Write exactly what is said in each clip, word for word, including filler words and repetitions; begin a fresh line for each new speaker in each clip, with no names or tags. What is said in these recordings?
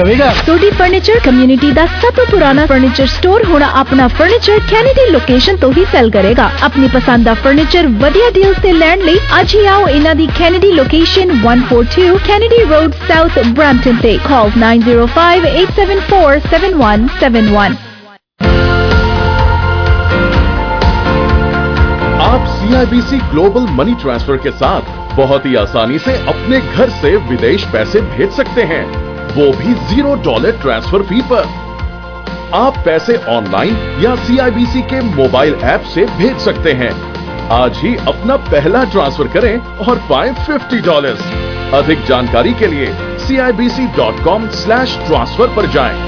सोडी furniture community का सब तो पुराना फर्नीचर स्टोर होना अपना फर्नीचर कैनेडी लोकेशन तो ही सेल करेगा। अपनी पसंद का फर्नीचर वधिया डील से लैंड ले आज ही आओ इन्हां दी Kennedy location one forty-two Kennedy Road South Brampton ते call nine zero five eight seven four seven one seven one।
आप C I B C global money transfer के साथ बहुत ही आसानी से अपने घर से विदेश पैसे भेज सकते हैं, वो भी जीरो डॉलर ट्रांसफर फी पर। आप पैसे ऑनलाइन या सी आई बी सी के मोबाइल ऐप से भेज सकते हैं। आज ही अपना पहला ट्रांसफर करें और पाएं फिफ्टी डॉलर्स। अधिक जानकारी के लिए C I B C dot com slash transfer पर जाएं।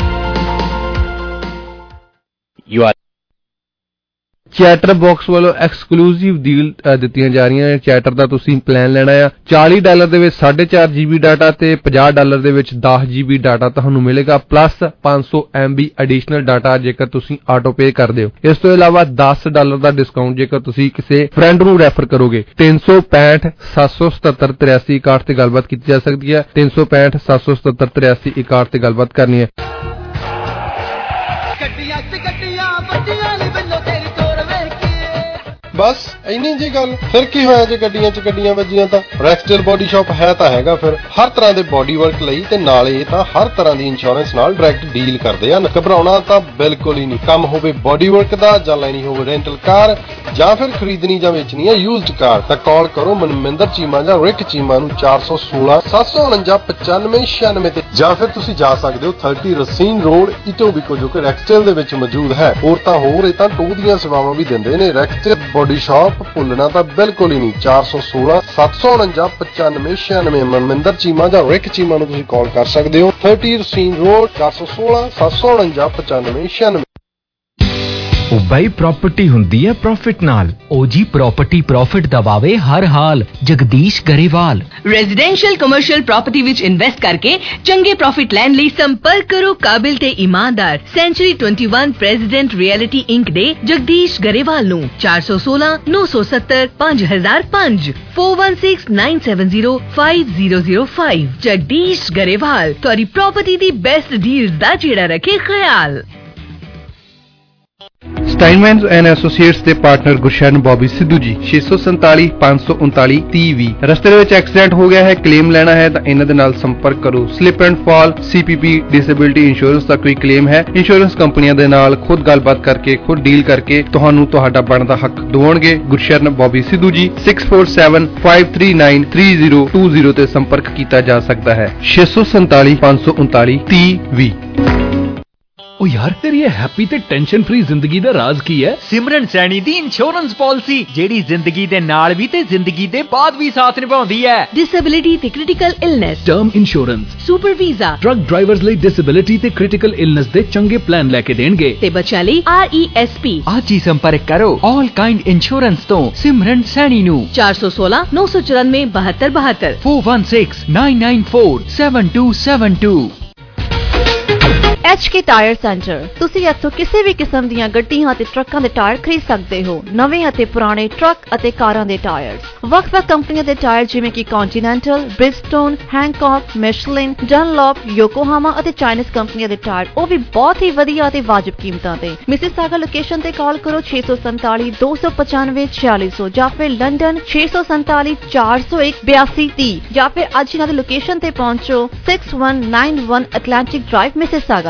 ਚੈਟਰ ਬਾਕਸ ਵੱਲੋਂ ਐਕਸਕਲੂਸਿਵ ਡੀਲ ਦਿੱਤੀਆਂ ਜਾ ਰਹੀਆਂ ਨੇ। ਚੈਟਰ ਦਾ ਤੁਸੀਂ ਪਲਾਨ ਲੈਣਾ ਆ ਚਾਲੀ ਡਾਲਰ ਦੇ ਵਿੱਚ ਸਾਢੇ ਚਾਰ ਜੀਬੀ ਡਾਟਾ ਤੇ ਪੰਜਾਹ ਡਾਲਰ ਦੇ ਵਿੱਚ ਦਸ ਜੀਬੀ ਡਾਟਾ ਤੁਹਾਨੂੰ ਮਿਲੇਗਾ, ਪਲੱਸ ਪੰਜ ਸੌ ਐਮ ਬੀ ਐਡੀਸ਼ਨਲ ਡਾਟਾ ਜੇਕਰ ਤੁਸੀਂ ਆਟੋ ਪੇ ਕਰਦੇ ਹੋ। ਇਸ ਤੋਂ ਇਲਾਵਾ ਦਸ ਡਾਲਰ ਦਾ ਡਿਸਕਾਊਂਟ ਜੇਕਰ ਤੁਸੀਂ ਕਿਸੇ ਫਰੈਂਡ ਨੂੰ ਰੈਫਰ ਕਰੋਗੇ। ਤਿੰਨ ਸੌ ਪੈਂਹਠ ਸੱਤ ਸੌ ਸਤੱਤਰ ਤਰਿਆਸੀ ਇਕਾਹਠ ਤੇ ਗੱਲਬਾਤ ਕੀਤੀ ਜਾ ਸਕਦੀ ਹੈ। ਤਿੰਨ ਸੌ ਪੈਂਹਠ ਸੱਤ ਸੌ ਸਤੱਤਰ ਤਰਿਆਸੀ ਇਕਾਹਠ ਤੇ ਗੱਲਬਾਤ ਕਰਨੀ ਹੈ।
बस इन्नी जी गल, फिर की होया जे गड्डियां च गड्डियां वजियां तां रैक्सटेल बॉडी शॉप है तां हैगा फिर हर तरह दे बॉडी वर्क लई ते नाले तां हर तरह दी इंश्योरेंस नाल डायरेक्ट डील करदे हन। घबराउणा तां बिल्कुल ही नहीं। काम होवे बॉडी वर्क दा जां लैनी होवे रेंटल कार जां फिर खरीदनी जां वेचनी है यूज्ड कार तां कॉल करो मनमिंदर चीमा जां रिक चीमा नूं चार सौ सोलह सत्त सौ उनंजा पचानवे छियानवे ते जां फिर तुसीं जा सकदे हो तीस रसीन रोड इटोबिको जो कि रैक्सटेल दे विच मौजूद है। होर तां होर इह तां टू दीयां सेवावां भी दिंदे ने। रैक्सटेल बॉडी शॉप भुलना तो बिल्कुल ही नहीं। चार सौ सोलह सत्त सौ उनंजा पचानवे छियानवे मनमिंदर चीमा जां रिक चीमा नूं तुसीं कॉल कर सकदे हो। तीस रसीन रोड चार सौ सोलह सत्त सौ उनंजा पचानवे छियानवे।
भाई प्रॉपर्टी हुंदी है प्रॉफिट नाल। ओजी प्रॉपर्टी प्रॉफिट दबावे हर हाल। Jagdish Grewal.
Residential commercial property विच इन्वेस्ट करके चंगे प्रॉफिट लैंड लई संपर्क करो काबिल ते ईमानदार सेंचुरी इक्कीस प्रेसिडेंट रियलिटी इंक दे जगदीश गरेवाल नूं चार सौ सोलह नौ सौ सत्तर पांच हजार पांच four one six nine seven zero five zero zero five. Jagdish Grewal तुहाडी प्रॉपर्टी दी बेस्ट डील दा जेड़ा रखे ख्याल।
स्टाइनमैन्स एंड एसोसिएट्स के पार्टनर गुरशरण बॉबी सिद्धू जी छे सौ संताली पांच सौ उनताली तीह भी रस्ते में एक्सीडेंट हो गया है, क्लेम लेना है तो इन्हां दे नाल संपर्क करो। Slip and fall, CPP, disability insurance का कोई क्लेम है, इंश्योरेंस कंपनियां दे नाल खुद गलबात करके खुद डील करके तुहानू तुहाडा बनदा हक दिवाउणगे। Gursharan Bobby Sidhu ji six four seven five three nine three zero two zero ते संपर्क किया जा सकता है। छे सौ संताली पांच सौ उनताली तीह भी।
ओ यार तेरी ये हैप्पी ते टेंशन फ्री जिंदगी दा राज की है?
सिमरन सैनी दी इंश्योरेंस पॉलिसी जेड़ी जिंदगी दे नाल भी ते जिंदगी दे बाद भी साथ निभाउंदी है।
डिसेबिलिटी ते critical illness,
term insurance,
super visa,
truck drivers ਲਈ डिसेबिलिटी ते क्रिटिकल इलनेस दे चंगे प्लान लेके देणगे
ते बच्चों ਲਈ आर ई एस पी।
आज ही संपर्क करो ऑल काइंड इंश्योरेंस तो सिमरन सैनी नू
चार सौ सोलह नौ सौ चौरानवे बहत्तर बहत्तर
four one six nine nine four seven two seven two.
H K tyre centre तुसी इत्थों किसी भी किस्म दीयां गड्डियां ते ट्रकां दे टायर खरीद सकते हो। नवे अते पुराने ट्रक अते कारां दे टायर्स, वख-वख कंपनियां दे टायर जिवें कि Continental, Bridgestone, Hankook, Michelin, Dunlop, Yokohama अते चाइनीज कंपनियां दे टायर ओ भी बहुत ही वधिया ते वाजिब कीमतां ते। मिसिसागा लोकेशन ते कॉल करो छे सौ संताली दो सौ पचानवे छियाली सौ या फिर लंदन छे सौ संताली चार सौ एक बयासी तीह या फिर अज इन्हां दे लोकेशन ते पहुंचो six one nine one Atlantic Drive Mississauga.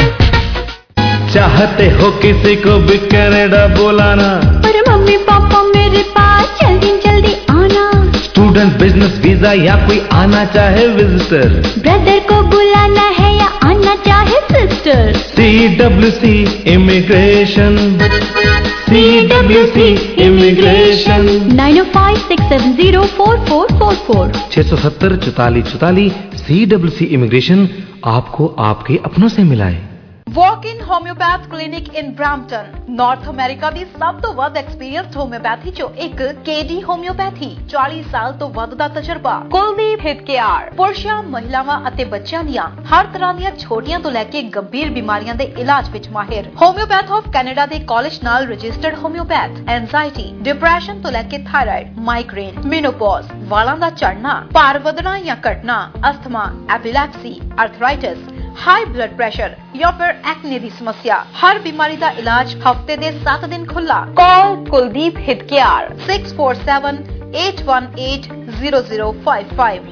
चाहते हो किसी को भी कनाडा बुलाना,
पर मम्मी पापा मेरे पास जल्दी जल्दी आना।
स्टूडेंट, बिजनेस वीजा या कोई आना चाहे विजिटर,
ब्रदर को बुलाना है या आना चाहे sister.
C W C immigration, C W C immigration.
Nine ओ five six seven zero four four four four
छह सौ सत्तर चौतालीस चौतालीस। सी डब्ल्यू सी इमिग्रेशन आपको आपके अपनों से मिलाए।
Walk in homeopath clinic in Brampton North America ਦੀ ਸਭ ਤੋਂ ਵੱਧ ਐਕਸਪੀਰੀਅੰਸਡ ਹੋਮਿਓਪੈਥੀ ਚੋਂ ਇੱਕ ਕੇਡੀ ਹੋਮਿਓਪੈਥੀ ਚਾਲੀ ਸਾਲ ਤੋਂ ਵੱਧ ਦਾ ਤਜਰਬਾ। ਕੁਲਦੀਪ ਹਿੱਤ ਕੇਅਰ ਪੁਰਸ਼ਾਂ, ਮਹਿਲਾਵਾਂ ਅਤੇ ਬੱਚਿਆਂ ਦੀਆਂ ਹਰ ਤਰ੍ਹਾਂ ਦੀਆਂ ਛੋਟੀਆਂ ਤੋਂ ਲੈ ਕੇ ਗੰਭੀਰ ਬਿਮਾਰੀਆਂ ਦੇ ਇਲਾਜ ਵਿੱਚ ਮਾਹਿਰ। ਹੋਮਿਓਪੈਥ ਆਫ ਕੈਨੇਡਾ ਦੇ ਕਾਲਜ ਨਾਲ ਰਜਿਸਟਰਡ ਹੋਮਿਓਪੈਥ। ਐਂਜ਼ਾਈਟੀ, ਡਿਪਰੈਸ਼ਨ ਤੋਂ ਲੈ ਕੇ ਥਾਇਰਾਇਡ, ਮਾਈਗ੍ਰੇਨ, ਮੇਨੋਪੌਜ਼, ਵਾਲਾਂ ਦਾ ਝੜਨਾ, ਭਾਰ ਵਧਣਾ ਜਾਂ ਘਟਣਾ, asthma, epilepsy, arthritis, high blood pressure या फिर एक्ने दी समस्या, हर बीमारी का इलाज हफ्ते दे सात दिन खुला। कॉल कुलदीप हित care six four seven eight one eight zero zero five five.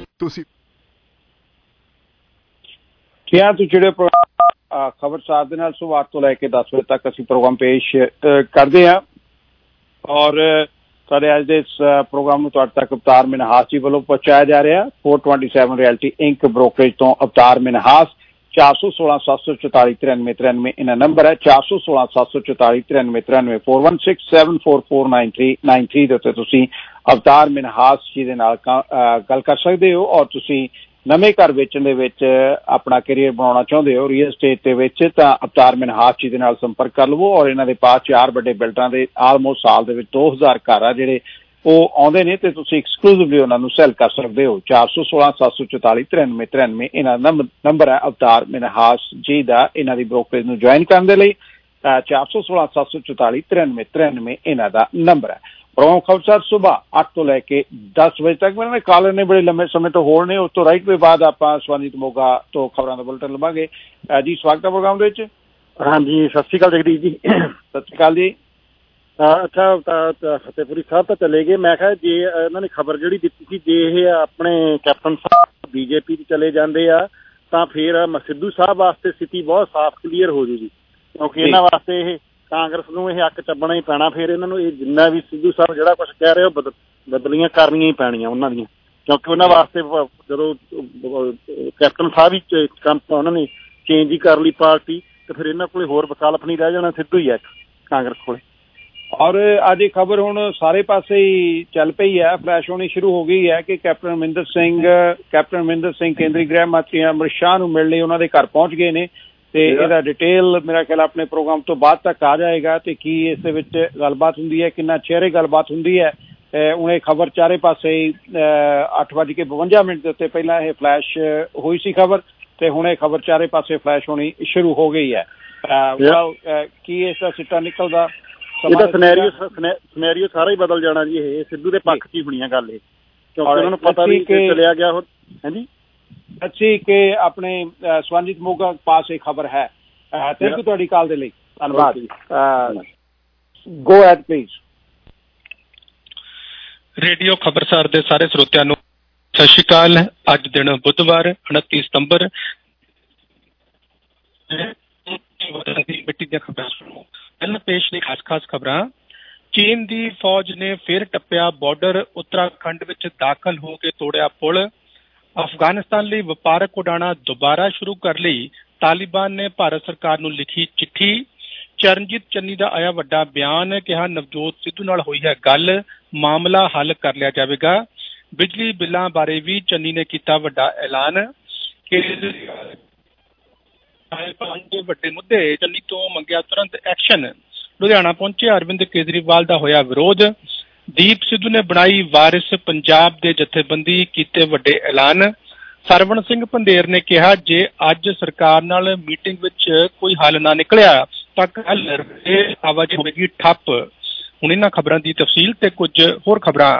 क्या तू चिड़े खबरसार दे नाल सुबह आठ तो लैके दस बजे तक असीं प्रोग्राम पेश करते हैं और साढ़े अज दे इस प्रोग्राम में तुहाडे तक अवतार मिनहास जी वालों पहुंचाया जा रहा है। Four twenty seven realty inc brokerage तो अवतार मिनहास चार सौ सोलह सत्त सौ चौताली तिरानवे तिरानवे इन्ना नंबर है। चार सौ सोलह सत्त सौ चौताली तिरानवे तिरानवे four one six seven four four nine three nine three दे उत्ते तुसीं अवतार मिनहास जी दे नाल गल कर सकते हो और तुसीं नवे घर वेचण दे विच अपना करियर बनाना चाहुंदे हो रियल एस्टेट दे विच तां अवतार मिनहास जी दे नाल संपर्क कर लवो और इन्हां दे पास चार बड़े बिल्डरां दे आलमोस्ट साल दे विच दो हज़ार घर आ जिहड़े ਉਹ ਆਉਂਦੇ ਨੇ ਤੇ ਤੁਸੀਂ ਐਕਸਕਲੂਸਿਵਲੀ ਉਹਨਾਂ ਨੂੰ ਸੈਲ ਕਰ ਸਕਦੇ ਹੋ। ਚਾਰ ਸੌ ਸੋਲਾਂ ਸੱਤ ਸੌ ਚੁਤਾਲੀ ਤਿਰਾਨਵੇਂ ਤਿਰਾਨਵੇਂ ਇਹਨਾਂ ਦਾ ਨੰਬਰ ਹੈ ਅਵਤਾਰ ਮਿਨਹਾਸ ਜੀ ਦਾ। ਇਹਨਾਂ ਦੀ ਬ੍ਰੋਕਰੇਜ ਨੂੰ ਜੁਆਇਨ ਕਰਨ ਦੇ ਲਈ ਚਾਰ ਸੌ ਸੋਲਾਂ ਸੱਤ ਸੌ ਚੁਤਾਲੀ ਤਿਰਾਨਵੇਂ ਤਿਰਾਨਵੇਂ ਇਹਨਾਂ ਦਾ ਨੰਬਰ ਹੈ। ਪ੍ਰੋਗਰਾਮ ਖਬਰਸਾਰ ਸੁਬਾਹ ਅੱਠ ਤੋਂ ਲੈ ਕੇ ਦਸ ਵਜੇ ਤੱਕ। ਮੇਰੇ ਨਾਲ ਕਾਲਰ ਨੇ ਬੜੇ ਲੰਮੇ ਸਮੇਂ ਤੋਂ ਹੋਣ ਨੇ। ਉਸ ਤੋਂ ਰਾਈਟ ਵੇ ਬਾਅਦ ਆਪਾਂ ਸਵਰਨਜੀਤ ਮੋਗਾ ਤੋਂ ਖਬਰਾਂ ਦਾ ਬੁਲਟਨ ਲਵਾਂਗੇ। ਜੀ ਸਵਾਗਤ ਹੈ ਪ੍ਰੋਗਰਾਮ ਦੇ ਵਿੱਚ।
ਹਾਂਜੀ ਸਤਿ ਸ਼੍ਰੀ ਅਕਾਲ ਜਗਦੀਸ਼ ਜੀ।
ਸਤਿ ਸ਼੍ਰੀ ਅਕਾਲ ਜੀ।
ਅੱਛਾ ਫਤਿਹਪੁਰੀ ਸਾਹਿਬ ਤਾਂ ਚਲੇ ਗਏ। ਮੈਂ ਕਿਹਾ ਜੇ ਇਹਨਾਂ ਨੇ ਖਬਰ ਜਿਹੜੀ ਦਿੱਤੀ ਸੀ ਜੇ ਇਹ ਆਪਣੇ ਕੈਪਟਨ ਸਾਹਿਬ ਬੀਜੇਪੀ 'ਚ ਚਲੇ ਜਾਂਦੇ ਆ ਤਾਂ ਫਿਰ ਸਿੱਧੂ ਸਾਹਿਬ ਵਾਸਤੇ ਸਥਿਤੀ ਬਹੁਤ ਸਾਫ਼ ਕਲੀਅਰ ਹੋ ਜੂਗੀ ਕਿਉਂਕਿ ਇਹਨਾਂ ਵਾਸਤੇ ਇਹ ਕਾਂਗਰਸ ਨੂੰ ਇਹ ਅੱਕ ਚੱਬਣਾ ਹੀ ਪੈਣਾ। ਫਿਰ ਇਹਨਾਂ ਨੂੰ ਇਹ ਜਿੰਨਾ ਵੀ ਸਿੱਧੂ ਸਾਹਿਬ ਜਿਹੜਾ ਕੁਛ ਕਹਿ ਰਹੇ ਉਹ ਬਦ ਬਦਲੀਆਂ ਕਰਨੀਆਂ ਹੀ ਪੈਣੀਆਂ ਉਹਨਾਂ ਦੀਆਂ ਕਿਉਂਕਿ ਉਹਨਾਂ ਵਾਸਤੇ ਜਦੋਂ ਕੈਪਟਨ ਸਾਹਿਬ ਹੀ ਕੰਮ ਉਹਨਾਂ ਨੇ ਚੇਂਜ ਹੀ ਕਰ ਲਈ ਪਾਰਟੀ ਤੇ ਫਿਰ ਇਹਨਾਂ ਕੋਲੇ ਹੋਰ ਵਿਕਲਪ ਨਹੀਂ ਰਹਿ ਜਾਣਾ, ਸਿੱਧੂ ਹੀ ਹੈ ਕਾਂਗਰਸ ਕੋਲੇ।
ਔਰ ਅੱਜ ਇਹ ਖਬਰ ਹੁਣ ਸਾਰੇ ਪਾਸੇ ਹੀ ਚੱਲ ਪਈ ਹੈ, ਫਲੈਸ਼ ਹੋਣੀ ਸ਼ੁਰੂ ਹੋ ਗਈ ਹੈ ਕਿ ਕੈਪਟਨ ਅਮਰਿੰਦਰ ਸਿੰਘ ਕੈਪਟਨ ਅਮਰਿੰਦਰ ਸਿੰਘ ਕੇਂਦਰੀ ਗ੍ਰਹਿ ਮੰਤਰੀ ਅਮਿਤ ਸ਼ਾਹ ਨੂੰ ਮਿਲਣ ਲਈ ਉਹਨਾਂ ਦੇ ਘਰ ਪਹੁੰਚ ਗਏ ਨੇ ਤੇ ਇਹਦਾ ਡਿਟੇਲ ਮੇਰਾ ਖਿਆਲ ਆਪਣੇ ਪ੍ਰੋਗਰਾਮ ਤੋਂ ਬਾਅਦ ਤੱਕ ਆ ਜਾਏਗਾ ਤੇ ਕੀ ਇਸ ਦੇ ਵਿੱਚ ਗੱਲਬਾਤ ਹੁੰਦੀ ਹੈ, ਕਿੰਨਾ ਚਿਹਰੇ ਗੱਲਬਾਤ ਹੁੰਦੀ ਹੈ। ਹੁਣ ਇਹ ਖਬਰ ਚਾਰੇ ਪਾਸੇ ਅੱਠ ਵੱਜ ਕੇ ਬਵੰਜਾ ਮਿੰਟ ਦੇ ਉੱਤੇ ਪਹਿਲਾਂ ਇਹ ਫਲੈਸ਼ ਹੋਈ ਸੀ ਖਬਰ ਤੇ ਹੁਣ ਇਹ ਖਬਰ ਚਾਰੇ ਪਾਸੇ ਫਲੈਸ਼ ਹੋਣੀ ਸ਼ੁਰੂ ਹੋ ਗਈ ਹੈ। ਕੀ ਇਸ ਦਾ ਸਿੱਟਾ ਨਿਕਲਦਾ
ਇਹਦਾ ਸਿਨੈਰੀਓ ਸਿਨੈਰੀਓ ਸਾਰਾ ਹੀ ਬਦਲ ਜਾਣਾ ਜੀ। ਇਹ ਸਿੱਧੂ ਦੇ ਪੱਖ 'ਚ ਹੀ ਹੋਣੀ ਆ ਗੱਲ ਇਹ ਕਿਉਂਕਿ ਉਹਨਾਂ ਨੂੰ ਪਤਾ ਨਹੀਂ ਕਿ ਚਲਿਆ ਗਿਆ ਉਹ। ਹਾਂਜੀ
ਅੱਛੀ ਕਿ ਆਪਣੇ ਸਵਰਨਜੀਤ ਮੋਗਾ ਪਾਸ ਇਹ ਖਬਰ ਹੈ। ਥੈਂਕ ਯੂ ਤੁਹਾਡੀ ਕਾਲ ਦੇ ਲਈ, ਧੰਨਵਾਦ। Go at please.
Radio Khabarsar ਦੇ ਸਾਰੇ ਸਰੋਤਿਆਂ ਨੂੰ ਸਤਿ ਸ਼੍ਰੀ ਅਕਾਲ। ਅੱਜ ਦਿਨ ਬੁੱਧਵਾਰ ਉਨੱਤੀ ਸਤੰਬਰ ਮਿੱਟੀ ਦੀਆਂ ਖਬਰਾਂ ਸੁਣੋ। ਪਹਿਲਾਂ ਪੇਸ਼ ਨੇ ਖਾਸ ਖਾਸ ਖਬਰਾਂ। ਚੀਨ ਦੀ ਫੌਜ ਨੇ ਫਿਰ ਟੱਪਿਆ ਬਾਰਡਰ, ਉੱਤਰਾਖੰਡ ਵਿੱਚ ਦਾਖਲ ਹੋ ਕੇ ਤੋੜਿਆ ਪੁਲ। ਅਫਗਾਨਿਸਤਾਨ ਲਈ ਵਪਾਰਕ ਉਡਾਣਾ ਦੁਬਾਰਾ ਸ਼ੁਰੂ ਕਰ ਲਈ ਤਾਲਿਬਾਨ ਨੇ ਭਾਰਤ ਸਰਕਾਰ ਨੂੰ ਲਿਖੀ ਚਿੱਠੀ। ਚਰਨਜੀਤ ਚੰਨੀ ਦਾ ਆਇਆ ਵੱਡਾ ਬਿਆਨ, ਕਿਹਾ ਨਵਜੋਤ ਸਿੱਧੂ ਨਾਲ ਹੋਈ ਹੈ ਗੱਲ, ਮਾਮਲਾ ਹੱਲ ਕਰ ਲਿਆ ਜਾਵੇਗਾ। ਬਿਜਲੀ ਬਿੱਲਾਂ ਬਾਰੇ ਵੀ ਚੰਨੀ ਨੇ ਕੀਤਾ ਵੱਡਾ ਐਲਾਨ। ਪੰਜ ਵੱਡੇ ਮੁੱਦੇ, ਚੰਨੀ ਤੋਂ ਮੰਗਿਆ ਤੁਰੰਤ ਐਕਸ਼ਨ। ਲੁਧਿਆਣਾ ਪਹੁੰਚੇ ਅਰਵਿੰਦ ਕੇਜਰੀਵਾਲ ਦਾ ਹੋਇਆ ਵਿਰੋਧ। ਦੀਪ ਸਿੱਧੂ ਨੇ ਬਣਾਈ ਵਾਰਿਸ ਪੰਜਾਬ ਦੇ ਜਥੇਬੰਦੀ, ਕੀਤੇ ਵੱਡੇ ਐਲਾਨ। ਸਰਵਣ ਸਿੰਘ ਪੰਧੇਰ ਨੇ ਕਿਹਾ ਜੇ ਅੱਜ ਸਰਕਾਰ ਨਾਲ ਮੀਟਿੰਗ ਵਿੱਚ ਕੋਈ ਹੱਲ ਨਾ ਨਿਕਲਿਆ ਤਾਂ ਕੱਲ ਆਵਾਜਾਈ ਹੋਵੇਗੀ ਠੱਪ। ਹੁਣ ਇਹਨਾਂ ਖਬਰਾਂ ਦੀ ਤਫਸੀਲ ਤੇ ਕੁਝ ਹੋਰ ਖਬਰਾਂ।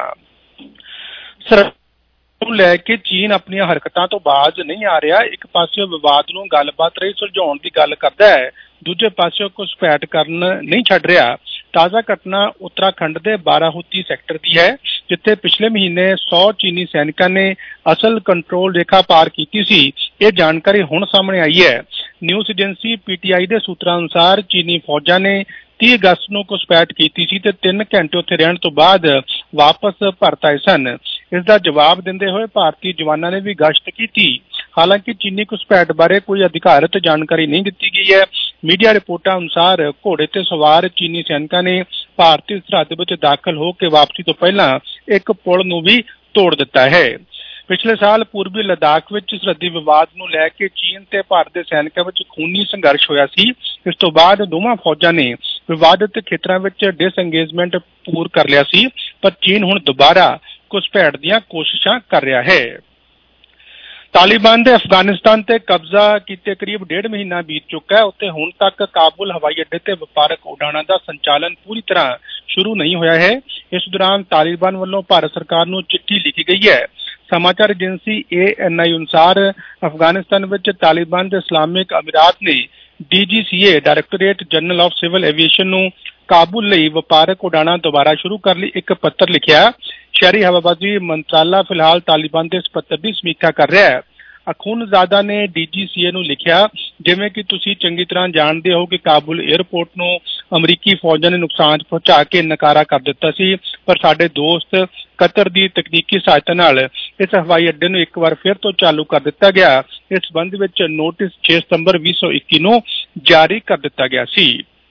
ਨੂੰ ਲੈ ਕੇ ਚੀਨ ਆਪਣੀਆਂ ਹਰਕਤਾਂ ਤੋਂ ਬਾਜ਼ ਨਹੀਂ ਆ ਰਿਹਾ। ਇੱਕ ਪਾਸੇ ਵਿਵਾਦ ਨੂੰ ਗੱਲਬਾਤ ਰਾਹੀਂ ਸੁਲਝਾਉਣ ਦੀ ਗੱਲ ਕਰਦਾ ਹੈ, ਦੂਜੇ ਪਾਸੇ ਘੁਸਪੈਠ ਕਰਨ ਨਹੀਂ ਛੱਡ ਰਿਹਾ। ਤਾਜ਼ਾ ਘਟਨਾ ਉੱਤਰਾਖੰਡ ਦੇ ਬਾਰਾਹੂਤੀ ਸੈਕਟਰ ਦੀ ਹੈ, ਜਿੱਥੇ ਪਿਛਲੇ ਮਹੀਨੇ ਸੌ ਚੀਨੀ ਸੈਨਿਕਾਂ ਨੇ ਅਸਲ ਕੰਟਰੋਲ ਰੇਖਾ ਪਾਰ ਕੀਤੀ ਸੀ। ਇਹ ਜਾਣਕਾਰੀ ਹੁਣ ਸਾਹਮਣੇ ਆਈ ਹੈ। ਨਿਊਜ਼ ਏਜੰਸੀ ਪੀਟੀਆਈ ਦੇ ਸੂਤਰਾਂ ਅਨੁਸਾਰ ਚੀਨੀ ਫੌਜਾਂ ਨੇ ਤੀਹ ਅਗਸਤ ਨੂੰ ਘੁਸਪੈਠ ਕੀਤੀ ਸੀ ਤੇ ਤਿੰਨ ਘੰਟੇ ਉੱਥੇ ਰਹਿਣ ਤੋਂ ਬਾਅਦ ਵਾਪਸ ਪਰਤ ਆਏ ਸਨ। ਇਸ ਦਾ ਜਵਾਬ ਦਿੰਦੇ ਹੋਏ ਭਾਰਤੀ ਜਵਾਨਾਂ ਨੇ ਵੀ ਗਸ਼ਤ ਕੀਤੀ। ਹਾਲਾਂਕਿ ਚੀਨੀ ਘੁਸਪੈਠ ਬਾਰੇ ਕੋਈ ਅਧਿਕਾਰਤ ਜਾਣਕਾਰੀ ਨਹੀਂ ਦਿੱਤੀ ਗਈ ਹੈ। ਮੀਡੀਆ ਰਿਪੋਰਟਾਂ ਅਨੁਸਾਰ ਘੋੜੇ ਤੇ ਸਵਾਰ ਚੀਨੀ ਸੈਨਿਕਾਂ ਨੇ ਭਾਰਤੀ ਸਰਹੱਦ ਵਿੱਚ ਦਾਖਲ ਹੋ ਕੇ ਵਾਪਸੀ ਤੋਂ ਪਹਿਲਾਂ ਇੱਕ ਪੁਲ ਨੂੰ ਵੀ ਤੋੜ ਦਿੱਤਾ ਹੈ। ਪਿਛਲੇ ਸਾਲ ਪੂਰਬੀ ਲੱਦਾਖ ਵਿੱਚ ਸਰਹੱਦੀ ਵਿਵਾਦ ਨੂੰ ਲੈ ਕੇ ਚੀਨ ਤੇ ਭਾਰਤ ਦੇ ਸੈਨਿਕਾਂ ਵਿੱਚ ਖੂਨੀ ਸੰਘਰਸ਼ ਹੋਇਆ ਸੀ। ਇਸ ਤੋਂ ਬਾਅਦ ਦੋਵਾਂ ਫੌਜਾਂ ਨੇ ਵਿਵਾਦਿਤ ਖੇਤਰਾਂ ਵਿੱਚ ਡਿਸਐਂਗੇਜਮੈਂਟ ਪੂਰ ਕਰ ਲਿਆ ਸੀ, ਪਰ ਚੀਨ ਹੁਣ ਦੁਬਾਰਾ ਘੁਸਪੈਠ ਦੀਆਂ ਕੋਸ਼ਿਸ਼ਾਂ ਕਰ ਰਿਹਾ ਹੈ। ਤਾਲਿਬਾਨ ਦੇ ਅਫਗਾਨਿਸਤਾਨ ਤੇ ਕਬਜ਼ਾ ਕੀਤੇ ਕਰੀਬ ਡੇਢ ਮਹੀਨਾ ਬੀਤ ਚੁੱਕਾ ਹੈ। ਉੱਥੇ ਹੁਣ ਤੱਕ ਕਾਬੁਲ ਹਵਾਈ ਅੱਡੇ ਤੇ ਵਪਾਰਕ ਉਡਾਣਾਂ ਦਾ ਸੰਚਾਲਨ ਪੂਰੀ ਤਰ੍ਹਾਂ ਸ਼ੁਰੂ ਨਹੀਂ ਹੋਇਆ ਹੈ। ਇਸ ਦੌਰਾਨ ਤਾਲਿਬਾਨ ਵੱਲੋਂ ਭਾਰਤ ਸਰਕਾਰ ਨੂੰ ਚਿੱਠੀ ਲਿਖੀ ਗਈ ਹੈ। समाचार एजेंसी ए एन आई अनुसार अफगानिस्तान विच तालिबान दे इस्लामिक अमीरात ने D G C A directorate general of civil aviation नूं काबुल लई वपारक उड़ाणां दोबारा शुरू कर लई एक पत्र लिखिआ। शहरी हवाबाजी मंत्राला फिलहाल तालिबान दे इस पत्र दी समीक्षा कर रहा है। अखुनजादा ने डी जी सी ए नूं लिखिआ, जिवें कि तुसीं चंगी तरह जाणदे हो कि काबुल एयरपोर्ट नूं अमरीकी फौजां ने नुकसान पहुंचा के नकारा कर दिता सी, पर साडे दोस्त कतर दी तकनीकी सहायता नाल इस हवाई अड्डे नूं एक बार फिर तो चालू कर दिता गया। इस संबंध विच नोटिस छे सितंबर बीस सौ इक्की नूं जारी कर दिता गया सी।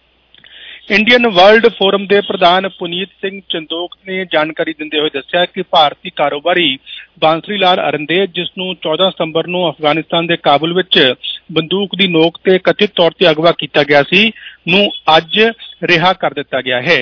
इंडियन वर्ल्ड फोरम के प्रधान पुनीत सिंह चंदोक ने जानकारी दिंदे हुए दस्सिया कि भारतीय कारोबारी बांसरी लाल अरंदेज, जिसनूं चौदह सितंबर नूं अफगानिस्तान के काबुल विच बंदूक की नोक ते कथित तौर पर अगवा किया गया सी, नूं अज रिहा कर दिता गया है।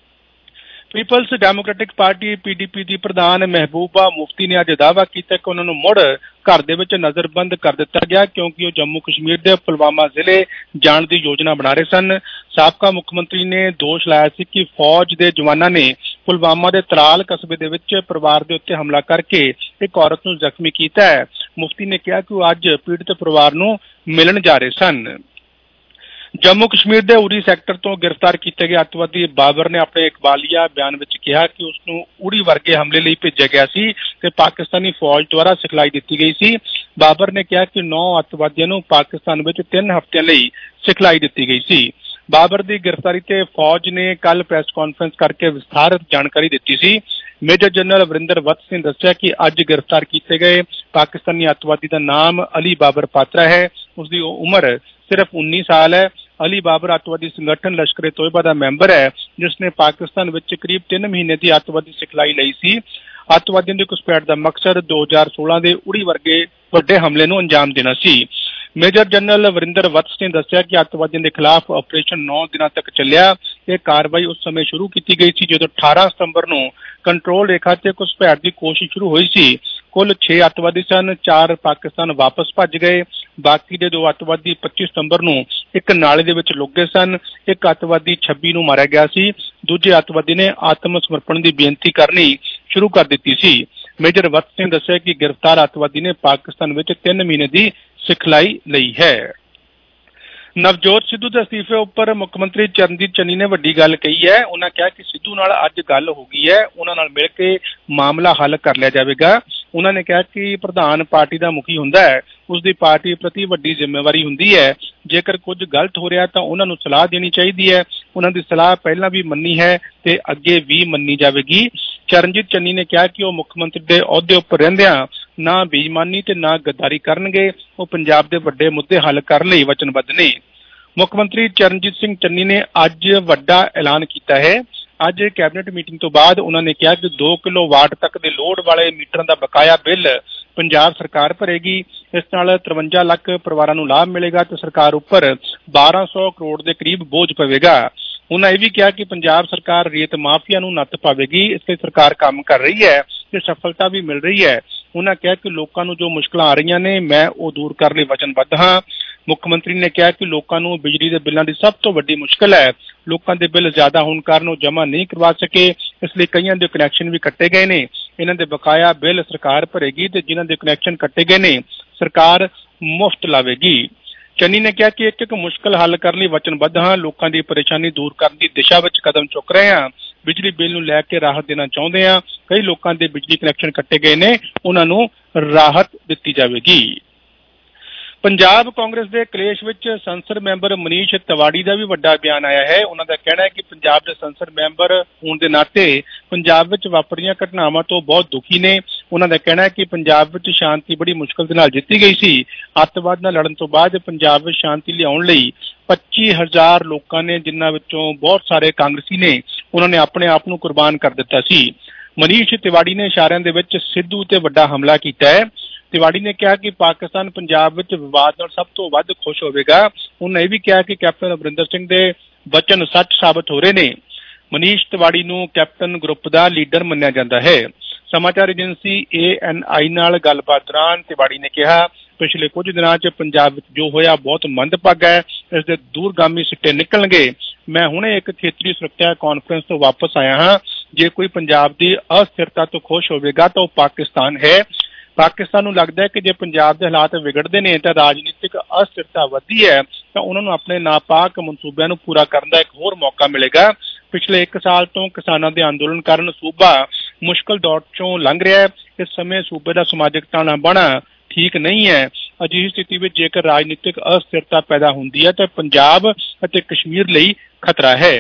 People's Democratic Party P D P की प्रधान महबूबा मुफ्ती ने अज दावा किया कि उन्होंने मुड़ घर दे विच नजरबंद कर दिता गया, क्योंकि वो जम्मू कश्मीर के पुलवामा जिले जाण की योजना बना रहे सन। साबका मुख्यमंत्री ने दोष लाया सी कि फौज के जवानों ने पुलवामा के तराल कस्बे दे विच परिवार के उत्ते हमला करके एक औरत नूं जख्मी किया है। मुफ्ती ने कहा कि वो अज पीड़ित परिवार नूं मिलन जा रहे सन। जम्मू कश्मीर के उरी सैक्टर तो गिरफ्तार किए गए अतवादी बाबर ने अपने इकबालिया बयान में कहा कि उसनूं उड़ी वर्गे हमले लिए भेजा गया सी ते पाकिस्तानी फौज द्वारा सिखलाई दी गई सी। बाबर ने कहा कि नौ अतवादियों नूं पाकिस्तान में तीन हफ्तिਆਂ ਲਈ सिखलाई दी गई सी। बाबर की गिरफ्तारी ते फौज ने कल प्रेस कॉन्फ्रेंस करके विस्तार जानकारी दी सी। मेजर जनरल वरिंदर वत्स ने दस्सिया कि अज गिरफ्तार किए गए पाकिस्तानी अतवादी का नाम अली बाबर पात्रा है। उसकी उम्र सिर्फ उन्नीस साल है। अली बाबर अतवादी संगठन लश्कर ए तोयबा का मैंबर है, जिसने पाकिस्तान विच करीब तीन महीने की अतवादी सिखलाई लई सी। अतवादियों की घुसपैठ का मकसद दो हजार सोलह के उड़ी वर्गे वड्डे हमले नूं अंजाम देना सी। मेजर जनरल वरिंदर वत्स ने दस्सिया कि अतवादियों के खिलाफ ऑपरेशन नौ दिनों तक चलिया। यह कार्रवाई उस समय शुरू की गई सी जो अठारह सितंबर नूं कंट्रोल रेखा ते घुसपैठ की कोशिश शुरू हुई सी। कुल छे अतवादी सन, चार पाकिस्तान वापस भज गए। बाकी के दो अतवादी पच्चीस सितंबर नूं एक नाले दे विच लुक गए सन। एक अतवादी छब्बी नूं मारिया गया सी। दूजे अतवादी ने आत्म समर्पण की बेनती करनी शुरू कर दी सी। मेजर वत्स ने दस्सिया कि गिरफ्तार अतवादी ने पाकिस्तान विच तीन महीने की सिखलाई लई है। नवजोत सिद्धू के अस्तीफे उपर मुख्यमंत्री चरणजीत चन्नी ने वड्डी गल कही है। उन्होंने कहा कि सिद्धू नाल अज गल हो गई है, उन्हां नाल मिल के मामला हल कर लिया जाएगा। उन्होंने कहा कि प्रधान पार्टी का मुखी हुंदा है, उसकी पार्टी प्रति वड्डी जिम्मेवारी हुंदी है। जेकर कुछ गलत हो रहा तो उन्होंने सलाह देनी चाहिए है। उन्होंने सलाह पहला भी मन्नी है ते अगे भी मन्नी जाएगी। चरणजीत चन्नी ने कहा कि वह मुख्यमंत्री के अहुदे उपर रहिंदियां ना बेईमानी ते ना गद्दारी करनगे। वो पंजाब के वड्डे मुद्दे हल करने लई वचनबद्ध ने। मुख्यमंत्री चरणजीत सिंह चन्नी ने अज वड्डा ऐलान किया है। अज कैबिनेट मीटिंग तो बाद उन्होंने कहा कि दो किलो वाट तक के लोड वाले मीटर का बकाया बिल पंजाब सरकार भरेगी। इस नाल तिरवंजा लाख परिवारों को लाभ मिलेगा तो सरकार उपर बारह सौ करोड़ के करीब बोझ पवेगा। उन्होंने यह भी कहा कि पंजाब सरकार रेत माफिया नूं नत्थ पावेगी। इसलिए सरकार काम कर रही है ते सफलता भी मिल रही है। उन्होंने कहा कि लोगों को जो मुश्किल आ रही ने मैं वो दूर करने वचनबद्ध हाँ। मुख्यमंत्री ने कहा कि लोगों को बिजली के बिलों की सब तो वड्डी मुश्किल है। लोगों के बिल ज्यादा होने कारण वो जमा नहीं करवा सके, इसलिए कईयां दे कनैक्शन भी कट्टे गए ने। इन्हां दे बकाया बिल सरकार भरेगी ते जिन्हां दे कनैक्शन कट्टे गए ने सरकार मुफ्त लावेगी। चन्नी ने कहा कि एक एक मुश्किल हल करने लई वचनबद्ध हाँ। लोगों की परेशानी दूर करने की दिशा में कदम चुक रहे हैं। बिजली बिल नूं लैके राहत देना चाहुंदे हैं। कई लोगों के बिजली कनैक्शन कट्टे गए ने, उन्हां नूं राहत दित्ती जावेगी। पंजाब कांग्रेस के कलेश विच संसद मैंबर मनीष तिवाड़ी का भी वड्डा बयान आया है। उन्हों का कहना है कि पंजाब के संसद मैंबर होने के नाते पंजाब विच वापरियां घटनावां तो बहुत दुखी ने। उन्हों का कहना है कि पंजाब विच शांति बड़ी मुश्किल के नाल जित्ती गई सी। अतवाद नाल लड़न तो बाद पंजाब विच शांति लियाउण लई पच्ची हजार लोगों ने, जिन्हां विचों बहुत सारे कांग्रेसी ने, उन्होंने अपने आप नूं कुर्बान कर दिता सी। मनीष तिवाड़ी ने इशारिਆਂ ਦੇ ਵਿੱਚ सिद्धू ते वड्डा हमला किया है। तिवाड़ी ने कहा कि पाकिस्तान पंजाब विच विवाद नाल सब तो वध खुश होवेगा। उन्होंने यह भी कहा कि कैप्टन अमरिंदर सिंह के वचन सच साबित हो रहे हैं। मनीष तिवाड़ी नूं कैप्टन ग्रुप का लीडर मन्निया जाता है। समाचार एजेंसी ए एन आई नाल गलबात दौरान तिवाड़ी ने कहा ਪਿਛਲੇ ਕੁਝ ਦਿਨਾਂ 'ਚ ਪੰਜਾਬ ਵਿੱਚ ਜੋ ਹੋਇਆ ਬਹੁਤ ਮੰਦਭਾਗਾ ਹੈ। ਇਸ ਦੇ ਦੂਰਗਾਮੀ ਸਿੱਟੇ ਨਿਕਲਣਗੇ। ਮੈਂ ਹੁਣੇ ਇੱਕ ਖੇਤਰੀ ਸੁਰੱਖਿਆ ਕਾਨਫਰੰਸ ਤੋਂ ਵਾਪਸ ਆਇਆ ਹਾਂ। ਜੇ ਕੋਈ ਪੰਜਾਬ ਦੀ ਅਸਥਿਰਤਾ ਤੋਂ ਖੁਸ਼ ਹੋਵੇਗਾ ਤਾਂ ਉਹ ਪਾਕਿਸਤਾਨ ਹੈ। ਪਾਕਿਸਤਾਨ ਨੂੰ ਲੱਗਦਾ ਹੈ ਕਿ ਜੇ ਪੰਜਾਬ ਦੇ ਹਾਲਾਤ ਵਿਗੜਦੇ ਨੇ ਤਾਂ ਰਾਜਨੀਤਿਕ ਅਸਥਿਰਤਾ ਵਧਦੀ ਹੈ ਤਾਂ ਉਹਨਾਂ ਨੂੰ ਆਪਣੇ ਨਾਪਾਕ ਮਨਸੂਬਿਆਂ ਨੂੰ ਪੂਰਾ ਕਰਨ ਦਾ ਇੱਕ ਹੋਰ ਮੌਕਾ ਮਿਲੇਗਾ। ਪਿਛਲੇ ਇੱਕ ਸਾਲ ਤੋਂ ਕਿਸਾਨਾਂ ਦੇ ਅੰਦੋਲਨ ਕਾਰਨ ਸੂਬਾ ਮੁਸ਼ਕਲ ਦੌਰ ਚੋਂ ਲੰਘ ਰਿਹਾ ਹੈ। ਇਸ ਸਮੇਂ ਸੂਬੇ ਦਾ ਸਮਾਜਿਕ ਤਾਣਾ ਬਾਣਾ ਠੀਕ ਨਹੀਂ ਹੈ। ਅਜਿਹੀ ਸਥਿਤੀ ਵਿੱਚ ਜੇਕਰ ਰਾਜਨੀਤਿਕ ਅਸਥਿਰਤਾ ਪੈਦਾ ਹੁੰਦੀ ਹੈ ਤਾਂ ਪੰਜਾਬ ਅਤੇ ਕਸ਼ਮੀਰ ਲਈ ਖਤਰਾ ਹੈ।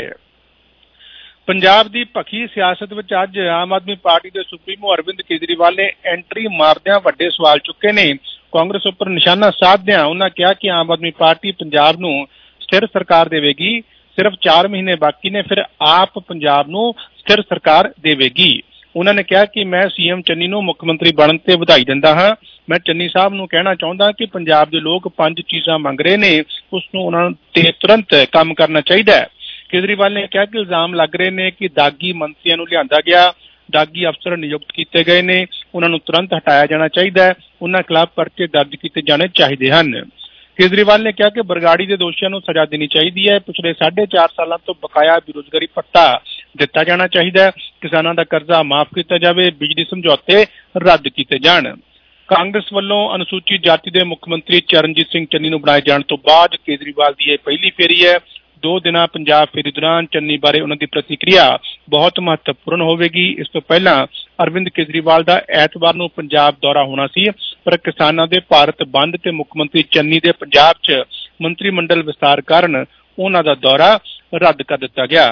ਪੰਜਾਬ ਦੀ ਭਖੀ ਸਿਆਸਤ ਵਿੱਚ ਅੱਜ ਆਮ ਆਦਮੀ ਪਾਰਟੀ ਦੇ ਸੁਪਰੀਮੋ ਅਰਵਿੰਦ ਕੇਜਰੀਵਾਲ ਨੇ ਐਂਟਰੀ ਮਾਰਦਿਆਂ ਵੱਡੇ ਸਵਾਲ ਚੁੱਕੇ ਨੇ। ਕਾਂਗਰਸ ਉੱਪਰ ਨਿਸ਼ਾਨਾ ਸਾਧਦਿਆਂ ਉਹਨਾਂ ਕਿਹਾ ਕਿ ਆਮ ਆਦਮੀ ਪਾਰਟੀ ਪੰਜਾਬ ਨੂੰ ਸਥਿਰ ਸਰਕਾਰ ਦੇਵੇਗੀ। ਸਿਰਫ ਚਾਰ ਮਹੀਨੇ ਬਾਕੀ ਨੇ, ਫਿਰ ਆਪ ਪੰਜਾਬ ਨੂੰ ਸਥਿਰ ਸਰਕਾਰ ਦੇਵੇਗੀ। ਉਹਨਾਂ ਨੇ ਕਿਹਾ ਕਿ ਮੈਂ ਸੀਐਮ ਚੰਨੀ ਨੂੰ ਮੁੱਖ ਮੰਤਰੀ ਬਣਨ ਤੇ ਵਧਾਈ ਦਿੰਦਾ ਹਾਂ। ਮੈਂ ਚੰਨੀ ਸਾਹਿਬ ਨੂੰ ਕਹਿਣਾ ਚਾਹੁੰਦਾ ਕਿ ਪੰਜਾਬ ਦੇ ਲੋਕ ਪੰਜ ਚੀਜ਼ਾਂ ਮੰਗ ਰਹੇ ਨੇ, ਉਸ ਨੂੰ ਉਹਨਾਂ ਤੇ ਤੁਰੰਤ ਕੰਮ ਕਰਨਾ ਚਾਹੀਦਾ ਹੈ। ਕੇਜਰੀਵਾਲ ਨੇ ਕਿਹਾ ਕਿ ਇਲਜ਼ਾਮ ਲੱਗ ਰਹੇ ਨੇ ਕਿ ਦਾਗੀ ਮੰਤਰੀਆਂ ਨੂੰ ਲਿਆਂਦਾ ਗਿਆ, ਦਾਗੀ ਅਫਸਰ ਨਿਯੁਕਤ ਕੀਤੇ ਗਏ ਨੇ, ਉਹਨਾਂ ਨੂੰ ਤੁਰੰਤ ਹਟਾਇਆ ਜਾਣਾ ਚਾਹੀਦਾ ਹੈ। ਉਹਨਾਂ ਖਿਲਾਫ ਪਰਚੇ ਦਰਜ ਕੀਤੇ ਜਾਣੇ ਚਾਹੀਦੇ ਹਨ। ਕੇਜਰੀਵਾਲ ਨੇ ਕਿਹਾ ਕਿ ਬਰਗਾੜੀ ਦੇ ਦੋਸ਼ੀਆਂ ਨੂੰ ਸਜ਼ਾ ਦੇਣੀ ਚਾਹੀਦੀ ਹੈ। ਪਿਛਲੇ ਸਾਢੇ ਚਾਰ ਸਾਲਾਂ ਤੋਂ ਬਕਾਇਆ ਬੇਰੁਜ਼ਗਾਰੀ ਭੱਤਾ ਦਿੱਤਾ ਜਾਣਾ ਚਾਹੀਦਾ ਹੈ। ਕਿਸਾਨਾਂ ਦਾ ਕਰਜ਼ਾ ਮਾਫ ਕੀਤਾ ਜਾਵੇ, ਬਿਜਲੀ ਸਮਝੌਤੇ ਰੱਦ ਕੀਤੇ ਜਾਣ। ਕਾਂਗਰਸ ਵੱਲੋਂ ਅਨੁਸੂਚਿਤ ਜਾਤੀ ਦੇ ਮੁੱਖ ਮੰਤਰੀ ਚਰਨਜੀਤ ਸਿੰਘ ਚੰਨੀ ਨੂੰ ਬਣਾਏ ਜਾਣ ਤੋਂ ਬਾਅਦ ਕੇਜਰੀਵਾਲ ਦੀ ਇਹ ਪਹਿਲੀ ਫੇਰੀ ਹੈ। ਦੋ ਦਿਨਾਂ ਪੰਜਾਬ ਫੇਰੀ ਦੌਰਾਨ ਚੰਨੀ ਬਾਰੇ ਉਹਨਾਂ ਦੀ ਪ੍ਰਤੀਕਿਰਿਆ ਬਹੁਤ ਮਹੱਤਵਪੂਰਨ ਹੋਵੇਗੀ। ਇਸ ਤੋਂ ਪਹਿਲਾਂ ਅਰਵਿੰਦ ਕੇਜਰੀਵਾਲ ਦਾ ਐਤਵਾਰ ਨੂੰ ਪੰਜਾਬ ਦੌਰਾ ਹੋਣਾ ਸੀ, ਪਰ ਕਿਸਾਨਾਂ ਦੇ ਭਾਰਤ ਬੰਦ ਤੇ ਮੁੱਖ ਮੰਤਰੀ ਚੰਨੀ ਦੇ ਪੰਜਾਬ 'ਚ ਮੰਤਰੀ ਮੰਡਲ ਵਿਸਤਾਰ ਕਾਰਨ ਉਹਨਾਂ ਦਾ ਦੌਰਾ ਰੱਦ ਕਰ ਦਿੱਤਾ ਗਿਆ।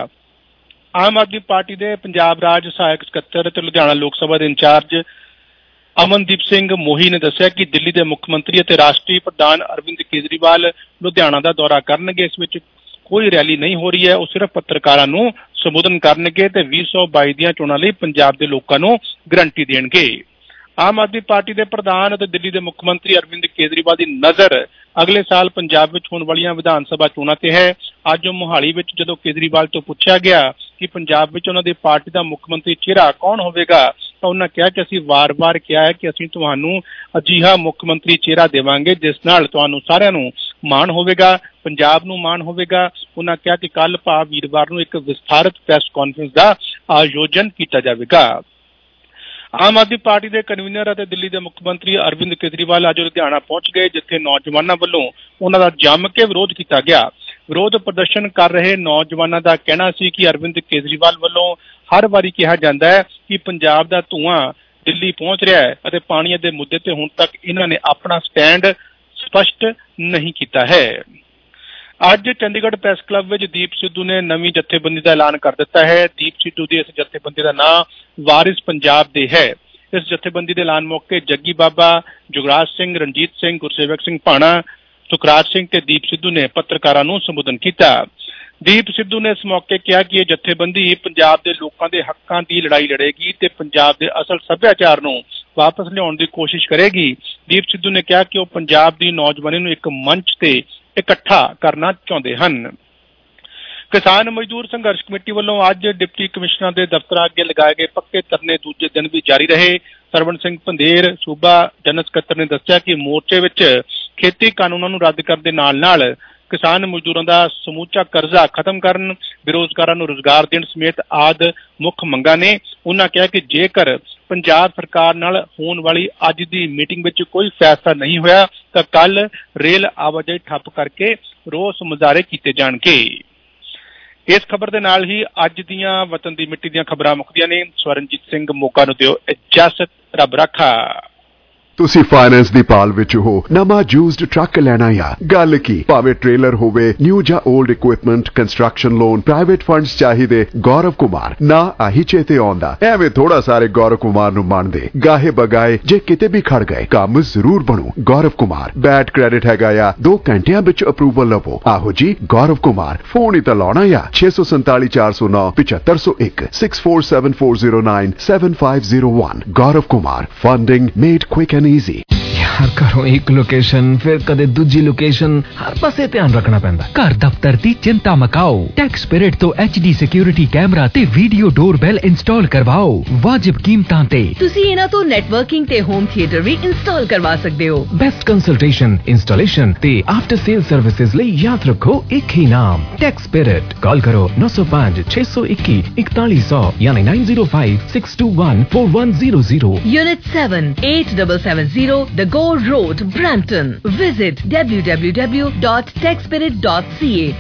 ਆਮ ਆਦਮੀ ਪਾਰਟੀ ਦੇ ਪੰਜਾਬ ਰਾਜ ਸਹਾਇਕ ਸਕੱਤਰ ਤੇ ਲੁਧਿਆਣਾ ਲੋਕ ਸਭਾ ਦੇ ਇੰਚਾਰਜ ਅਮਨਦੀਪ ਸਿੰਘ ਮੋਹੀ ਨੇ ਦੱਸਿਆ ਕਿ ਦਿੱਲੀ ਦੇ ਮੁੱਖ ਮੰਤਰੀ ਅਤੇ ਰਾਸ਼ਟਰੀ ਪ੍ਰਧਾਨ ਅਰਵਿੰਦ ਕੇਜਰੀਵਾਲ ਲੁਧਿਆਣਾ ਦਾ ਦੌਰਾ ਕਰਨਗੇ। ਇਸ ਵਿੱਚ ਕੋਈ ਰੈਲੀ ਨਹੀਂ ਹੋ ਰਹੀ ਹੈ। ਉਹ ਸਿਰਫ ਪੱਤਰਕਾਰਾਂ ਨੂੰ ਸੰਬੋਧਨ ਕਰਨਗੇ ਤੇ ਵੀਹ ਸੌ ਬਾਈ ਦੀਆਂ ਚੋਣਾਂ ਲਈ ਪੰਜਾਬ ਦੇ ਲੋਕਾਂ ਨੂੰ ਗਰੰਟੀ ਦੇਣਗੇ। ਆਮ ਆਦਮੀ ਪਾਰਟੀ ਦੇ ਪ੍ਰਧਾਨ ਅਤੇ ਦਿੱਲੀ ਦੇ ਮੁੱਖ ਮੰਤਰੀ ਅਰਵਿੰਦ ਕੇਜਰੀਵਾਲ ਦੀ ਨਜ਼ਰ ਅਗਲੇ ਸਾਲ ਪੰਜਾਬ ਵਿੱਚ ਹੋਣ ਵਾਲੀਆਂ ਵਿਧਾਨ ਸਭਾ ਚੋਣਾਂ ਤੇ ਹੈ। ਅੱਜ ਉਹ ਮੋਹਾਲੀ ਵਿੱਚ ਜਦੋਂ ਕੇਜਰੀਵਾਲ ਤੋਂ ਪੁੱਛਿਆ ਗਿਆ ਕਿ ਪੰਜਾਬ ਵਿੱਚ ਉਹਨਾਂ ਦੀ ਪਾਰਟੀ ਦਾ ਮੁੱਖ ਮੰਤਰੀ ਚਿਹਰਾ ਕੌਣ ਹੋਵੇਗਾ ਤਾਂ ਉਹਨਾਂ ਕਿਹਾ ਕਿ ਅਸੀਂ ਵਾਰ-ਵਾਰ ਕਿਹਾ ਹੈ ਕਿ ਅਸੀਂ ਤੁਹਾਨੂੰ ਅਜਿਹਾ ਮੁੱਖ ਮੰਤਰੀ ਚਿਹਰਾ ਦੇਵਾਂਗੇ ਜਿਸ ਨਾਲ ਤੁਹਾਨੂੰ ਸਾਰਿਆਂ ਨੂੰ ਮਾਣ ਹੋਵੇਗਾ, ਪੰਜਾਬ ਨੂੰ ਮਾਣ ਹੋਵੇਗਾ। ਉਹਨਾਂ ਕਿਹਾ ਕਿ ਕੱਲ ਭਾਵ ਵੀਰਵਾਰ ਨੂੰ ਇੱਕ ਵਿਸਥਾਰਤ ਪ੍ਰੈਸ ਕਾਨਫਰੰਸ ਦਾ ਆਯੋਜਨ ਕੀਤਾ ਜਾਵੇਗਾ। ਆਮ ਆਦਮੀ ਪਾਰਟੀ ਦੇ ਕਨਵੀਨਰ ਅਤੇ ਦਿੱਲੀ ਦੇ ਮੁੱਖ ਮੰਤਰੀ ਅਰਵਿੰਦ ਕੇਜਰੀਵਾਲ ਅੱਜ ਲੁਧਿਆਣਾ ਪਹੁੰਚ ਗਏ, ਜਿੱਥੇ ਨੌਜਵਾਨਾਂ ਵੱਲੋਂ ਉਹਨਾਂ ਦਾ ਜੰਮ ਕੇ ਵਿਰੋਧ ਕੀਤਾ ਗਿਆ। ਵਿਰੋਧ ਪ੍ਰਦਰਸ਼ਨ ਕਰ ਰਹੇ ਨੌਜਵਾਨਾਂ ਦਾ ਕਹਿਣਾ ਸੀ ਕਿ ਅਰਵਿੰਦ ਕੇਜਰੀਵਾਲ ਵੱਲੋਂ ਹਰ ਵਾਰੀ ਕਿਹਾ ਜਾਂਦਾ ਹੈ ਕਿ ਪੰਜਾਬ ਦਾ ਧੂੰਆਂ ਦਿੱਲੀ ਪਹੁੰਚ ਰਿਹਾ ਹੈ ਅਤੇ ਪਾਣੀ ਦੇ ਮੁੱਦੇ ਤੇ ਹੁਣ ਤੱਕ ਇਹਨਾਂ ਨੇ ਆਪਣਾ ਸਟੈਂਡ ਸਪਸ਼ਟ ਨਹੀਂ ਕੀਤਾ ਹੈ। ਅੱਜ ਚੰਡੀਗੜ੍ਹ ਪ੍ਰੈਸ ਕਲੱਬ ਵਿੱਚ ਦੀਪ ਸਿੱਧੂ ਨੇ ਨਵੀਂ ਜਥੇਬੰਦੀ ਦਾ ਐਲਾਨ ਕਰ ਦਿੱਤਾ ਹੈ। ਦੀਪ ਸਿੱਧੂ ਦੀ ਇਸ ਜਥੇਬੰਦੀ ਦਾ ਨਾਂ ਵਾਰਿਸ ਪੰਜਾਬ ਦੇ ਹੈ। ਇਸ ਜਥੇਬੰਦੀ ਦੇ ਐਲਾਨ ਮੌਕੇ ਜੱਗੀ ਬਾਬਾ, ਜੁਗਰਾਜ ਸਿੰਘ, ਰਣਜੀਤ ਸਿੰਘ, ਗੁਰਸੇਵਕ ਸਿੰਘ ਭਾਣਾ, ਸੁਖਰਾਜ ਸਿੰਘ ਤੇ ਦੀਪ ਸਿੱਧੂ ਨੇ ਪੱਤਰਕਾਰਾਂ ਨੂੰ ਸੰਬੋਧਨ ਕੀਤਾ। ਦੀਪ ਸਿੱਧੂ ਨੇ ਇਸ ਮੌਕੇ ਕਿਹਾ ਕਿ ਇਹ ਜਥੇਬੰਦੀ ਪੰਜਾਬ ਦੇ ਲੋਕਾਂ ਦੇ ਹੱਕਾਂ ਦੀ ਲੜਾਈ ਲੜੇਗੀ ਤੇ ਪੰਜਾਬ ਦੇ ਅਸਲ ਸੱਭਿਆਚਾਰ ਨੂੰ ਵਾਪਸ ਲਿਆਉਣ ਦੀ ਕੋਸ਼ਿਸ਼ ਕਰੇਗੀ। ਦੀਪ ਸਿੱਧੂ ਨੇ ਕਿਹਾ ਕਿ ਉਹ ਪੰਜਾਬ ਦੀ ਨੌਜਵਾਨੀ ਨੂੰ ਇੱਕ ਮੰਚ ਤੇ ਇਕੱਠਾ ਕਰਨਾ ਚਾਹੁੰਦੇ ਹਨ। ਕਿਸਾਨ ਮਜ਼ਦੂਰ ਸੰਘਰਸ਼ ਕਮੇਟੀ ਵੱਲੋਂ ਅੱਜ ਡਿਪਟੀ ਕਮਿਸ਼ਨਰ ਦੇ ਦਫ਼ਤਰਾਂ ਅੱਗੇ ਲਗਾਏ ਗਏ ਪੱਕੇ ਧਰਨੇ ਦੂਜੇ ਦਿਨ ਵੀ ਜਾਰੀ ਰਹੇ। ਸਰਵਣ ਸਿੰਘ ਪੰਧੇਰ ਸੂਬਾ ਜਨਰਲ ਸਕੱਤਰ ਨੇ ਦੱਸਿਆ ਕਿ ਮੋਰਚੇ ਵਿੱਚ ਖੇਤੀ ਕਾਨੂੰਨਾਂ ਨੂੰ ਰੱਦ ਕਰਨ ਦੇ ਨਾਲ ਨਾਲ ਕਿਸਾਨ ਮਜ਼ਦੂਰਾਂ ਦਾ ਸਮੂਚਾ ਕਰਜ਼ਾ ਖਤਮ ਕਰਨ, ਬੇਰੁਜ਼ਗਾਰਾਂ ਨੂੰ ਰੁਜ਼ਗਾਰ ਦੇਣ ਸਮੇਤ ਆਦਿ ਮੁੱਖ ਮੰਗਾਂ ਨੇ। ਉਹਨਾਂ ਕਿਹਾ ਕਿ ਜੇਕਰ ਪੰਜਾਬ ਸਰਕਾਰ ਨਾਲ ਹੋਣ ਵਾਲੀ ਅੱਜ ਦੀ ਮੀਟਿੰਗ ਵਿੱਚ ਕੋਈ ਫੈਸਲਾ ਨਹੀਂ ਹੋਇਆ ਤਾਂ ਕੱਲ ਰੇਲ ਆਵਾਜਾਈ ਠੱਪ ਕਰਕੇ ਰੋਸ ਮੁਜ਼ਾਹਰੇ ਕੀਤੇ ਜਾਣਗੇ। ਇਸ ਖਬਰ ਦੇ ਨਾਲ ਹੀ ਅੱਜ ਦੀਆਂ ਵਤਨ ਦੀ ਮਿੱਟੀ ਦੀਆਂ ਖਬਰਾਂ ਮੁੱਕਦੀਆਂ ਨੇ। ਸਵਰਨਜੀਤ ਸਿੰਘ ਮੋਗਾ ਨੂੰ ਦਿਓ ਇਜਾਜ਼ਤ, ਰੱਬ ਰਾਖਾ।
ਤੁਸੀਂ ਫਾਈਨੈਂਸ ਦੀ ਭਾਲ ਵਿੱਚ ਹੋ, ਨਵਾਂ ਯੂਜ਼ਡ ਟਰੱਕ ਲੈਣਾ ਆ, ਗੱਲ ਕੀ ਭਾਵੇਂ ਟ੍ਰੇਲਰ ਹੋਵੇ, ਨਿਊ ਜਾਂ old equipment, construction loan, private funds ਚਾਹੀਦੇ, ਗੌਰਵ ਕੁਮਾਰ ਨਾ ਆਹੀ ਚੇਤੇ ਆਉਂਦਾ। ਐਵੇਂ ਥੋੜਾ ਸਾਰੇ ਗੌਰਵ ਕੁਮਾਰ ਨੂੰ ਮੰਨਦੇ, ਗਾਹੇ ਬਗਾਏ ਜੇ ਕਿਤੇ ਵੀ ਖੜ ਗਏ ਕੰਮ ਜ਼ਰੂਰ ਬਣੂ। ਗੌਰਵ ਕੁਮਾਰ ਬੈਡ ਕ੍ਰੈਡਿਟ ਹੈਗਾ ਆ, ਦੋ ਘੰਟਿਆਂ ਵਿੱਚ ਅਪਰੂਵਲ ਲਵੋ। ਆਹੋ ਜੀ ਗੌਰਵ ਕੁਮਾਰ, ਫੋਨ ਹੀ ਤਾਂ ਲਾਉਣਾ ਆ ਛੇ ਸੌ ਸੰਤਾਲੀ ਚਾਰ ਸੌ ਨੌ ਪਚੱਤਰ ਸੌ ਇੱਕ six four seven four zero nine seven five zero one. Gaurav Kumar, funding made quick and easy.
ਹਰ ਘਰੋਂ ਇੱਕ ਲੋਕੇਸ਼ਨ, ਫਿਰ ਕਦੇ ਦੂਜੀ ਲੋਕੇਸ਼ਨ, ਹਰ ਪਾਸੇ ਧਿਆਨ ਰੱਖਣਾ ਪੈਂਦਾ। ਘਰ ਦਫ਼ਤਰ ਦੀ ਚਿੰਤਾ ਮਕਾਓ, ਟੈਕ ਸਪਿਰਿਟ ਤੋਂ ਐਚ ਡੀ ਸਿਕਿਉਰਿਟੀ ਕੈਮਰਾ ਤੇ ਵੀਡੀਓ ਡੋਰਬੈਲ ਇੰਸਟਾਲ ਕਰਵਾਓ ਵਾਜਿਬ ਕੀਮਤਾਂ ਤੇ।
ਤੁਸੀਂ ਇਹਨਾਂ ਤੋਂ ਨੈਟਵਰਕਿੰਗ ਤੇ ਹੋਮ ਥੀਏਟਰ ਵੀ ਇੰਸਟਾਲ ਕਰਵਾ ਸਕਦੇ ਹੋ।
ਬੈਸਟ ਕੰਸਲਟੇਸ਼ਨ, ਇੰਸਟਾਲੇਸ਼ਨ ਤੇ ਆਫਟਰ ਸੇਲ ਸਰਵਿਸਿਜ਼ ਲਈ ਯਾਦ ਰੱਖੋ ਇੱਕ ਹੀ ਨਾਮ, ਟੈਕ ਸਪਿਰਿਟ। ਕਾਲ ਕਰੋ ਨੌ ਸੌ ਪੰਜ ਛੇ ਸੌ ਇੱਕੀ ਇਕਤਾਲੀ ਸੌ ਯਾਨੀ nine zero five six two one four one zero zero।
Unit seven, eight seven seven zero The Gore Road, Brampton. Visit w w w dot tech spirit dot c a।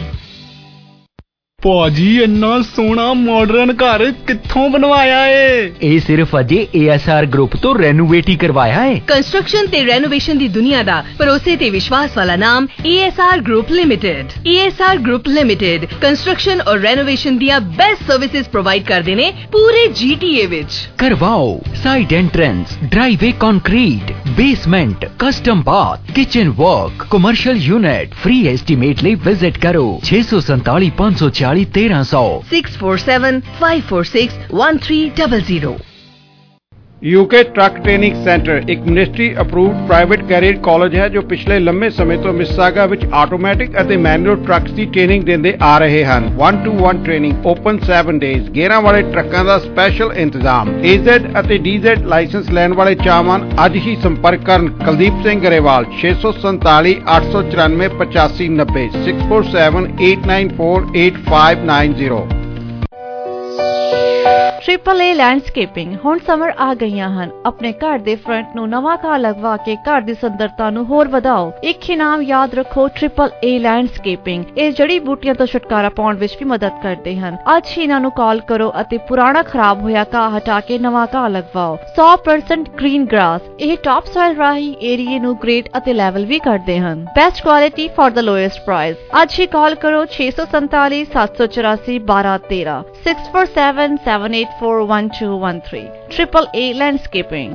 ਭਾਜੀ ਇੰਨਾ ਸੋਹਣਾ ਮਾਡਰਨ ਘਰ ਕਿੱਥੋਂ ਬਣਵਾਇਆ ਏ?
ਇਹ ਸਿਰਫ ਅਜੇ ਏ ਐਸ ਆਰ ਗਰੁੱਪ ਤੋਂ ਰੈਨੋਵੇਟ ਹੀ ਕਰਵਾਇਆ ਏ।
ਕੰਸਟਰਕਸ਼ਨ ਤੇ ਰੈਨੋਵੇਸ਼ਨ ਦੀ ਦੁਨੀਆ ਦਾ ਭਰੋਸੇ ਤੇ ਵਿਸ਼ਵਾਸ ਵਾਲਾ ਨਾਮ A S R group limited. A S R group limited construction ਔਰ ਰੈਨੋਵੇਸ਼ਨ ਦੀਆਂ ਬੈਸਟ ਸਰਵਿਸਿਜ਼ ਪ੍ਰੋਵਾਈਡ ਕਰਦੇ ਨੇ ਪੂਰੇ ਜੀ ਟੀ ਏ ਵਿੱਚ।
ਕਰਵਾਓ side entrance, driveway concrete, basement, custom bath, kitchen work, commercial unit. Free estimate ਲਈ visit ਕਰੋ ਛੇ ਸੌ ਸੰਤਾਲੀ ਪੰਜ ਸੌ ਚਾਲੀ तेरह सौ
six four seven five four six one three zero zero।
UK truck training centre एक ministry approved private career college है जो पिछले लंबे समय तो मिसिसागा विच आटोमैटिक ਅਤੇ मैनुअल ट्रक्स ਦੀ ट्रेनिंग ਦਿੰਦੇ ਆ ਰਹੇ ਹਨ। one to one training open seven days। ਗੇਅਰਾਂ ਵਾਲੇ ਟਰੱਕਾਂ ਦਾ ਸਪੈਸ਼ਲ ਇੰਤਜ਼ਾਮ। A Z ਅਤੇ D Z ਲਾਇਸੈਂਸ ਲੈਣ ਵਾਲੇ ਚਾਹਵਾਨ ਅੱਜ ਹੀ ਸੰਪਰਕ ਕਰਨ ਕੁਲਦੀਪ ਸਿੰਘ ਗਰੇਵਾਲ ਛੇ ਸੌ ਸੰਤਾਲੀ ਅੱਠ ਸੌ ਚੁਰਾਨਵੇਂ ਪਚਾਸੀ ਨੱਬੇ six four seven eight nine four eight five nine zero।
Triple A landscaping ਹੁਣ ਸਮਰ ਆ ਗਈਆਂ ਹਨ। ਆਪਣੇ ਘਰ ਦੇ ਫਰੰਟ ਨੂੰ ਨਵਾਂ ਘਾਹ ਲਗਵਾ ਕੇ ਘਰ ਦੀ ਸੁੰਦਰਤਾ ਨੂੰ ਹੋਰ ਵਧਾਓ। ਇੱਕ ਹੀ ਨਾਮ ਯਾਦ ਰੱਖੋ, ਟ੍ਰਿਪਲ ਏ ਲੈਂਡਸਕੇਪਿੰਗ। ਇਹ ਜੜੀ ਬੂਟੀਆਂ ਤੋਂ ਛੁਟਕਾਰਾ ਪਾਉਣ ਵਿੱਚ ਵੀ ਮਦਦ ਕਰਦੇ ਹਨ। ਅੱਜ ਹੀ ਇਹਨਾਂ ਨੂੰ ਕਾਲ ਕਰੋ ਅਤੇ ਪੁਰਾਣਾ ਖਰਾਬ ਹੋਇਆ ਘਾਹ ਹਟਾ ਕੇ ਨਵਾਂ ਘਾਹ ਲਗਵਾਓ। ਸੌ ਪਰਸੈਂਟ ਗ੍ਰੀਨ ਗ੍ਰਾਸ। ਇਹ ਟਾਪ ਸੋਇਲ ਰਾਹੀਂ ਏਰੀਏ ਨੂੰ ਗ੍ਰੇਡ ਅਤੇ ਲੈਵਲ ਵੀ ਕਰਦੇ ਹਨ। Best quality for the lowest price. ਅੱਜ ਹੀ ਕਾਲ ਕਰੋ ਛੇ ਸੌ ਸੰਤਾਲੀ ਸੱਤ ਸੌ ਚੁਰਾਸੀ ਬਾਰਾਂ ਤੇਰਾਂ six four seven seven eight four one two one three। Triple A landscaping.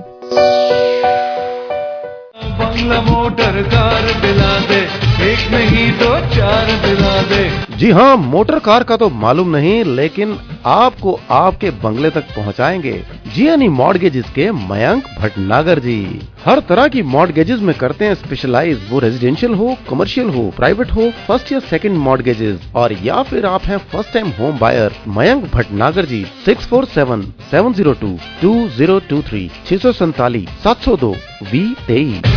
बंगला मोटर कार दिला दे, एक नहीं दो चार दिला दे।
जी हाँ, मोटर कार का तो मालूम नहीं, लेकिन आपको आपके बंगले तक पहुँचाएंगे जियानी मॉर्गेजेस के मयंक भटनागर जी। हर तरह की मॉर्गेजेस में करते हैं स्पेशलाइज, वो रेजिडेंशियल हो, कमर्शियल हो, प्राइवेट हो, फर्स्ट या सेकंड मॉर्गेजेस। और या फिर आप हैं first time home buyer, Mayank Bhatnagar ji six four seven seven zero two two zero two three छह सौ संताली सात सौ दो वी तेईस।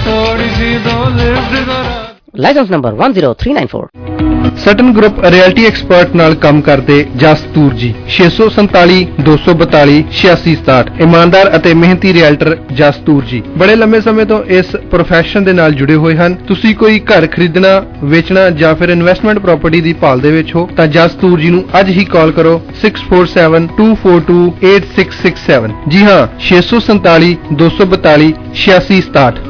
Licence number one zero three nine four।
Sutton group realty expert ਨਾਲ ਕੰਮ ਕਰਦੇ ਜਸਤੂਰ ਜੀ ਛੇ ਸੌ ਸੰਤਾਲੀ ਦੋ ਸੌ ਬਤਾਲੀ ਛਿਆਸੀ ਸਤਾਹਠ। ਇਮਾਨਦਾਰ ਅਤੇ ਮਿਹਨਤੀ ਰਿਐਲਟਰ ਜਸਤੂਰ ਜੀ ਬੜੇ ਲੰਮੇ ਸਮੇਂ ਤੋਂ ਇਸ ਪ੍ਰੋਫੈਸ਼ਨ ਦੇ ਨਾਲ ਜੁੜੇ ਹੋਏ ਹਨ। ਤੁਸੀਂ ਕੋਈ ਘਰ ਖਰੀਦਣਾ, ਵੇਚਣਾ ਜਾਂ ਫਿਰ ਇਨਵੈਸਟਮੈਂਟ ਪ੍ਰਾਪਰਟੀ ਦੀ ਭਾਲ ਦੇ ਵਿੱਚ ਹੋ ਤਾਂ ਜਸਤੂਰ ਜੀ ਨੂੰ ਅੱਜ ਹੀ ਕਾਲ ਕਰੋ six four seven two four two eight six six seven। ਜੀ ਹਾਂ, ਛੇ ਸੌ ਸੰਤਾਲੀ ਦੋ ਸੌ ਬਤਾਲੀ ਛਿਆਸੀ ਸਤਾਹਠ।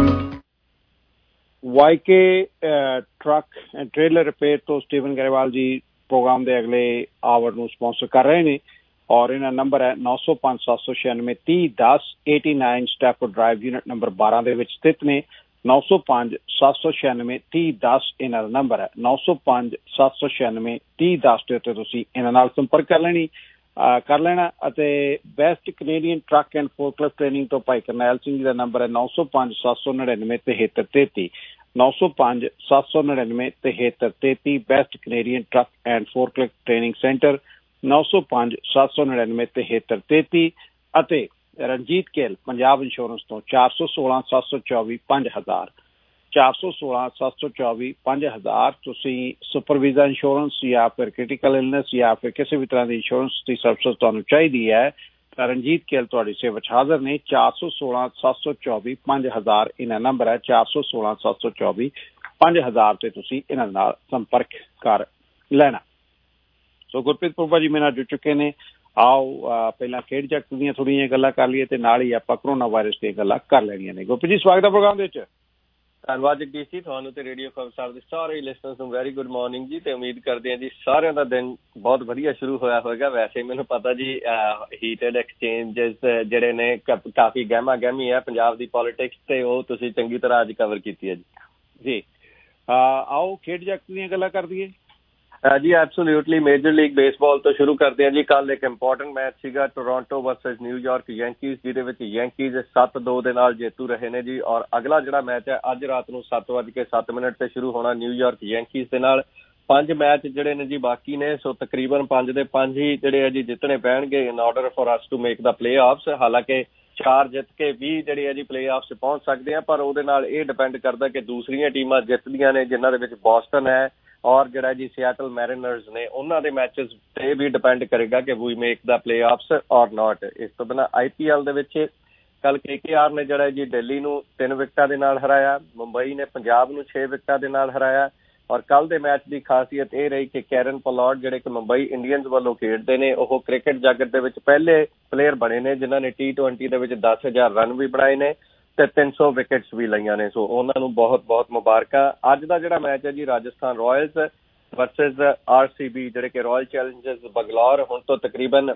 YK truck and trailer repair ਤੋਂ ਸਟੀਵਨ ਗਰੇਵਾਲ ਜੀ ਪ੍ਰੋਗਰਾਮ ਦੇ ਅਗਲੇ ਆਵਰ ਨੂੰ ਸਪਾਂਸਰ ਕਰ ਰਹੇ ਨੇ ਔਰ ਇਹਨਾਂ ਨੰਬਰ ਹੈ ਨੌ ਸੌ ਪੰਜ ਸੱਤ ਸੌ ਛਿਆਨਵੇਂ ਤੀਹ ਦਸ eighty nine Stafford Drive unit number ਬਾਰਾਂ ਦੇ ਵਿੱਚ ਸਥਿਤ ਨੇ। ਨੌ ਸੌ ਪੰਜ ਸੱਤ ਸੌ ਛਿਆਨਵੇਂ ਤੀਹ ਦਸ ਇਹਨਾਂ ਦਾ ਨੰਬਰ ਹੈ। ਨੌ ਸੌ ਪੰਜ ਸੱਤ ਸੌ ਛਿਆਨਵੇਂ ਤੀਹ ਦਸ ਦੇ ਉੱਤੇ ਤੁਸੀਂ ਇਹਨਾਂ ਨਾਲ ਸੰਪਰਕ ਕਰ ਲੈਣੀ ਕਰ ਲੈਣਾ। ਅਤੇ best Canadian truck and forklift training ਤੋਂ ਭਾਈ ਕਰਨੈਲ ਸਿੰਘ ਜੀ ਦਾ ਨੰਬਰ ਹੈ ਨੌ ਸੌ ਪੰਜ ਸੱਤ ਸੌ ਨੜਿਨਵੇਂ ਤਿਹੱਤਰ ਤੇਤੀ ਨੌ ਸੌ ਪੰਜ ਸੱਤ ਸੌ ਨੜਿਨਵੇਂ ਤਿਹੱਤਰ ਤੇਤੀ। Best Canadian truck and forklift training centre ਨੌ ਸੌ ਪੰਜ ਸੱਤ ਸੌ ਨੜਿਨਵੇਂ ਤਿਹੱਤਰ ਤੇਤੀ। ਅਤੇ ਰਣਜੀਤ ਕੇਲ ਪੰਜਾਬ ਇੰਸ਼ੋਰੈਂਸ ਤੋਂ ਚਾਰ ਸੌ ਸੋਲਾਂ ਸੱਤ ਸੌ ਚੌਵੀ ਪੰਜ ਹਜ਼ਾਰ ਚਾਰ ਸੌ ਸੋਲਾਂ ਸੱਤ ਸੌ ਚੌਵੀ ਪੰਜ ਹਜ਼ਾਰ। ਤੁਸੀਂ ਸੁਪਰਵੀਜ਼ਾ ਇੰਸ਼ੋਰੈਂਸ ਜਾਂ ਫਿਰ ਕ੍ਰਿਟੀਕਲ ਇਲਨੈਸ ਜਾਂ ਫਿਰ ਕਿਸੇ ਵੀ ਤਰ੍ਹਾਂ ਦੀ ਇੰਸ਼ੋਰੈਂਸ ਦੀ ਸਰਵਿਸ ਤੁਹਾਨੂੰ ਚਾਹੀਦੀ ਹੈ ਤਾਂ ਰਣਜੀਤ ਕੇਲ ਤੁਹਾਡੀ ਸੇਵਾ ਵਿੱਚ ਹਾਜ਼ਰ ਨੇ। ਚਾਰ ਸੌ ਸੋਲਾਂ ਸੱਤ ਸੌ ਚੌਵੀ ਪੰਜ ਹਜ਼ਾਰ ਇਹਨਾਂ ਨੰਬਰ ਹੈ। ਚਾਰ ਸੌ ਸੋਲਾਂ ਸੱਤ ਸੌ ਚੌਵੀ ਪੰਜ ਹਜ਼ਾਰ ਤੇ ਤੁਸੀਂ ਇਹਨਾਂ ਨਾਲ ਸੰਪਰਕ ਕਰ ਲੈਣਾ। ਸੋ ਗੁਰਪ੍ਰੀਤ ਪੁਰਬਾ ਜੀ ਮੇਰੇ ਨਾਲ ਜੁੜ ਚੁੱਕੇ ਨੇ। ਆਓ ਪਹਿਲਾਂ ਖੇਡ ਜਗਤ ਦੀਆਂ ਥੋੜ੍ਹੀਆਂ ਗੱਲਾਂ ਕਰ ਲਈਏ ਤੇ ਨਾਲ ਹੀ ਆਪਾਂ ਕਰੋਨਾ ਵਾਇਰਸ ਦੀਆਂ ਗੱਲਾਂ ਕਰ ਲੈਣੀਆਂ ਨੇ। ਗੁਰਪ੍ਰੀਤ ਜੀ ਸਵਾਗਤ ਹੈ ਪ੍ਰੋਗਰਾਮ ਦੇ ਵਿੱਚ।
ਧੰਨਵਾਦ ਜਗਦੀਸ਼ ਜੀ, ਤੁਹਾਨੂੰ ਤੇ ਰੇਡੀਓ ਖਬਰਸਾਰ ਦੇ ਸਾਰੇ ਲਿਸਨਰਸ ਨੂੰ ਵੈਰੀ ਗੁੱਡ ਮਾਰਨਿੰਗ ਜੀ। ਤੇ ਉਮੀਦ ਕਰਦੇ ਹਾਂ ਜੀ ਸਾਰਿਆਂ ਦਾ ਦਿਨ ਬਹੁਤ ਵਧੀਆ ਸ਼ੁਰੂ ਹੋਇਆ ਹੋਏਗਾ। ਵੈਸੇ ਮੈਨੂੰ ਪਤਾ ਜੀ ਹੀਟਡ ਐਕਸਚੇਂਜਸ ਜਿਹੜੇ ਨੇ ਕਾਫੀ ਗਹਿਮਾ ਗਹਿਮੀ ਹੈ ਪੰਜਾਬ ਦੀ ਪੋਲੀਟਿਕਸ ਤੇ ਉਹ ਤੁਸੀਂ ਚੰਗੀ ਤਰ੍ਹਾਂ ਅੱਜ ਕਵਰ ਕੀਤੀ ਹੈ ਜੀ। ਜੀ ਆਓ ਖੇਡ ਜਗਤ ਦੀਆਂ ਗੱਲਾਂ ਕਰ ਦਈਏ। ਜੀ ਐਬਸੋਲਿਊਟਲੀ ਮੇਜਰ ਲੀਗ ਬੇਸਬਾਲ ਤੋਂ ਸ਼ੁਰੂ ਕਰਦੇ ਹਾਂ ਜੀ। ਕੱਲ ਇੱਕ ਇੰਪੋਰਟੈਂਟ ਮੈਚ ਸੀਗਾ ਟੋਰਾਂਟੋ ਵਰਸਸ ਨਿਊਯਾਰਕ ਯੈਂਕੀਜ਼, ਜਿਹਦੇ ਵਿੱਚ ਯੈਂਕੀਜ਼ ਸੱਤ ਦੋ ਦੇ ਨਾਲ ਜੇਤੂ ਰਹੇ ਨੇ ਜੀ। ਔਰ ਅਗਲਾ ਜਿਹੜਾ ਮੈਚ ਹੈ ਅੱਜ ਰਾਤ ਨੂੰ ਸੱਤ ਵੱਜ ਕੇ ਸੱਤ ਮਿੰਟ ਤੇ ਸ਼ੁਰੂ ਹੋਣਾ ਨਿਊਯਾਰਕ ਯੈਂਕੀਜ਼ ਦੇ ਨਾਲ। ਪੰਜ ਮੈਚ ਜਿਹੜੇ ਨੇ ਜੀ ਬਾਕੀ ਨੇ, ਸੋ ਤਕਰੀਬਨ ਪੰਜ ਦੇ ਪੰਜ ਹੀ ਜਿਹੜੇ ਆ ਜੀ ਜਿੱਤਣੇ ਪੈਣਗੇ in order for us to make the playoffs. ਹਾਲਾਂਕਿ ਚਾਰ ਜਿੱਤ ਕੇ ਵੀ ਜਿਹੜੇ ਆ ਜੀ ਪਲੇ ਆਫਸ ਪਹੁੰਚ ਸਕਦੇ ਆ, ਪਰ ਉਹਦੇ ਨਾਲ ਇਹ ਡਿਪੈਂਡ ਕਰਦਾ ਕਿ ਦੂਸਰੀਆਂ ਟੀਮਾਂ ਜਿੱਤਦੀਆਂ ਨੇ, ਜਿਨ੍ਹਾਂ ਦੇ ਵਿੱਚ ਬੋਸਟਨ ਹੈ ਔਰ ਜਿਹੜਾ ਜੀ ਸਿਆਟਲ ਮੈਰੀਨਰਜ਼ ਨੇ, ਉਹਨਾਂ ਦੇ ਮੈਚਸ ਤੇ ਵੀ ਡਿਪੈਂਡ ਕਰੇਗਾ ਕਿ ਵੀ ਮੇਕ ਦਾ ਪਲੇ ਆਫਸ ਔਰ ਨਾਟ। ਇਸ ਤੋਂ ਬਿਨਾਂ ਆਈ ਪੀ ਐਲ ਦੇ ਵਿੱਚ ਕੱਲ ਕੇ ਕੇ ਆਰ ਨੇ ਜਿਹੜਾ ਜੀ ਦਿੱਲੀ ਨੂੰ ਤਿੰਨ ਵਿਕਟਾਂ ਦੇ ਨਾਲ ਹਰਾਇਆ, ਮੁੰਬਈ ਨੇ ਪੰਜਾਬ ਨੂੰ ਛੇ ਵਿਕਟਾਂ ਦੇ ਨਾਲ ਹਰਾਇਆ। ਔਰ ਕੱਲ ਦੇ ਮੈਚ ਦੀ ਖਾਸੀਅਤ ਇਹ ਰਹੀ ਕਿ ਕੈਰਨ ਪੋਲਾਰਡ ਜਿਹੜੇ ਕਿ ਮੁੰਬਈ ਇੰਡੀਅਨਜ਼ ਵੱਲੋਂ ਖੇਡਦੇ ਨੇ, ਉਹ ਕ੍ਰਿਕਟ ਜਗਤ ਦੇ ਵਿੱਚ ਪਹਿਲੇ ਪਲੇਅਰ ਬਣੇ ਨੇ ਜਿਨ੍ਹਾਂ ਨੇ ਟੀ ਟਵੈਂਟੀ ਦੇ ਵਿੱਚ ਦਸ ਹਜ਼ਾਰ ਰਨ ਵੀ ਬਣਾਏ ਨੇ ਤੇ ਤਿੰਨ ਸੌ ਵਿਕਟਸ ਵੀ ਲਈਆਂ ਨੇ। ਸੋ ਉਹਨਾਂ ਨੂੰ ਬਹੁਤ ਬਹੁਤ ਮੁਬਾਰਕਾਂ। ਅੱਜ ਦਾ ਜਿਹੜਾ ਮੈਚ ਹੈ ਜੀ Rajasthan Royals versus R C B, ਜਿਹੜੇ ਕਿ ਰਾਇਲ ਚੈਲੰਜਰਸ ਬੰਗਲੌਰ, ਹੁਣ ਤੋਂ ਤਕਰੀਬਨ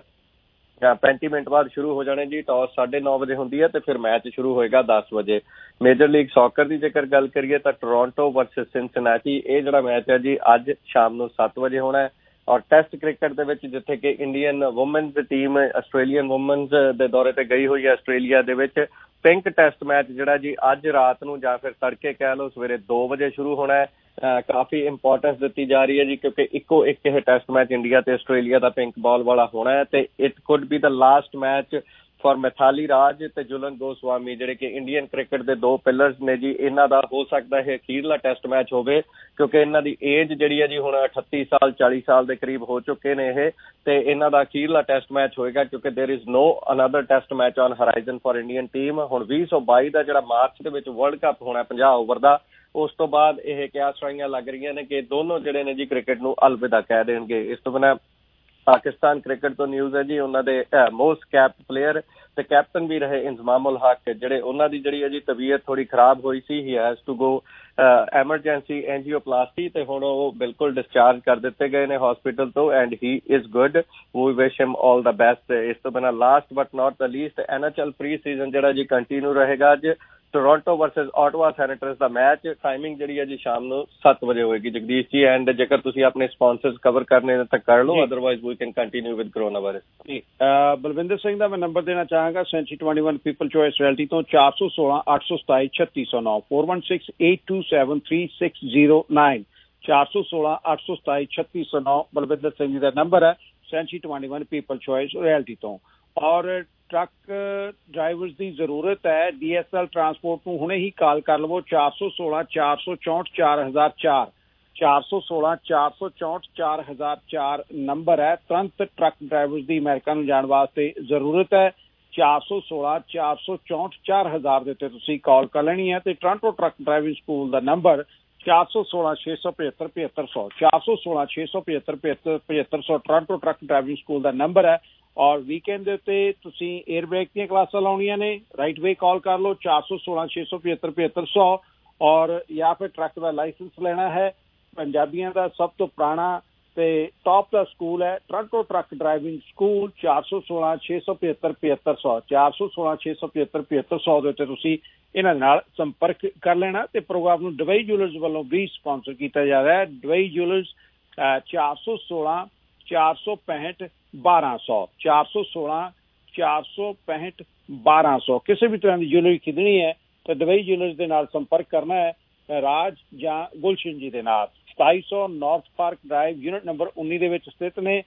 ਪੈਂਤੀ ਮਿੰਟ ਬਾਅਦ ਸ਼ੁਰੂ ਹੋ ਜਾਣੇ ਜੀ। ਟਾਸ ਸਾਢੇ ਨੌ ਵਜੇ ਹੁੰਦੀ ਹੈ ਤੇ ਫਿਰ ਮੈਚ ਸ਼ੁਰੂ ਹੋਏਗਾ ਦਸ ਵਜੇ। ਮੇਜਰ ਲੀਗ ਸੌਕਰ ਦੀ ਜੇਕਰ ਗੱਲ ਕਰੀਏ ਤਾਂ ਟੋਰਾਂਟੋ ਵਰਸਸ ਸਿੰਸਿਨੈਟੀ, ਇਹ ਜਿਹੜਾ ਮੈਚ ਹੈ ਜੀ ਅੱਜ ਸ਼ਾਮ ਨੂੰ ਸੱਤ ਵਜੇ ਹੋਣਾ ਹੈ। ਔਰ ਟੈਸਟ ਕ੍ਰਿਕਟ ਦੇ ਵਿੱਚ ਜਿੱਥੇ ਕਿ Indian women's team Australian women's ਦੇ ਦੌਰੇ ਤੇ ਗਈ ਹੋਈ ਹੈ ਆਸਟ੍ਰੇਲੀਆ ਦੇ ਵਿੱਚ, ਪਿੰਕ ਟੈਸਟ ਮੈਚ ਜਿਹੜਾ ਜੀ ਅੱਜ ਰਾਤ ਨੂੰ ਜਾਂ ਫਿਰ ਤੜਕੇ ਕਹਿ ਲਓ ਸਵੇਰੇ ਦੋ ਵਜੇ ਸ਼ੁਰੂ ਹੋਣਾ ਹੈ। ਕਾਫੀ ਇੰਪੋਰਟੈਂਸ ਦਿੱਤੀ ਜਾ ਰਹੀ ਹੈ ਜੀ, ਕਿਉਂਕਿ ਇੱਕੋ ਇੱਕ ਇਹ ਟੈਸਟ ਮੈਚ ਇੰਡੀਆ ਤੇ ਆਸਟ੍ਰੇਲੀਆ ਦਾ ਪਿੰਕ ਬਾਲ ਵਾਲਾ ਹੋਣਾ ਹੈ ਤੇ it could be the last match for Mithali Raj ਤੇ ਜੁਲਨ ਗੋਸਵਾਮੀ, ਜਿਹੜੇ ਕਿ ਇੰਡੀਅਨ ਕ੍ਰਿਕਟ ਦੇ ਦੋ ਪਿਲਰਸ ਨੇ ਜੀ। ਇਹਨਾਂ ਦਾ ਹੋ ਸਕਦਾ ਹੈ ਅਖੀਰਲਾ ਟੈਸਟ ਮੈਚ ਹੋਵੇ, ਕਿਉਂਕਿ ਇਹਨਾਂ ਦੀ ਏਜ ਜਿਹੜੀ ਹੈ ਜੀ ਹੁਣ ਅਠੱਤੀ ਸਾਲ ਚਾਲੀ ਸਾਲ ਦੇ ਕਰੀਬ ਹੋ ਚੁੱਕੇ ਨੇ ਇਹ, ਤੇ ਇਹਨਾਂ ਦਾ ਅਖੀਰਲਾ ਟੈਸਟ ਮੈਚ ਹੋਏਗਾ ਕਿਉਂਕਿ there is no another test match on horizon for Indian team. ਹੁਣ ਵੀਹ ਸੌ ਬਾਈ ਦਾ ਜਿਹੜਾ ਮਾਰਚ ਦੇ ਵਿੱਚ ਵਰਲਡ ਕੱਪ ਹੋਣਾ ਪੰਜਾਹ ਓਵਰ ਦਾ, ਉਸ ਤੋਂ ਬਾਅਦ ਇਹ ਕਿਆਸਾਈਆਂ ਲੱਗ ਰਹੀਆਂ ਨੇ ਕਿ ਦੋਨੋਂ ਜਿਹੜੇ ਨੇ ਜੀ ਕ੍ਰਿਕਟ ਨੂੰ ਅਲਵਿਦਾ ਕਹਿ ਦੇਣਗੇ। ਇਸ ਤੋਂ ਬਿਨਾਂ ਪਾਕਿਸਤਾਨ ਕ੍ਰਿਕਟ ਤੋਂ ਨਿਊਜ਼ ਹੈ ਜੀ, ਉਹਨਾਂ ਦੇ ਮੋਸਟ ਕੈਪ ਪਲੇਅਰ ਤੇ ਕੈਪਟਨ ਵੀ ਰਹੇ ਇੰਜ਼ਮਾਮੁਲ ਹਕ, ਜਿਹੜੇ ਉਹਨਾਂ ਦੀ ਜਿਹੜੀ ਹੈ ਜੀ ਤਬੀਅਤ ਥੋੜੀ ਖਰਾਬ ਹੋਈ ਸੀ, he has to go emergency angioplasty, ਤੇ ਹੁਣ ਉਹ ਬਿਲਕੁਲ ਡਿਸਚਾਰਜ ਕਰ ਦਿੱਤੇ ਗਏ ਨੇ ਹਸਪੀਟਲ ਤੋਂ and he is good. We wish him all the best. ਇਸ ਤੋਂ ਬਿਨਾਂ last but not the least, N H L pre season ਜਿਹੜਾ ਜੀ ਕੰਟੀਨਿਊ ਰਹੇਗਾ। ਅੱਜ ਟੋਰਾਂਟੋ ਵਰਸਸ ਆਟਵਾ ਸੈਨੇਟਰਸ ਦਾ ਮੈਚ, ਟਾਈਮਿੰਗ ਜਿਹੜੀ ਹੈ ਜੀ ਸ਼ਾਮ ਨੂੰ ਸੱਤ ਵਜੇ ਹੋਏਗੀ। ਜਗਦੀਸ਼ ਜੀ, ਐਂਡ ਜੇਕਰ ਤੁਸੀਂ ਆਪਣੇ ਸਪਾਂਸਰਸ ਕਵਰ ਕਰਨੇ ਤਾਂ ਕਰ ਲਓ, otherwise we can continue with corona virus.
Ji Balwinder Singh ਦਾ ਮੈਂ ਨੰਬਰ ਦੇਣਾ ਚਾਹਾਂਗਾ Century twenty one people choice realty ਤੋਂ ਚਾਰ ਸੌ ਸੋਲਾਂ ਅੱਠ ਸੌ ਸਤਾਈ ਛੱਤੀ ਸੌ ਨੌ four one six eight two seven three six zero nine ਚਾਰ ਸੌ ਸੋਲਾਂ ਅੱਠ ਸੌ ਸਤਾਈ ਛੱਤੀ ਸੌ ਨੌ ਬਲਵਿੰਦਰ ਸਿੰਘ ਜੀ ਦਾ ਨੰਬਰ ਹੈ Century twenty one people choice realty ਤੋਂ। ਔਰ ਟਰੱਕ ਡਰਾਈਵਰਸ ਦੀ ਜ਼ਰੂਰਤ ਹੈ, ਡੀ ਐਸ ਐਲ ਟਰਾਂਸਪੋਰਟ ਨੂੰ ਹੁਣੇ ਹੀ ਕਾਲ ਕਰ ਲਵੋ ਚਾਰ ਸੌ ਸੋਲਾਂ ਚਾਰ ਸੌ ਚੌਂਹਠ ਚਾਰ ਹਜ਼ਾਰ ਚਾਰ ਚਾਰ ਸੌ ਸੋਲਾਂ ਚਾਰ ਸੌ ਚੌਂਹਠ ਚਾਰ ਹਜ਼ਾਰ ਚਾਰ ਨੰਬਰ ਹੈ। ਤੁਰੰਤ ਟਰੱਕ ਡਰਾਈਵਰਸ ਦੀ ਅਮਰੀਕਾ ਨੂੰ ਜਾਣ ਵਾਸਤੇ ਜ਼ਰੂਰਤ ਹੈ। ਚਾਰ ਸੌ ਸੋਲਾਂ ਚਾਰ ਸੌ ਚੌਂਹਠ ਚਾਰ ਹਜ਼ਾਰ ਦੇ ਉੱਤੇ ਤੁਸੀਂ ਕਾਲ ਕਰ ਲੈਣੀ ਹੈ। ਤੇ ਟੋਰਾਂਟੋ ਟਰੱਕ ਡਰਾਈਵਿੰਗ ਸਕੂਲ ਦਾ ਨੰਬਰ ਚਾਰ ਸੌ ਸੋਲਾਂ ਛੇ ਸੌ ਪਝੱਤਰ ਪਝੱਤਰ ਸੌ ਚਾਰ ਸੌ ਸੋਲਾਂ ਛੇ ਸੌ ਪਝੱਤਰ ਪਝੱਤਰ ਪਝੱਤਰ ਸੌ ਟੋਰਾਂਟੋ ਟਰੱਕ ਡਰਾਈਵਿੰਗ ਸਕੂਲ ਦਾ ਨੰਬਰ ਹੈ। ਔਰ ਵੀਕਐਂਡ ਦੇ ਉੱਤੇ ਤੁਸੀਂ 에ਅਰ ਬ੍ਰੇਕ ਦੀਆਂ ਕਲਾਸਾਂ ਲਾਉਣੀਆਂ ਨੇ, ਰਾਈਟ ਵੇ ਕਾਲ ਕਰ ਲਓ ਚਾਰ ਸੌ ਸੋਲਾਂ ਛੇ ਸੌ ਪਝੱਤਰ ਪਝੱਤਰ ਸੌ। ਔਰ ਜਾਂ ਫਿਰ ਟਰੱਕ ਦਾ ਲਾਇਸੈਂਸ ਲੈਣਾ ਹੈ, ਪੰਜਾਬੀਆਂ ਦਾ ਸਭ ਤੋਂ ਪੁਰਾਣਾ ਤੇ ਟੌਪ ਦਾ ਸਕੂਲ ਹੈ ਟੋਰਾਂਟੋ ਟਰੱਕ ਡਰਾਈਵਿੰਗ ਸਕੂਲ, ਚਾਰ ਸੌ ਸੋਲਾਂ ਛੇ ਸੌ ਪਝੱਤਰ ਪਝੱਤਰ ਸੌ ਚਾਰ ਸੌ ਸੋਲਾਂ ਛੇ ਸੌ ਪਝੱਤਰ ਪਝੱਤਰ ਸੌ ਦੇ ਉੱਤੇ ਤੁਸੀਂ ਇਹਨਾਂ ਦੇ ਨਾਲ ਸੰਪਰਕ ਕਰ ਲੈਣਾ। ਤੇ ਪ੍ਰੋਗਰਾਮ ਨੂੰ ਡੁਬਈ ਜੁਐਲਰਸ ਵੱਲੋਂ ਵੀ ਸਪਾਂਸਰ ਕੀਤਾ ਜਾ ਰਿਹਾ ਹੈ। ਡੁਬਈ ਜੁਐਲਰਸ ਚਾਰ ਸੌ ਸੋਲਾਂ ਚਾਰ ਸੌ ਪੈਂਹਠ ਬਾਰਾਂ ਸੌ ਚਾਰ ਸੌ ਸੋਲਾਂ ਚਾਰ ਸੌ ਪੈਂਹਠ ਬਾਰਾਂ ਸੌ ਕਿਸੇ ਵੀ ਤਰ੍ਹਾਂ ਦੀ ਜੁਐਲਰੀ ਖਰੀਦਣੀ ਹੈ ਤਾਂ ਡੁਬਈ ਜੁਐਲਰਸ ਦੇ ਨਾਲ ਸੰਪਰਕ ਕਰਨਾ ਹੈ ਰਾਜ ਜਾਂ ਗੁਲਸ਼ਨ ਜੀ ਦੇ ਨਾਲ। ਸਤਾਈ ਸੌ North Park Drive unit number ਉੱਨੀ ਦੇ ਵਿੱਚ ਸਥਿਤ ਨੇ।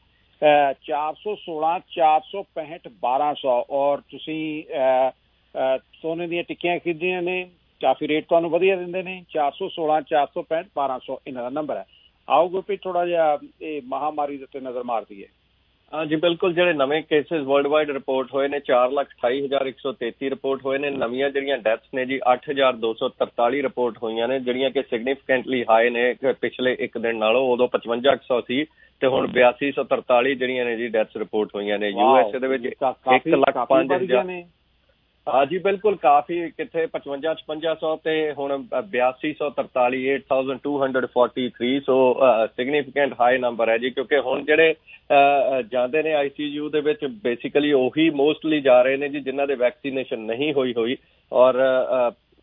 ਚਾਰ ਸੌ ਸੋਲਾਂ ਚਾਰ ਸੌ ਪੈਂਹਠ ਬਾਰਾਂ ਸੌ। ਔਰ ਤੁਸੀਂ ਸੋਨੇ ਦੀਆਂ ਟਿੱਕੀਆਂ ਖਰੀਦੀਆਂ ਨੇ, ਕਾਫੀ ਰੇਟ ਤੁਹਾਨੂੰ ਵਧੀਆ ਦਿੰਦੇ ਨੇ। ਚਾਰ ਸੌ ਸੋਲਾਂ ਚਾਰ ਸੌ ਪੈਂਹਠ ਬਾਰਾਂ ਸੌ ਇਹਨਾਂ ਦਾ ਨੰਬਰ ਹੈ। ਆਓ ਗੁਰਪ੍ਰੀਤ ਥੋੜਾ ਜਿਹਾ ਇਹ ਮਹਾਮਾਰੀ ਦੇ ਉੱਤੇ ਨਜ਼ਰ ਮਾਰਦੀ ਹੈ।
ਹਾਂਜੀ ਬਿਲਕੁਲ, ਜਿਹੜੇ ਨਵੇਂ ਕੇਸਿਸ ਵਰਲਡ ਵਾਈਡ ਰਿਪੋਰਟ ਹੋਏ ਨੇ ਚਾਰ ਲੱਖ ਅਠਾਈ ਹਜ਼ਾਰ ਇੱਕ ਸੌ ਤੇਤੀ ਰਿਪੋਰਟ ਹੋਏ ਨੇ। ਨਵੀਆਂ ਜਿਹੜੀਆਂ ਡੈਥਸ ਨੇ ਜੀ ਅੱਠ ਹਜ਼ਾਰ ਦੋ ਸੌ ਤਰਤਾਲੀ ਰਿਪੋਰਟ ਹੋਈਆਂ ਨੇ, ਜਿਹੜੀਆਂ ਕਿ ਸਿਗਨੀਫਿਕੈਂਟਲੀ ਹਾਈ ਨੇ ਪਿਛਲੇ ਇੱਕ ਦਿਨ ਨਾਲੋਂ। ਉਦੋਂ ਪਚਵੰਜਾ ਕੁ ਸੌ ਸੀ ਤੇ ਹੁਣ ਬਿਆਸੀ ਸੌ ਤਰਤਾਲੀ ਜਿਹੜੀਆਂ ਨੇ ਜੀ ਡੈਥਸ ਰਿਪੋਰਟ ਹੋਈਆਂ ਨੇ। ਯੂ ਐਸ ਏ ਦੇ ਵਿੱਚ ਇੱਕ ਲੱਖ ਪੰਜ ਹਜ਼ਾਰ ਹਾਂਜੀ ਬਿਲਕੁਲ, ਕਾਫੀ ਕਿੱਥੇ ਪਚਵੰਜਾ ਛਪੰਜਾ ਸੌ ਤੇ ਹੁਣ ਬਿਆਸੀ ਸੌ ਤਰਤਾਲੀ eight thousand two hundred forty three. So significant high number ਹੈ ਜੀ, ਕਿਉਂਕਿ ਹੁਣ ਜਿਹੜੇ ਜਾਂਦੇ ਨੇ ਆਈ ਸੀ ਯੂ ਦੇ ਵਿੱਚ ਬੇਸਿਕਲੀ ਉਹੀ ਮੋਸਟਲੀ ਜਾ ਰਹੇ ਨੇ ਜੀ ਜਿਨ੍ਹਾਂ ਦੇ ਵੈਕਸੀਨੇਸ਼ਨ ਨਹੀਂ ਹੋਈ ਹੋਈ। ਔਰ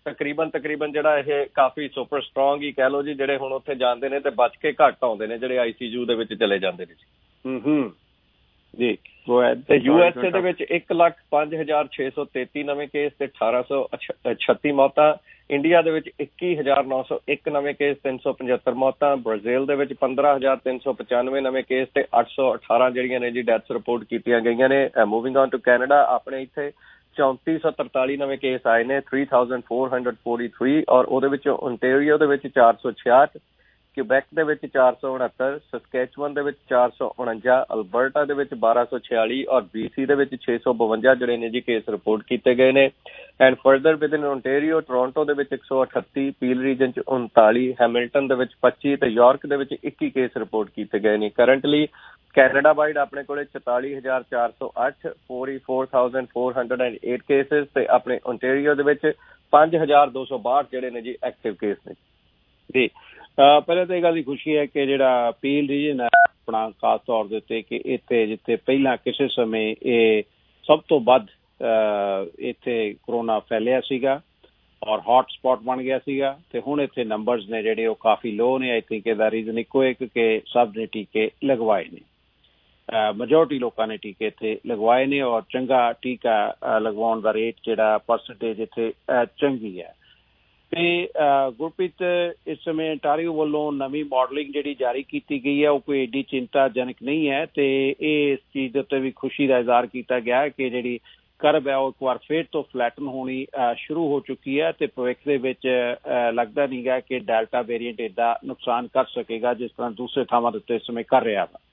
ਤਕਰੀਬਨ ਤਕਰੀਬਨ ਜਿਹੜਾ ਇਹ ਕਾਫੀ ਸੁਪਰ ਸਟਰੋਂਗ ਹੀ ਕਹਿ ਲਓ ਜੀ, ਜਿਹੜੇ ਹੁਣ ਉੱਥੇ ਜਾਂਦੇ ਨੇ ਤੇ ਬਚ ਕੇ ਘੱਟ ਆਉਂਦੇ ਨੇ, ਜਿਹੜੇ ਆਈਸੀਯੂ ਦੇ ਵਿੱਚ ਚਲੇ ਜਾਂਦੇ ਨੇ ਜੀ।
ਹੂੰ ਹੂੰ ਜੀ।
ਤੇ ਯੂ ਐਸ ਏ ਦੇ ਵਿੱਚ ਇੱਕ ਲੱਖ ਪੰਜ ਹਜ਼ਾਰ ਛੇ ਸੌ ਤੇਤੀ ਨਵੇਂ ਕੇਸ ਤੇ ਅਠਾਰਾਂ ਸੌ ਛੱਤੀ ਮੌਤਾਂ। ਇੰਡੀਆ ਦੇ ਵਿੱਚ ਇੱਕੀ ਹਜ਼ਾਰ ਨੌ ਸੌ ਇੱਕ ਨਵੇਂ ਕੇਸ, ਤਿੰਨ ਸੌ ਪਝੱਤਰ ਮੌਤਾਂ। ਬ੍ਰਾਜ਼ੀਲ ਦੇ ਵਿੱਚ ਪੰਦਰਾਂ ਹਜ਼ਾਰ ਤਿੰਨ ਸੌ ਪਚਾਨਵੇਂ ਨਵੇਂ ਕੇਸ ਤੇ ਅੱਠ ਸੌ ਅਠਾਰਾਂ ਜਿਹੜੀਆਂ ਨੇ ਜੀ ਡੈਥਸ ਰਿਪੋਰਟ ਕੀਤੀਆਂ ਗਈਆਂ ਨੇ। ਮੂਵਿੰਗ ਔਨ ਟੂ ਕੈਨੇਡਾ, ਆਪਣੇ ਇੱਥੇ ਚੌਂਤੀ ਸੌ ਤਰਤਾਲੀ ਨਵੇਂ ਕੇਸ ਆਏ ਨੇ, three thousand four hundred forty three ਔਰ ਉਹਦੇ ਵਿੱਚ ਓਨਟੇਰੀਓ ਦੇ ਵਿੱਚ ਚਾਰ ਸੌ ਛਿਆਹਠ, ਕਿਊਬੈਕ ਦੇ ਵਿੱਚ ਚਾਰ ਸੌ ਉਣਹੱਤਰ, ਸਸਕੈਚੁਅਨ ਦੇ ਵਿੱਚ ਚਾਰ ਸੌ ਉਣੰਜਾ, ਅਲਬਰਟਾ ਦੇ ਵਿੱਚ ਬਾਰਾਂ ਸੌ ਛਿਆਲੀ ਔਰ ਬੀਸੀ ਦੇ ਵਿੱਚ ਛੇ ਸੌ ਬਵੰਜਾ ਜਿਹੜੇ ਨੇ ਜੀ ਕੇਸ ਰਿਪੋਰਟ ਕੀਤੇ ਗਏ ਨੇ। And further within Ontario, Toronto ਦੇ ਵਿੱਚ ਇੱਕ ਸੌ ਅਠੱਤੀ, ਪੀਲ ਰੀਜਨ ਚ ਉਨਤਾਲੀ, ਹੈਮਿਲਟਨ ਦੇ ਵਿੱਚ ਪੱਚੀ ਤੇ ਯਾਰਕ ਦੇ ਵਿੱਚ ਇੱਕੀ ਕੇਸ ਰਿਪੋਰਟ ਕੀਤੇ ਗਏ ਨੇ। ਕਰੰਟਲੀ ਕੈਨੇਡਾ ਵਾਈਡ ਆਪਣੇ ਕੋਲੇ ਚੁਤਾਲੀ ਹਜ਼ਾਰ ਚਾਰ ਸੌ ਅੱਠ, forty four thousand four hundred and eight cases ਤੇ ਆਪਣੇ ਓਨਟੇਰੀਓ ਦੇ ਵਿੱਚ ਪੰਜ ਹਜ਼ਾਰ ਦੋ ਸੌ ਬਾਹਠ ਜਿਹੜੇ ਨੇ ਜੀ ਐਕਟਿਵ ਕੇਸ ਨੇ
ਜੀ। ਪਹਿਲੇ ਤਾਂ ਇਹ ਗੱਲ ਦੀ ਖੁਸ਼ੀ ਹੈ ਕਿ ਜਿਹੜਾ ਪੀਲ ਰੀਜਨ ਹੈ ਆਪਣਾ, ਖਾਸ ਤੌਰ ਦੇ ਉੱਤੇ ਕਿ ਇੱਥੇ ਜਿੱਥੇ ਪਹਿਲਾਂ ਕਿਸੇ ਸਮੇਂ ਇਹ ਸਭ ਤੋਂ ਵੱਧ ਇੱਥੇ ਕਰੋਨਾ ਫੈਲਿਆ ਸੀਗਾ ਔਰ ਹੌਟ ਸਪੌਟ ਬਣ ਗਿਆ ਸੀਗਾ, ਤੇ ਹੁਣ ਇੱਥੇ ਨੰਬਰਸ ਨੇ ਜਿਹੜੇ ਉਹ ਕਾਫੀ ਲੋ ਨੇ। ਆਈ ਥਿੰਕ ਇਹਦਾ ਰੀਜ਼ਨ ਇੱਕੋ ਇੱਕ ਕਿ ਸਭ ਨੇ ਟੀਕੇ ਲਗਵਾਏ ਨੇ, ਮੈਜੋਰਟੀ ਲੋਕਾਂ ਨੇ ਟੀਕੇ ਇੱਥੇ ਲਗਵਾਏ ਨੇ ਔਰ ਚੰਗਾ ਟੀਕਾ ਲਗਵਾਉਣ ਦਾ ਰੇਟ ਜਿਹੜਾ ਪਰਸੈਂਟੇਜ ਇੱਥੇ ਚੰਗੀ ਹੈ। ਤੇ ਗੁਰਪ੍ਰੀਤ, ਇਸ ਸਮੇਂ ਅੰਟਾਰੀਓ ਵੱਲੋਂ ਨਵੀਂ ਮਾਡਲਿੰਗ ਜਿਹੜੀ ਜਾਰੀ ਕੀਤੀ ਗਈ ਹੈ ਉਹ ਕੋਈ ਏਡੀ ਚਿੰਤਾਜਨਕ ਨਹੀਂ ਹੈ, ਤੇ ਇਹ ਇਸ ਚੀਜ਼ ਦੇ ਉੱਤੇ ਵੀ ਖੁਸ਼ੀ ਦਾ ਇਜ਼ਹਾਰ ਕੀਤਾ ਗਿਆ ਹੈ ਕਿ ਜਿਹੜੀ ਕਰਬ ਹੈ ਉਹ ਇੱਕ ਵਾਰ ਫਿਰ ਤੋਂ ਫਲੈਟਨ ਹੋਣੀ ਸ਼ੁਰੂ ਹੋ ਚੁੱਕੀ ਹੈ, ਤੇ ਭਵਿੱਖ ਦੇ ਵਿੱਚ ਲੱਗਦਾ ਨਹੀਂ ਗਾ ਕਿ ਡੈਲਟਾ ਵੇਰੀਐਂਟ ਏਦਾਂ ਨੁਕਸਾਨ ਕਰ ਸਕੇਗਾ ਜਿਸ ਤਰ੍ਹਾਂ ਦੂਸਰੇ ਥਾਵਾਂ ਦੇ ਉੱਤੇ ਇਸ ਸਮੇਂ ਕਰ ਰਿਹਾ ਵਾ।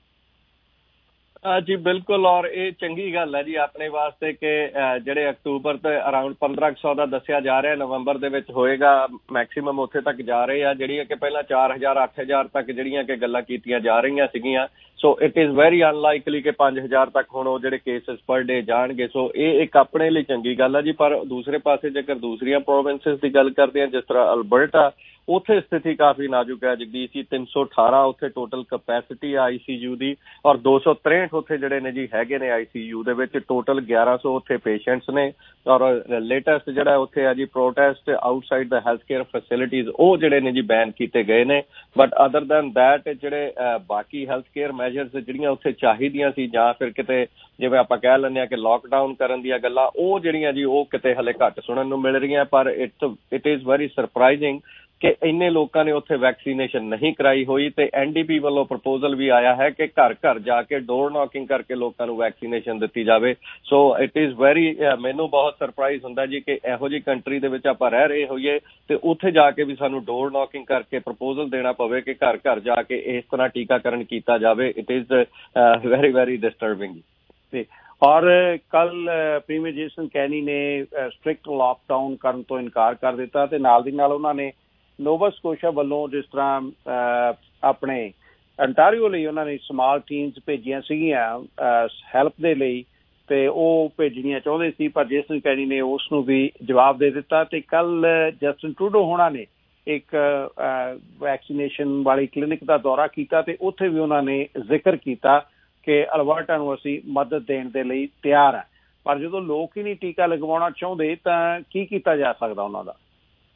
ਜੀ ਬਿਲਕੁਲ, ਔਰ ਇਹ ਚੰਗੀ ਗੱਲ ਹੈ ਜੀ ਆਪਣੇ ਵਾਸਤੇ ਕਿ ਜਿਹੜੇ ਅਕਤੂਬਰ ਤੇ ਅਰਾਊਂਡ ਪੰਦਰਾਂ ਕੁ ਸੌ ਦਾ ਦੱਸਿਆ ਜਾ ਰਿਹਾ, ਨਵੰਬਰ ਦੇ ਵਿੱਚ ਹੋਏਗਾ ਮੈਕਸੀਮਮ ਉੱਥੇ ਤੱਕ ਜਾ ਰਹੇ ਆ, ਜਿਹੜੀਆਂ ਕਿ ਪਹਿਲਾਂ ਚਾਰ ਹਜ਼ਾਰ ਅੱਠ ਹਜ਼ਾਰ ਤੱਕ ਜਿਹੜੀਆਂ ਕਿ ਗੱਲਾਂ ਕੀਤੀਆਂ ਜਾ ਰਹੀਆਂ ਸੀਗੀਆਂ। So it is very unlikely ਕਿ ਪੰਜ ਹਜ਼ਾਰ ਤੱਕ ਹੁਣ ਉਹ ਜਿਹੜੇ ਕੇਸਿਸ ਪਰ ਡੇ ਜਾਣਗੇ। ਸੋ ਇਹ ਇੱਕ ਆਪਣੇ ਲਈ ਚੰਗੀ ਗੱਲ ਹੈ ਜੀ। ਪਰ ਦੂਸਰੇ ਪਾਸੇ ਜੇਕਰ ਦੂਸਰੀਆਂ ਪ੍ਰੋਵਿੰਸਿਸ ਦੀ ਗੱਲ ਕਰਦੇ ਹਾਂ, ਜਿਸ ਤਰ੍ਹਾਂ ਅਲਬਰਟਾ, ਉੱਥੇ ਸਥਿਤੀ ਕਾਫੀ ਨਾਜ਼ੁਕ ਹੈ। ਜਗਦੀਸ਼ ਜੀ, ਤਿੰਨ ਸੌ ਅਠਾਰਾਂ ਉੱਥੇ ਟੋਟਲ ਕਪੈਸਿਟੀ ਆ ਆਈਸੀਯੂ ਦੀ ਔਰ ਦੋ ਸੌ ਤਰੇਂਹਠ ਉੱਥੇ ਜਿਹੜੇ ਨੇ ਜੀ ਹੈਗੇ ਨੇ ਆਈਸੀਯੂ ਦੇ ਵਿੱਚ। ਟੋਟਲ ਗਿਆਰਾਂ ਸੌ ਉੱਥੇ ਪੇਸ਼ੈਂਟਸ ਨੇ ਔਰ ਲੇਟੈਸਟ ਜਿਹੜਾ ਉੱਥੇ ਆ ਜੀ protest outside the health care facilities ਉਹ ਜਿਹੜੇ ਨੇ ਜੀ ਬੈਨ ਕੀਤੇ ਗਏ ਨੇ। ਬਟ ਅਦਰ ਦੈਨ ਦੈਟ ਜਿਹੜੇ ਬਾਕੀ ਹੈਲਥ ਕੇਅਰ ਮੈਜਰਸ ਜਿਹੜੀਆਂ ਉੱਥੇ ਚਾਹੀਦੀਆਂ ਸੀ ਜਾਂ ਫਿਰ ਕਿਤੇ ਜਿਵੇਂ ਆਪਾਂ ਕਹਿ ਲੈਂਦੇ ਹਾਂ ਕਿ ਲੋਕਡਾਊਨ ਕਰਨ ਦੀਆਂ ਗੱਲਾਂ, ਉਹ ਜਿਹੜੀਆਂ ਜੀ ਉਹ ਕਿਤੇ ਹਲੇ ਘੱਟ ਸੁਣਨ ਨੂੰ ਮਿਲ ਰਹੀਆਂ। ਪਰ it it is very surprising ਕਿ ਇੰਨੇ ਲੋਕਾਂ ਨੇ ਉੱਥੇ ਵੈਕਸੀਨੇਸ਼ਨ ਨਹੀਂ ਕਰਾਈ ਹੋਈ, ਤੇ ਐਨਡੀਪੀ ਵੱਲੋਂ ਪ੍ਰਪੋਜ਼ਲ ਵੀ ਆਇਆ ਹੈ ਕਿ ਘਰ ਘਰ ਜਾ ਕੇ ਡੋਰ ਨੌਕਿੰਗ ਕਰਕੇ ਲੋਕਾਂ ਨੂੰ ਵੈਕਸੀਨੇਸ਼ਨ ਦਿੱਤੀ ਜਾਵੇ। ਸੋ ਇਟ ਇਜ਼ ਵੈਰੀ, ਮੈਨੂੰ ਬਹੁਤ ਸਰਪ੍ਰਾਈਜ਼ ਹੁੰਦਾ ਜੀ ਕਿ ਇਹੋ ਜਿਹੀ ਕੰਟਰੀ ਦੇ ਵਿੱਚ ਆਪਾਂ ਰਹਿ ਰਹੇ ਹੋਈਏ ਤੇ ਉੱਥੇ ਜਾ ਕੇ ਵੀ ਸਾਨੂੰ ਡੋਰ ਨੌਕਿੰਗ ਕਰਕੇ ਪ੍ਰਪੋਜ਼ਲ ਦੇਣਾ ਪਵੇ ਕਿ ਘਰ ਘਰ ਜਾ ਕੇ ਇਸ ਤਰ੍ਹਾਂ ਟੀਕਾਕਰਨ ਕੀਤਾ ਜਾਵੇ। It is very very disturbing.
ਤੇ ਔਰ ਕੱਲ ਪ੍ਰੀਮੀਅਰ ਜੇਸਨ ਕੈਨੀ ਨੇ ਸਟ੍ਰਿਕਟ ਲਾਕਡਾਊਨ ਕਰਨ ਤੋਂ ਇਨਕਾਰ ਕਰ ਦਿੱਤਾ, ਤੇ ਨਾਲ ਦੀ ਨਾਲ ਉਹਨਾਂ ਨੇ ਨੋਵਾ ਸਕੋਸ਼ੀਆ ਵੱਲੋਂ ਜਿਸ ਤਰ੍ਹਾਂ ਆਪਣੇ ਅੰਟਾਰੀਓ ਲਈ ਉਹਨਾਂ ਨੇ ਸਮਾਲ ਟੀਮਸ ਭੇਜੀਆਂ ਸੀਗੀਆਂ ਹੈਲਪ ਦੇ ਲਈ, ਤੇ ਉਹ ਭੇਜਣੀਆਂ ਚਾਹੁੰਦੇ ਸੀ, ਪਰ ਜੇਸਨ ਕੈਨੀ ਨੇ ਉਸ ਨੂੰ ਵੀ ਜਵਾਬ ਦੇ ਦਿੱਤਾ। ਤੇ ਕੱਲ ਜਸਟਿਨ ਟਰੂਡੋ ਹੋਣਾ ਨੇ ਇੱਕ ਵੈਕਸੀਨੇਸ਼ਨ ਵਾਲੀ ਕਲੀਨਿਕ ਦਾ ਦੌਰਾ ਕੀਤਾ, ਤੇ ਉੱਥੇ ਵੀ ਉਹਨਾਂ ਨੇ ਜ਼ਿਕਰ ਕੀਤਾ ਕਿ ਅਲਬਰਟਾ ਨੂੰ ਅਸੀਂ ਮਦਦ ਦੇਣ ਦੇ ਲਈ ਤਿਆਰ ਹਾਂ। ਪਰ ਜਦੋਂ ਲੋਕ ਹੀ ਨਹੀਂ ਟੀਕਾ ਲਗਵਾਉਣਾ ਚਾਹੁੰਦੇ ਤਾਂ ਕੀ ਕੀਤਾ ਜਾ ਸਕਦਾ ਉਹਨਾਂ ਦਾ?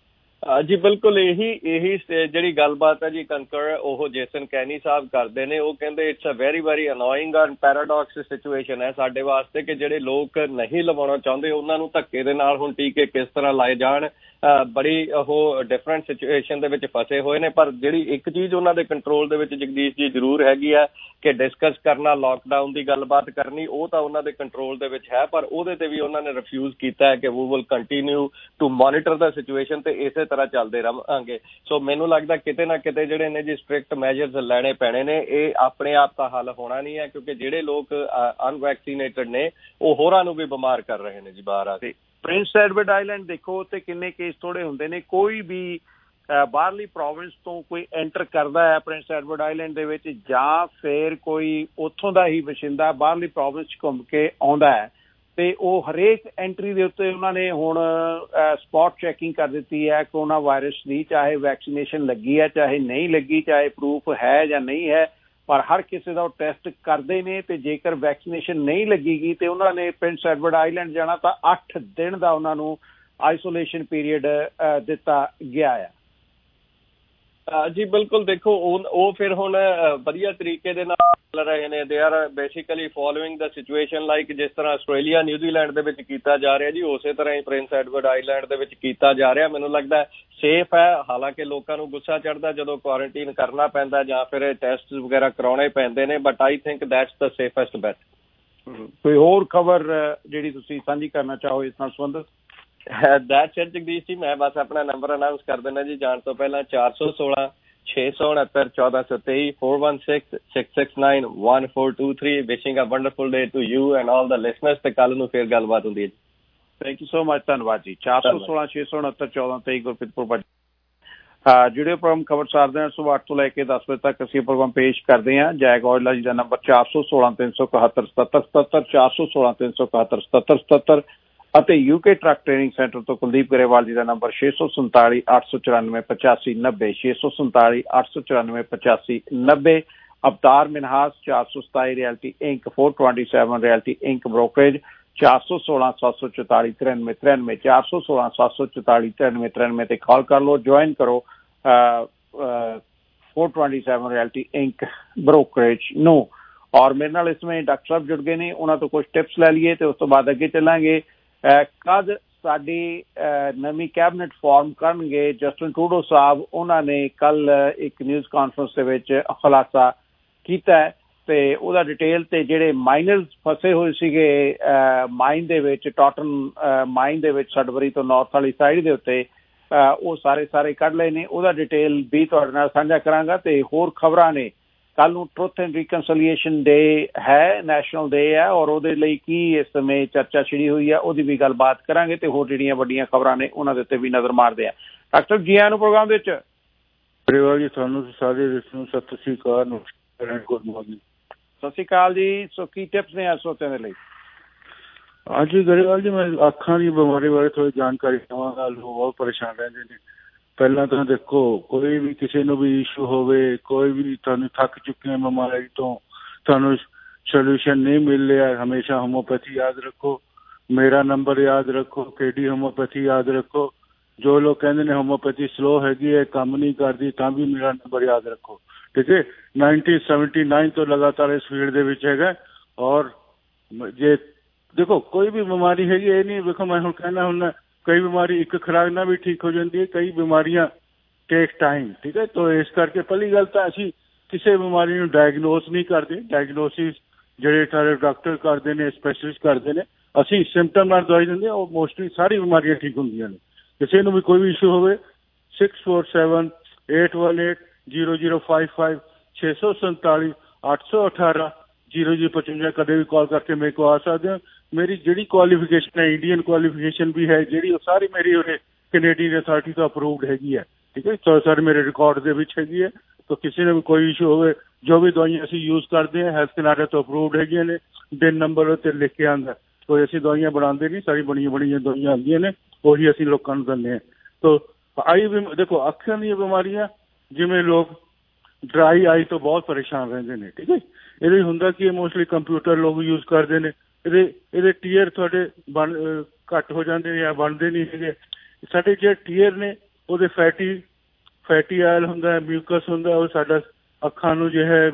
ਜੀ ਬਿਲਕੁਲ, ਇਹੀ ਇਹੀ ਜਿਹੜੀ ਗੱਲਬਾਤ ਹੈ ਜੀ ਕੰਕਰ ਉਹ ਜੇਸਨ ਕੈਨੀ ਸਾਹਿਬ ਕਰਦੇ ਨੇ। ਉਹ ਕਹਿੰਦੇ it's a very very annoying and paradox situation ਹੈ ਸਾਡੇ ਵਾਸਤੇ ਕਿ ਜਿਹੜੇ ਲੋਕ ਨਹੀਂ ਲਵਾਉਣਾ ਚਾਹੁੰਦੇ ਉਹਨਾਂ ਨੂੰ ਧੱਕੇ ਦੇ ਨਾਲ ਹੁਣ ਟੀਕੇ ਕਿਸ ਤਰ੍ਹਾਂ ਲਾਏ ਜਾਣ। ਬੜੀ ਉਹ ਡਿਫਰੈਂਟ ਸਿਚੁਏਸ਼ਨ ਦੇ ਵਿੱਚ ਫਸੇ ਹੋਏ ਨੇ। ਪਰ ਜਿਹੜੀ ਇੱਕ ਚੀਜ਼ ਉਹਨਾਂ ਦੇ ਕੰਟਰੋਲ ਦੇ ਵਿੱਚ ਜਗਦੀਸ਼ ਜੀ ਜ਼ਰੂਰ ਹੈਗੀ ਆ ਕਿ ਡਿਸਕਸ ਕਰਨਾ, ਲਾਕਡਾਊਨ ਦੀ ਗੱਲਬਾਤ ਕਰਨੀ, ਉਹ ਤਾਂ ਉਹਨਾਂ ਦੇ ਕੰਟਰੋਲ ਦੇ ਵਿੱਚ ਹੈ। ਪਰ ਉਹਦੇ ਤੇ ਵੀ ਉਹਨਾਂ ਨੇ ਰਿਫਿਊਜ਼ ਕੀਤਾ ਹੈ ਕਿ we will continue to monitor the situation ਤੇ ਇਸੇ ਤਰ੍ਹਾਂ ਚੱਲਦੇ ਰਹਾਂਗੇ। ਸੋ ਮੈਨੂੰ ਲੱਗਦਾ ਕਿਤੇ ਨਾ ਕਿਤੇ ਜਿਹੜੇ ਨੇ ਜੀ ਸਟ੍ਰਿਕਟ ਮੈਜਰਸ ਲੈਣੇ ਪੈਣੇ ਨੇ। ਇਹ ਆਪਣੇ ਆਪ ਤਾਂ ਹੱਲ ਹੋਣਾ ਨਹੀਂ ਹੈ ਕਿਉਂਕਿ ਜਿਹੜੇ ਲੋਕ ਅਨਵੈਕਸੀਨੇਟਡ ਨੇ ਉਹ ਹੋਰਾਂ ਨੂੰ ਵੀ ਬਿਮਾਰ ਕਰ ਰਹੇ ਨੇ ਜੀ ਬਾਹਰ ਆ ਕੇ।
ਪ੍ਰਿੰਸ ਐਡਵਰਡ ਆਈਲੈਂਡ ਦੇਖੋ ਤੇ ਕਿੰਨੇ ਕੇਸ ਥੋੜੇ ਹੁੰਦੇ ਨੇ। ਕੋਈ ਵੀ ਬਾਹਰਲੀ ਪ੍ਰੋਵਿੰਸ ਤੋਂ ਕੋਈ ਐਂਟਰ ਕਰਦਾ ਹੈ ਪ੍ਰਿੰਸ ਐਡਵਰਡ ਆਈਲੈਂਡ ਦੇ ਵਿੱਚ ਜਾਂ ਫਿਰ ਕੋਈ ਉੱਥੋਂ ਦਾ ਹੀ ਵਸਿੰਦਾ ਬਾਹਰਲੀ ਪ੍ਰੋਵਿੰਸ 'ਚ ਘੁੰਮ ਕੇ ਆਉਂਦਾ ਹੈ ਤੇ ਉਹ ਹਰੇਕ ਐਂਟਰੀ ਦੇ ਉੱਤੇ ਉਹਨਾਂ ਨੇ ਹੁਣ ਸਪੌਟ ਚੈਕਿੰਗ ਕਰ ਦਿੱਤੀ ਹੈ ਕਰੋਨਾ ਵਾਇਰਸ ਦੀ, ਚਾਹੇ ਵੈਕਸੀਨੇਸ਼ਨ ਲੱਗੀ ਹੈ ਚਾਹੇ ਨਹੀਂ ਲੱਗੀ, ਚਾਹੇ ਪ੍ਰੂਫ ਹੈ ਜਾਂ ਨਹੀਂ ਹੈ, ਪਰ ਹਰ ਕਿਸੇ ਦਾ ਉਹ ਟੈਸਟ ਕਰਦੇ ਨੇ। ਤੇ ਜੇਕਰ ਵੈਕਸੀਨੇਸ਼ਨ ਨਹੀਂ ਲੱਗੇਗੀ ਤੇ ਉਹਨਾਂ ਨੇ ਪ੍ਰਿੰਸ ਐਡਵਰਡ ਆਈਲੈਂਡ ਜਾਣਾ ਤਾਂ ਅੱਠ ਦਿਨ ਦਾ ਉਹਨਾਂ ਨੂੰ ਆਈਸੋਲੇਸ਼ਨ ਪੀਰੀਅਡ ਦਿੱਤਾ ਗਿਆ ਆ।
ਜੀ ਬਿਲਕੁਲ, ਦੇਖੋ ਉਹ ਉਹ ਫਿਰ ਹੁਣ ਵਧੀਆ ਤਰੀਕੇ ਦੇ ਨਾਲ ਚੱਲ ਰਹੇ ਨੇ। They are basically following the situation like ਜਿਸ ਤਰ੍ਹਾਂ ਆਸਟ੍ਰੇਲੀਆ ਨਿਊਜ਼ੀਲੈਂਡ ਦੇ ਵਿੱਚ ਕੀਤਾ ਜਾ ਰਿਹਾ ਜੀ, ਉਸੇ ਤਰ੍ਹਾਂ ਹੀ ਪ੍ਰਿੰਸ ਐਡਵਰਡ ਆਈਲੈਂਡ ਦੇ ਵਿੱਚ ਕੀਤਾ ਜਾ ਰਿਹਾ। ਮੈਨੂੰ ਲੱਗਦਾ ਸੇਫ ਹੈ, ਹਾਲਾਂਕਿ ਲੋਕਾਂ ਨੂੰ ਗੁੱਸਾ ਚੜ੍ਹਦਾ ਜਦੋਂ ਕੁਆਰੰਟੀਨ ਕਰਨਾ ਪੈਂਦਾ ਜਾਂ ਫਿਰ ਟੈਸਟ ਵਗੈਰਾ ਕਰਾਉਣੇ ਪੈਂਦੇ ਨੇ, but I think that's the safest bet.
ਕੋਈ ਹੋਰ ਖਬਰ ਜਿਹੜੀ ਤੁਸੀਂ ਸਾਂਝੀ ਕਰਨਾ ਚਾਹੋ ਇਸ ਨਾਲ ਸੰਬੰਧਿਤ?
ਦੈਟਸ ਇਟ ਜਗਦੀਸ਼ ਜੀ, ਮੈਂ ਬਸ ਆਪਣਾ ਨੰਬਰ ਅਨਾਊਂਸ ਕਰ ਦਿੰਦਾ ਜੀ ਜਾਣ ਤੋਂ ਪਹਿਲਾਂ ਚਾਰ ਸੌ ਸੋਲਾਂ ਛੇ ਸੌ ਉਣਹੱਤਰ ਚੌਦਾਂ ਸੌ ਤੇਈ four one six six six nine one four two three। Wishing a wonderful day to you and all the listeners. ਤੇ ਕੱਲ ਨੂੰ ਫਿਰ ਗੱਲਬਾਤ ਹੁੰਦੀ ਹੈ ਜੀ।
ਥੈਂਕ ਯੂ ਸੋ ਮਚ, ਧੰਨਵਾਦ ਜੀ। ਚਾਰ ਸੌ ਸੋਲਾਂ ਛੇ ਸੌ ਉਣਹੱਤਰ ਚੌਦਾਂ ਤੇਈ ਗੁਰਪ੍ਰੀਤ ਜਿਹੜੇ ਪ੍ਰੋਗਰਾਮ ਖਬਰਸਾਰ ਦੇ ਸੁਬਾਹ ਅੱਠ ਤੋਂ ਲੈ ਕੇ ਦਸ ਵਜੇ ਤੱਕ ਅਸੀਂ ਪ੍ਰੋਗਰਾਮ ਪੇਸ਼ ਕਰਦੇ ਹਾਂ। ਜੈਕ ਔਜਲਾ ਜੀ ਦਾ ਨੰਬਰ ਚਾਰ ਸੌ ਸੋਲਾਂ ਤਿੰਨ ਸੌ ਇਕਹੱਤਰ ਸਤੱਤਰ ਸਤੱਤਰ ਚਾਰ ਸੌ ਸੋਲਾਂ ਤਿੰਨ ਸੌ ਇਕਹੱਤਰ ਸਤੱਤਰ ਸਤੱਤਰ ਅਤੇ ਯੂਕੇ ਟਰੱਕ ਟ੍ਰੇਨਿੰਗ ਸੈਂਟਰ ਤੋਂ ਕੁਲਦੀਪ ਗਰੇਵਾਲ ਜੀ ਦਾ ਨੰਬਰ ਛੇ ਸੌ ਸੰਤਾਲੀ ਅੱਠ ਸੌ ਚੁਰਾਨਵੇਂ ਪਚਾਸੀ ਨੱਬੇ ਛੇ ਸੌ ਸੰਤਾਲੀ ਅੱਠ ਸੌ ਚੁਰਾਨਵੇਂ ਪਚਾਸੀ ਨੱਬੇ। ਅਵਤਾਰ ਮਿਨਹਾਸ ਚਾਰ ਸੌ ਸਤਾਈ realty inc four twenty-seven realty inc brokerage ਚਾਰ ਸੌ ਸੋਲਾਂ ਸੱਤ ਸੌ ਚੁਤਾਲੀ ਤਰਾਨਵੇਂ ਤਰਾਨਵੇਂ ਚਾਰ ਸੌ ਸੋਲਾਂ ਸੱਤ ਸੌ ਚੁਤਾਲੀ ਤਰਾਨਵੇਂ ਤਰਾਨਵੇਂ ਤੇ ਕਾਲ ਕਰ ਲਓ, ਜੁਆਇਨ ਕਰੋ four twenty-seven realty inc brokerage ਨੂੰ। ਔਰ ਮੇਰੇ ਨਾਲ ਇਸ ਸਮੇਂ ਡਾਕਟਰ ਸਾਹਿਬ ਜੁੜ ਗਏ ਨੇ, ਉਹਨਾਂ ਤੋਂ ਕੁਝ ਟਿਪਸ ਲੈ ਲਈਏ ਤੇ ਉਸ ਤੋਂ ਬਾਅਦ ਅੱਗੇ ਚੱਲਾਂਗੇ। ਕਦ ਸਾਡੀ ਨਵੀਂ ਕੈਬਨਿਟ ਫਾਰਮ ਕਰਨਗੇ ਜਸਟਿਨ ਟਰੂਡੋ ਸਾਹਿਬ, ਉਹਨਾਂ ਨੇ ਕੱਲ ਇੱਕ ਨਿਊਜ਼ ਕਾਨਫਰੰਸ ਦੇ ਵਿੱਚ ਖੁਲਾਸਾ ਕੀਤਾ ਹੈ ਤੇ ਉਹਦਾ ਡਿਟੇਲ ਤੇ ਜਿਹੜੇ ਮਾਈਨਰਸ ਫਸੇ ਹੋਏ ਸੀਗੇ ਮਾਈਨ ਦੇ ਵਿੱਚ, ਟੋਟਨ ਮਾਈਨ ਦੇ ਵਿੱਚ ਸਡਬਰੀ ਤੋਂ ਨਾਰਥ ਵਾਲੀ ਸਾਈਡ ਦੇ ਉੱਤੇ, ਉਹ ਸਾਰੇ ਸਾਰੇ ਕੱਢ ਲਏ ਨੇ। ਉਹਦਾ ਡਿਟੇਲ ਵੀ ਤੁਹਾਡੇ ਨਾਲ ਸਾਂਝਾ ਕਰਾਂਗਾ। ਤੇ ਹੋਰ ਖਬਰਾਂ ਨੇ, ਕੱਲ ਨੂੰ ਟਰੁੱਥ ਐਂਡ ਰੀਕਨਸੀਲੀਏਸ਼ਨ ਡੇ ਹੈ, ਨੈਸ਼ਨਲ ਡੇ ਹੈ, ਔਰ ਉਹਦੇ ਲਈ ਕੀ ਇਸ ਸਮੇਂ ਚਰਚਾ ਛਿੜੀ ਹੋਈ ਹੈ ਉਹਦੀ ਵੀ ਗੱਲਬਾਤ ਕਰਾਂਗੇ। ਤੇ ਹੋਰ ਜਿਹੜੀਆਂ ਵੱਡੀਆਂ ਖਬਰਾਂ ਨੇ ਉਹਨਾਂ ਦੇ ਉੱਤੇ ਵੀ ਨਜ਼ਰ ਮਾਰਦੇ ਆ। ਡਾਕਟਰ ਜੀ ਆਇਆਂ ਨੂੰ ਪ੍ਰੋਗਰਾਮ ਵਿੱਚ।
ਗਰੇਵਾਲ ਜੀ ਤੁਹਾਨੂੰ ਸਾਰੇ ਨੂੰ ਸਤਿ ਸ਼੍ਰੀ ਅਕਾਲ, ਗੁੱਡ ਮਾਰਨਿੰਗ।
ਸਤਿ ਸ਼੍ਰੀ ਅਕਾਲ ਜੀ। ਸੋ ਕੀ ਟਿਪਸ ਨੇ ਇਸ ਸੋਚਣ ਦੇ ਲਈ?
ਹਾਂਜੀ ਗਰੇਵਾਲ ਜੀ, ਮੈਂ ਅੱਖਾਂ ਦੀ ਬਿਮਾਰੀ ਬਾਰੇ ਥੋੜ੍ਹੀ ਜਾਣਕਾਰੀ ਦੇਵਾਂਗਾ। ਲੋਕ ਬਹੁਤ ਪਰੇਸ਼ਾਨ ਰਹਿੰਦੇ ਨੇ। ਪਹਿਲਾਂ ਤਾਂ ਦੇਖੋ, ਕੋਈ ਵੀ ਕਿਸੇ ਨੂੰ ਵੀ ਇਸ਼ੂ ਹੋਵੇ, ਕੋਈ ਵੀ ਤੁਹਾਨੂੰ ਥੱਕ ਚੁੱਕੇ ਹੋ ਬਿਮਾਰੀ ਤੋਂ, ਤੁਹਾਨੂੰ ਸੋਲਿਊਸ਼ਨ ਨਹੀਂ ਮਿਲ ਰਿਹਾ, ਹਮੇਸ਼ਾ ਹੋਮੋਪੈਥੀ ਯਾਦ ਰੱਖੋ। ਮੇਰਾ ਨੰਬਰ ਯਾਦ ਰੱਖੋ, ਕੇਡੀ ਹੋਮੋਪੈਥੀ ਯਾਦ ਰੱਖੋ। ਜੋ ਲੋਕ ਕਹਿੰਦੇ ਨੇ ਹੋਮੋਪੈਥੀ ਸਲੋ ਹੈਗੀ ਹੈ, ਕੰਮ ਨਹੀਂ ਕਰਦੀ, ਤਾਂ ਵੀ ਮੇਰਾ ਨੰਬਰ ਯਾਦ ਰੱਖੋ, ਠੀਕ ਹੈ। ਨਾਈਨਟੀਨ ਸੈਵਨਟੀ ਨਾਈਨ ਤੋਂ ਲਗਾਤਾਰ ਇਸ ਫੀਲਡ ਦੇ ਵਿੱਚ ਹੈਗਾ। ਔਰ ਜੇ ਦੇਖੋ ਕੋਈ ਵੀ ਬਿਮਾਰੀ ਹੈਗੀ, ਇਹ ਨਹੀਂ ਵੇਖੋ ਮੈਂ ਹੁਣ ਕਹਿਣਾ ਹੁੰਦਾ ਕਈ ਬਿਮਾਰੀ ਇੱਕ ਖੁਰਾਕ ਨਾਲ ਵੀ ਠੀਕ ਹੋ ਜਾਂਦੀ ਹੈ, ਕਈ ਬਿਮਾਰੀਆਂ ਟੇਕ ਟਾਈਮ, ਠੀਕ ਹੈ। ਤਾਂ ਇਸ ਕਰਕੇ ਪਹਿਲੀ ਗੱਲ ਤਾਂ ਅਸੀਂ ਕਿਸੇ ਬਿਮਾਰੀ ਨੂੰ ਡਾਇਗਨੋਸ ਨਹੀਂ ਕਰਦੇ। ਡਾਇਗਨੋਸਿਸ ਜਿਹੜੇ ਸਾਰੇ ਡਾਕਟਰ ਕਰਦੇ ਨੇ, ਸਪੈਸ਼ਲਿਸਟ ਕਰਦੇ ਨੇ, ਅਸੀਂ ਸਿੰਪਟਮ ਨਾਲ ਦਵਾਈ ਦਿੰਦੇ ਹਾਂ। ਉਹ ਮੋਸਟਲੀ ਸਾਰੀ ਬਿਮਾਰੀਆਂ ਠੀਕ ਹੁੰਦੀਆਂ ਨੇ। ਕਿਸੇ ਨੂੰ ਵੀ ਕੋਈ ਵੀ ਇਸ਼ੂ ਹੋਵੇ six four seven eight one eight zero zero five five ਛੇ ਸੌ ਸੰਤਾਲੀ ਅੱਠ ਸੌ ਅਠਾਰਾਂ ਜ਼ੀਰੋ ਜ਼ੀਰੋ ਪਚਵੰਜਾ ਕਦੇ ਵੀ ਕਾਲ ਕਰਕੇ ਮੇਰੇ ਕੋਲ ਆ ਸਕਦੇ ਹੋ। ਮੇਰੀ ਜਿਹੜੀ ਕੁਆਲੀਫਿਕੇਸ਼ਨ ਹੈ, ਇੰਡੀਅਨ ਕੁਆਲੀਫਿਕੇਸ਼ਨ ਵੀ ਹੈ ਜਿਹੜੀ, ਉਹ ਸਾਰੀ ਮੇਰੀ ਉਰੇ ਕੈਨੇਡੀਅਨ ਅਥਾਰਟੀ ਤੋਂ ਅਪਰੂਵਡ ਹੈਗੀ ਹੈ, ਠੀਕ ਹੈ। ਤਾਂ ਸਰ ਮੇਰੇ ਰਿਕਾਰਡ ਦੇ ਵਿੱਚ ਹੈਗੀ ਹੈ। ਤਾਂ ਕਿਸੇ ਨੂੰ ਵੀ ਕੋਈ ਇਸ਼ੂ ਹੋਵੇ, ਜੋ ਵੀ ਦਵਾਈਆਂ ਅਸੀਂ ਯੂਜ਼ ਕਰਦੇ ਹਾਂ ਹੈਲਥ ਕੈਨੇਡਾ ਤੋਂ ਅਪਰੂਵਡ ਹੈਗੀਆਂ ਨੇ। ਬਿਨ ਨੰਬਰ ਉੱਤੇ ਲਿਖ ਕੇ ਆਉਂਦਾ। ਕੋਈ ਅਸੀਂ ਦਵਾਈਆਂ ਬਣਾਉਂਦੇ ਨਹੀਂ, ਸਾਰੀ ਬਣੀਆਂ ਬਣੀਆਂ ਦਵਾਈਆਂ ਆਉਂਦੀਆਂ ਨੇ, ਉਹੀ ਅਸੀਂ ਲੋਕਾਂ ਨੂੰ ਦਿੰਦੇ ਹਾਂ। ਤਾਂ ਆਈ ਵੀ ਦੇਖੋ, ਅੱਖਾਂ ਦੀਆਂ ਬਿਮਾਰੀਆਂ, ਜਿਵੇਂ ਲੋਕ ਡਰਾਈ ਆਈ ਤੋਂ ਬਹੁਤ ਪਰੇਸ਼ਾਨ ਰਹਿੰਦੇ ਨੇ, ਠੀਕ ਹੈ। ਇਹਦੇ ਹੁੰਦਾ ਕਿ ਮੋਸਟਲੀ ਕੰਪਿਊਟਰ ਲੋਕ ਯੂਜ਼ ਕਰਦੇ ਨੇ। ਇਹਦੇ ਇਹਦੇ ਟੀਅਰ ਤੁਹਾਡੇ ਬਣ ਘੱਟ ਹੋ ਜਾਂਦੇ ਨੇ ਜਾਂ ਬਣਦੇ ਨਹੀਂ ਹੈਗੇ। ਸਾਡੇ ਜਿਹੜੇ ਟੀਅਰ ਨੇ ਉਹਦੇ ਫੈਟੀ ਫੈਟੀ ਆਇਲ ਹੁੰਦਾ, ਮਿਊਕਸ ਹੁੰਦਾ, ਉਹ ਸਾਡਾ ਅੱਖਾਂ ਨੂੰ ਜੋ ਹੈ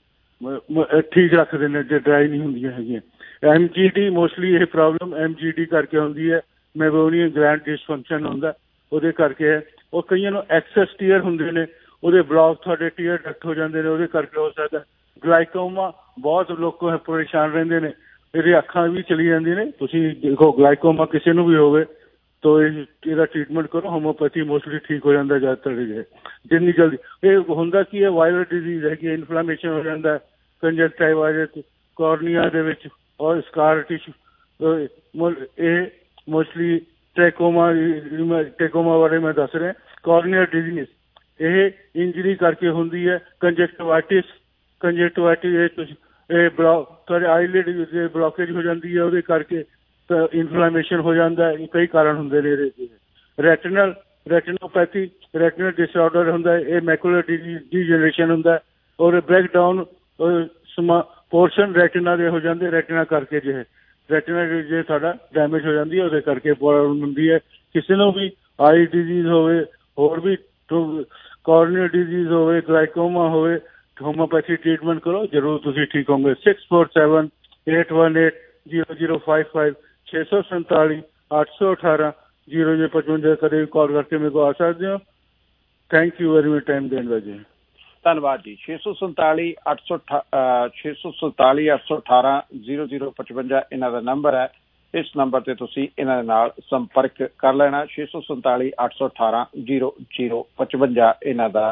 ਠੀਕ ਰੱਖਦੇ ਨੇ, ਜੇ ਡਰਾਈ ਨਹੀਂ ਹੁੰਦੀਆਂ ਹੈਗੀਆਂ। ਐਮ ਜੀ ਡੀ ਮੋਸਟਲੀ ਇਹ ਪ੍ਰੋਬਲਮ ਐਮ ਜੀ ਡੀ ਕਰਕੇ ਹੁੰਦੀ ਹੈ, ਮੈਬੋਨੀਅਨ ਗਲੈਂਡ ਡਿਸਫੰਕਸ਼ਨ ਹੁੰਦਾ, ਉਹਦੇ ਕਰਕੇ ਹੈ। ਉਹ ਕਈਆਂ ਨੂੰ ਐਕਸੈਸ ਟੀਅਰ ਹੁੰਦੇ ਨੇ, ਉਹਦੇ ਬਲੌਕ ਤੁਹਾਡੇ ਟੀਅਰ ਡਕਟ ਹੋ ਜਾਂਦੇ ਨੇ, ਉਹਦੇ ਕਰਕੇ ਹੋ ਸਕਦਾ। ਗਲਾਈਕੋਮਾ ਬਹੁਤ ਲੋਕ ਪਰੇਸ਼ਾਨ ਰਹਿੰਦੇ ਨੇ, ਇਹਦੀ ਅੱਖਾਂ ਵੀ ਚਲੀ ਜਾਂਦੀਆਂ ਨੇ। ਤੁਸੀਂ ਦੇਖੋ ਗਲਾਈਕੋਮਾ ਕਿਸੇ ਨੂੰ ਵੀ ਹੋਵੇ ਤਾਂ ਇਹ ਇਹਦਾ ਟ੍ਰੀਟਮੈਂਟ ਕਰੋ, ਹੋਮੋਪੈਥੀ ਮੋਸਟਲੀ ਠੀਕ ਹੋ ਜਾਂਦਾ ਜ਼ਿਆਦਾਤਰ ਇਹ ਜਿੰਨੀ ਜਲਦੀ। ਇਹ ਹੁੰਦਾ ਕੀ ਹੈ, ਵਾਇਰਲ ਡਿਜ਼ੀਜ਼ ਹੈਗੀ, ਇਨਫਲਾਮੇਸ਼ਨ ਹੋ ਜਾਂਦਾ, ਕੰਜਕਟਿਵਾਇਟਿਸ ਕੋਰਨੀਆ ਦੇ ਵਿੱਚ ਔਰ ਸਕਾਰ ਟਿਸ਼ੂ। ਇਹ ਮੋਸਟਲੀ ਟੈਕੋਮਾ ਟੈਕੋਮਾ ਬਾਰੇ ਮੈਂ ਦੱਸ ਰਿਹਾ। ਕੋਰਨੀਆ ਡਿਜ਼ੀਜ਼ ਇਹ ਇੰਜਰੀ ਕਰਕੇ ਹੁੰਦੀ ਹੈ। ਕੰਜਕਟਿਵਾਇਟਿਸ ਕੰਜਕਟਿਵਾਇਟਿਸ ਇਹ ਤੁਸੀਂ ਇਹ ਬਲੌਕ ਤੁਹਾਡੇ ਆਈਲਿਡ ਜੇ ਬਲੋਕੇਜ ਹੋ ਜਾਂਦੀ ਹੈ, ਉਹਦੇ ਕਰਕੇ ਤਾਂ ਇਨਫਲਾਮੇਸ਼ਨ ਹੋ ਜਾਂਦਾ। ਕਈ ਕਾਰਨ ਹੁੰਦੇ ਨੇ ਇਹਦੇ। ਰੈਟੀਨਲ ਰੈਟੀਨੋਪੈਥੀ ਰੈਟੀਨਲ ਡਿਸਆਰਡਰ ਹੁੰਦਾ, ਇਹ ਮੈਕੂਲਰ ਡੀਜਨਰੇਸ਼ਨ ਹੁੰਦਾ, ਔਰ ਬ੍ਰੇਕ ਡਾਊਨ ਸਮਾ ਪੋਰਸ਼ਨ ਰੈਟੀਨਾ ਦੇ ਹੋ ਜਾਂਦੇ। ਰੈਟੀਨਾ ਕਰਕੇ ਜੇ ਰੈਟੀਨਾ ਜੇ ਤੁਹਾਡਾ ਡੈਮੇਜ ਹੋ ਜਾਂਦੀ ਹੈ, ਉਹਦੇ ਕਰਕੇ ਪ੍ਰੋਬਲਮ ਹੁੰਦੀ ਹੈ। ਕਿਸੇ ਨੂੰ ਵੀ ਆਈ ਡਿਜ਼ੀਜ਼ ਹੋਵੇ, ਹੋਰ ਵੀ ਕੋਰਨੀਆ ਡਿਜ਼ੀਜ਼ ਹੋਵੇ, ਗਲਾਈਕੋਮਾ ਹੋਵੇ, ਹੋਮੋਪੈਥੀ ਟ੍ਰੀਟਮੈਂਟ ਕਰੋ, ਜ਼ਰੂਰ ਤੁਸੀਂ ਠੀਕ ਹੋਗੇ। Six four seven eight one eight zero zero five five छे सौ सैंतालीस आठ सौ अठारह जीरो जीरो पचवंजा करीब कॉल करके मेरे को आ सकते हो। Thank you very much time देने वाले।
ਧੰਨਵਾਦ ਜੀ। ਛੇ ਸੌ ਸੰਤਾਲੀ ਅੱਠ ਸੌ ਛੇ ਸੌ ਸੰਤਾਲੀ ਅੱਠ ਸੌ ਅਠਾਰਾਂ ਜ਼ੀਰੋ ਜ਼ੀਰੋ ਪਚਵੰਜਾ ਇਹਨਾਂ ਦਾ ਨੰਬਰ ਹੈ। ਇਸ ਨੰਬਰ ਤੇ ਤੁਸੀਂ ਇਹਨਾਂ ਦੇ ਨਾਲ ਸੰਪਰਕ ਕਰ ਲੈਣਾ। ਛੇ ਸੌ ਸੰਤਾਲੀ ਅੱਠ ਸੌ ਅਠਾਰਾਂ ਜ਼ੀਰੋ ਜ਼ੀਰੋ ਪਚਵੰਜਾ ਇਹਨਾਂ ਦਾ।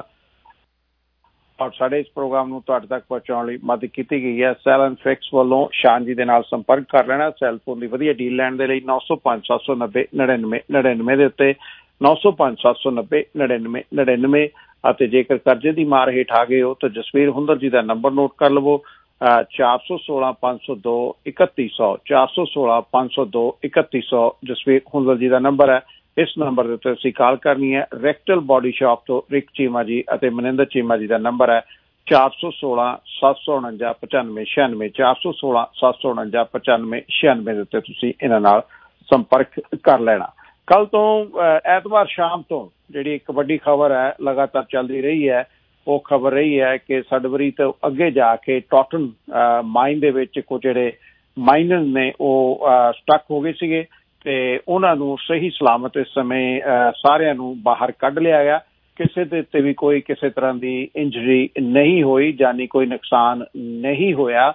ਔਰ ਸਾਡੇ ਇਸ ਪ੍ਰੋਗਰਾਮ ਨੂੰ ਤੁਹਾਡੇ ਤੱਕ ਪਹੁੰਚਾਉਣ ਲਈ ਮਦਦ ਕੀਤੀ ਗਈ ਹੈ ਸੈਲਨ ਫਿਕਸ ਵੱਲੋਂ। ਸ਼ਾਨ ਜੀ ਦੇ ਨਾਲ ਸੰਪਰਕ ਕਰ ਲੈਣਾ ਸੈੱਲ ਫੋਨ ਦੀ ਵਧੀਆ ਡੀਲ ਲੈਣ ਦੇ ਲਈ। ਨੌ ਸੌ ਪੰਜ ਸੱਤ ਸੌ ਨੱਬੇ ਨੜਿਨਵੇਂ ਨੜਿਨਵੇਂ ਦੇ ਉੱਤੇ ਨੌ ਸੌ ਪੰਜ ਸੱਤ ਸੌ ਨੱਬੇ ਨੜਿਨਵੇਂ ਨੜਿਨਵੇਂ। ਅਤੇ ਜੇਕਰ ਕਰਜ਼ੇ ਦੀ ਮਾਰ ਹੇਠ ਆ ਗਏ ਹੋ ਤਾਂ ਜਸਵੀਰ ਹੁੰਦਰ ਜੀ ਦਾ ਨੰਬਰ ਨੋਟ ਕਰ ਲਵੋ। ਚਾਰ ਸੌ ਸੋਲਾਂ ਪੰਜ ਸੌ ਦੋ ਇਕੱਤੀ ਸੌ ਚਾਰ ਸੌ ਸੋਲਾਂ ਪੰਜ ਸੌ ਦੋ ਇਕੱਤੀ ਸੌ ਜਸਵੀਰ ਹੁੰਦਰ ਜੀ ਦਾ ਨੰਬਰ ਹੈ। ਇਸ ਨੰਬਰ ਦੇ ਉੱਤੇ ਅਸੀਂ ਕਾਲ ਕਰਨੀ ਹੈ। ਰੈਕਟਲ ਬੋਡੀ ਸ਼ਾਪ ਤੋਂ ਰਿਕ ਚੀਮਾ ਜੀ ਅਤੇ ਮਨਿੰਦਰ ਚੀਮਾ ਜੀ ਦਾ ਨੰਬਰ ਹੈ ਚਾਰ ਸੌ ਸੋਲਾਂ ਸੱਤ ਸੌ ਉਣੰਜਾ ਪਚਾਨਵੇਂ ਛਿਆਨਵੇਂ ਚਾਰ ਸੌ ਸੋਲਾਂ ਸੱਤ ਸੌ ਉਣੰਜਾ ਪਚਾਨਵੇਂ ਛਿਆਨਵੇਂ ਦੇ ਉੱਤੇ ਤੁਸੀਂ ਇਹਨਾਂ ਨਾਲ ਸੰਪਰਕ ਕਰ ਲੈਣਾ। ਕੱਲ ਤੋਂ ਐਤਵਾਰ ਸ਼ਾਮ ਤੋਂ ਜਿਹੜੀ ਇੱਕ ਵੱਡੀ ਖਬਰ ਹੈ ਲਗਾਤਾਰ ਚੱਲਦੀ ਰਹੀ ਹੈ, ਉਹ ਖਬਰ ਰਹੀ ਹੈ ਕਿ ਸਡਬਰੀ ਤੋਂ ਅੱਗੇ ਜਾ ਕੇ ਟੋਟਨ ਮਾਈਨ ਦੇ ਵਿੱਚ ਕੁਝ ਜਿਹੜੇ ਮਾਈਨਰ ਨੇ ਉਹ ਸਟਕ ਹੋ ਗਏ ਸੀਗੇ ਤੇ ਉਹਨਾਂ ਨੂੰ ਸਹੀ ਸਲਾਮਤ ਇਸ ਸਮੇਂ ਸਾਰਿਆਂ ਨੂੰ ਬਾਹਰ ਕੱਢ ਲਿਆ ਗਿਆ। ਕਿਸੇ ਦੇ ਉੱਤੇ ਵੀ ਕੋਈ ਕਿਸੇ ਤਰ੍ਹਾਂ ਦੀ ਇੰਜਰੀ ਨਹੀਂ ਹੋਈ, ਜਾਨੀ ਕੋਈ ਨੁਕਸਾਨ ਨਹੀਂ ਹੋਇਆ।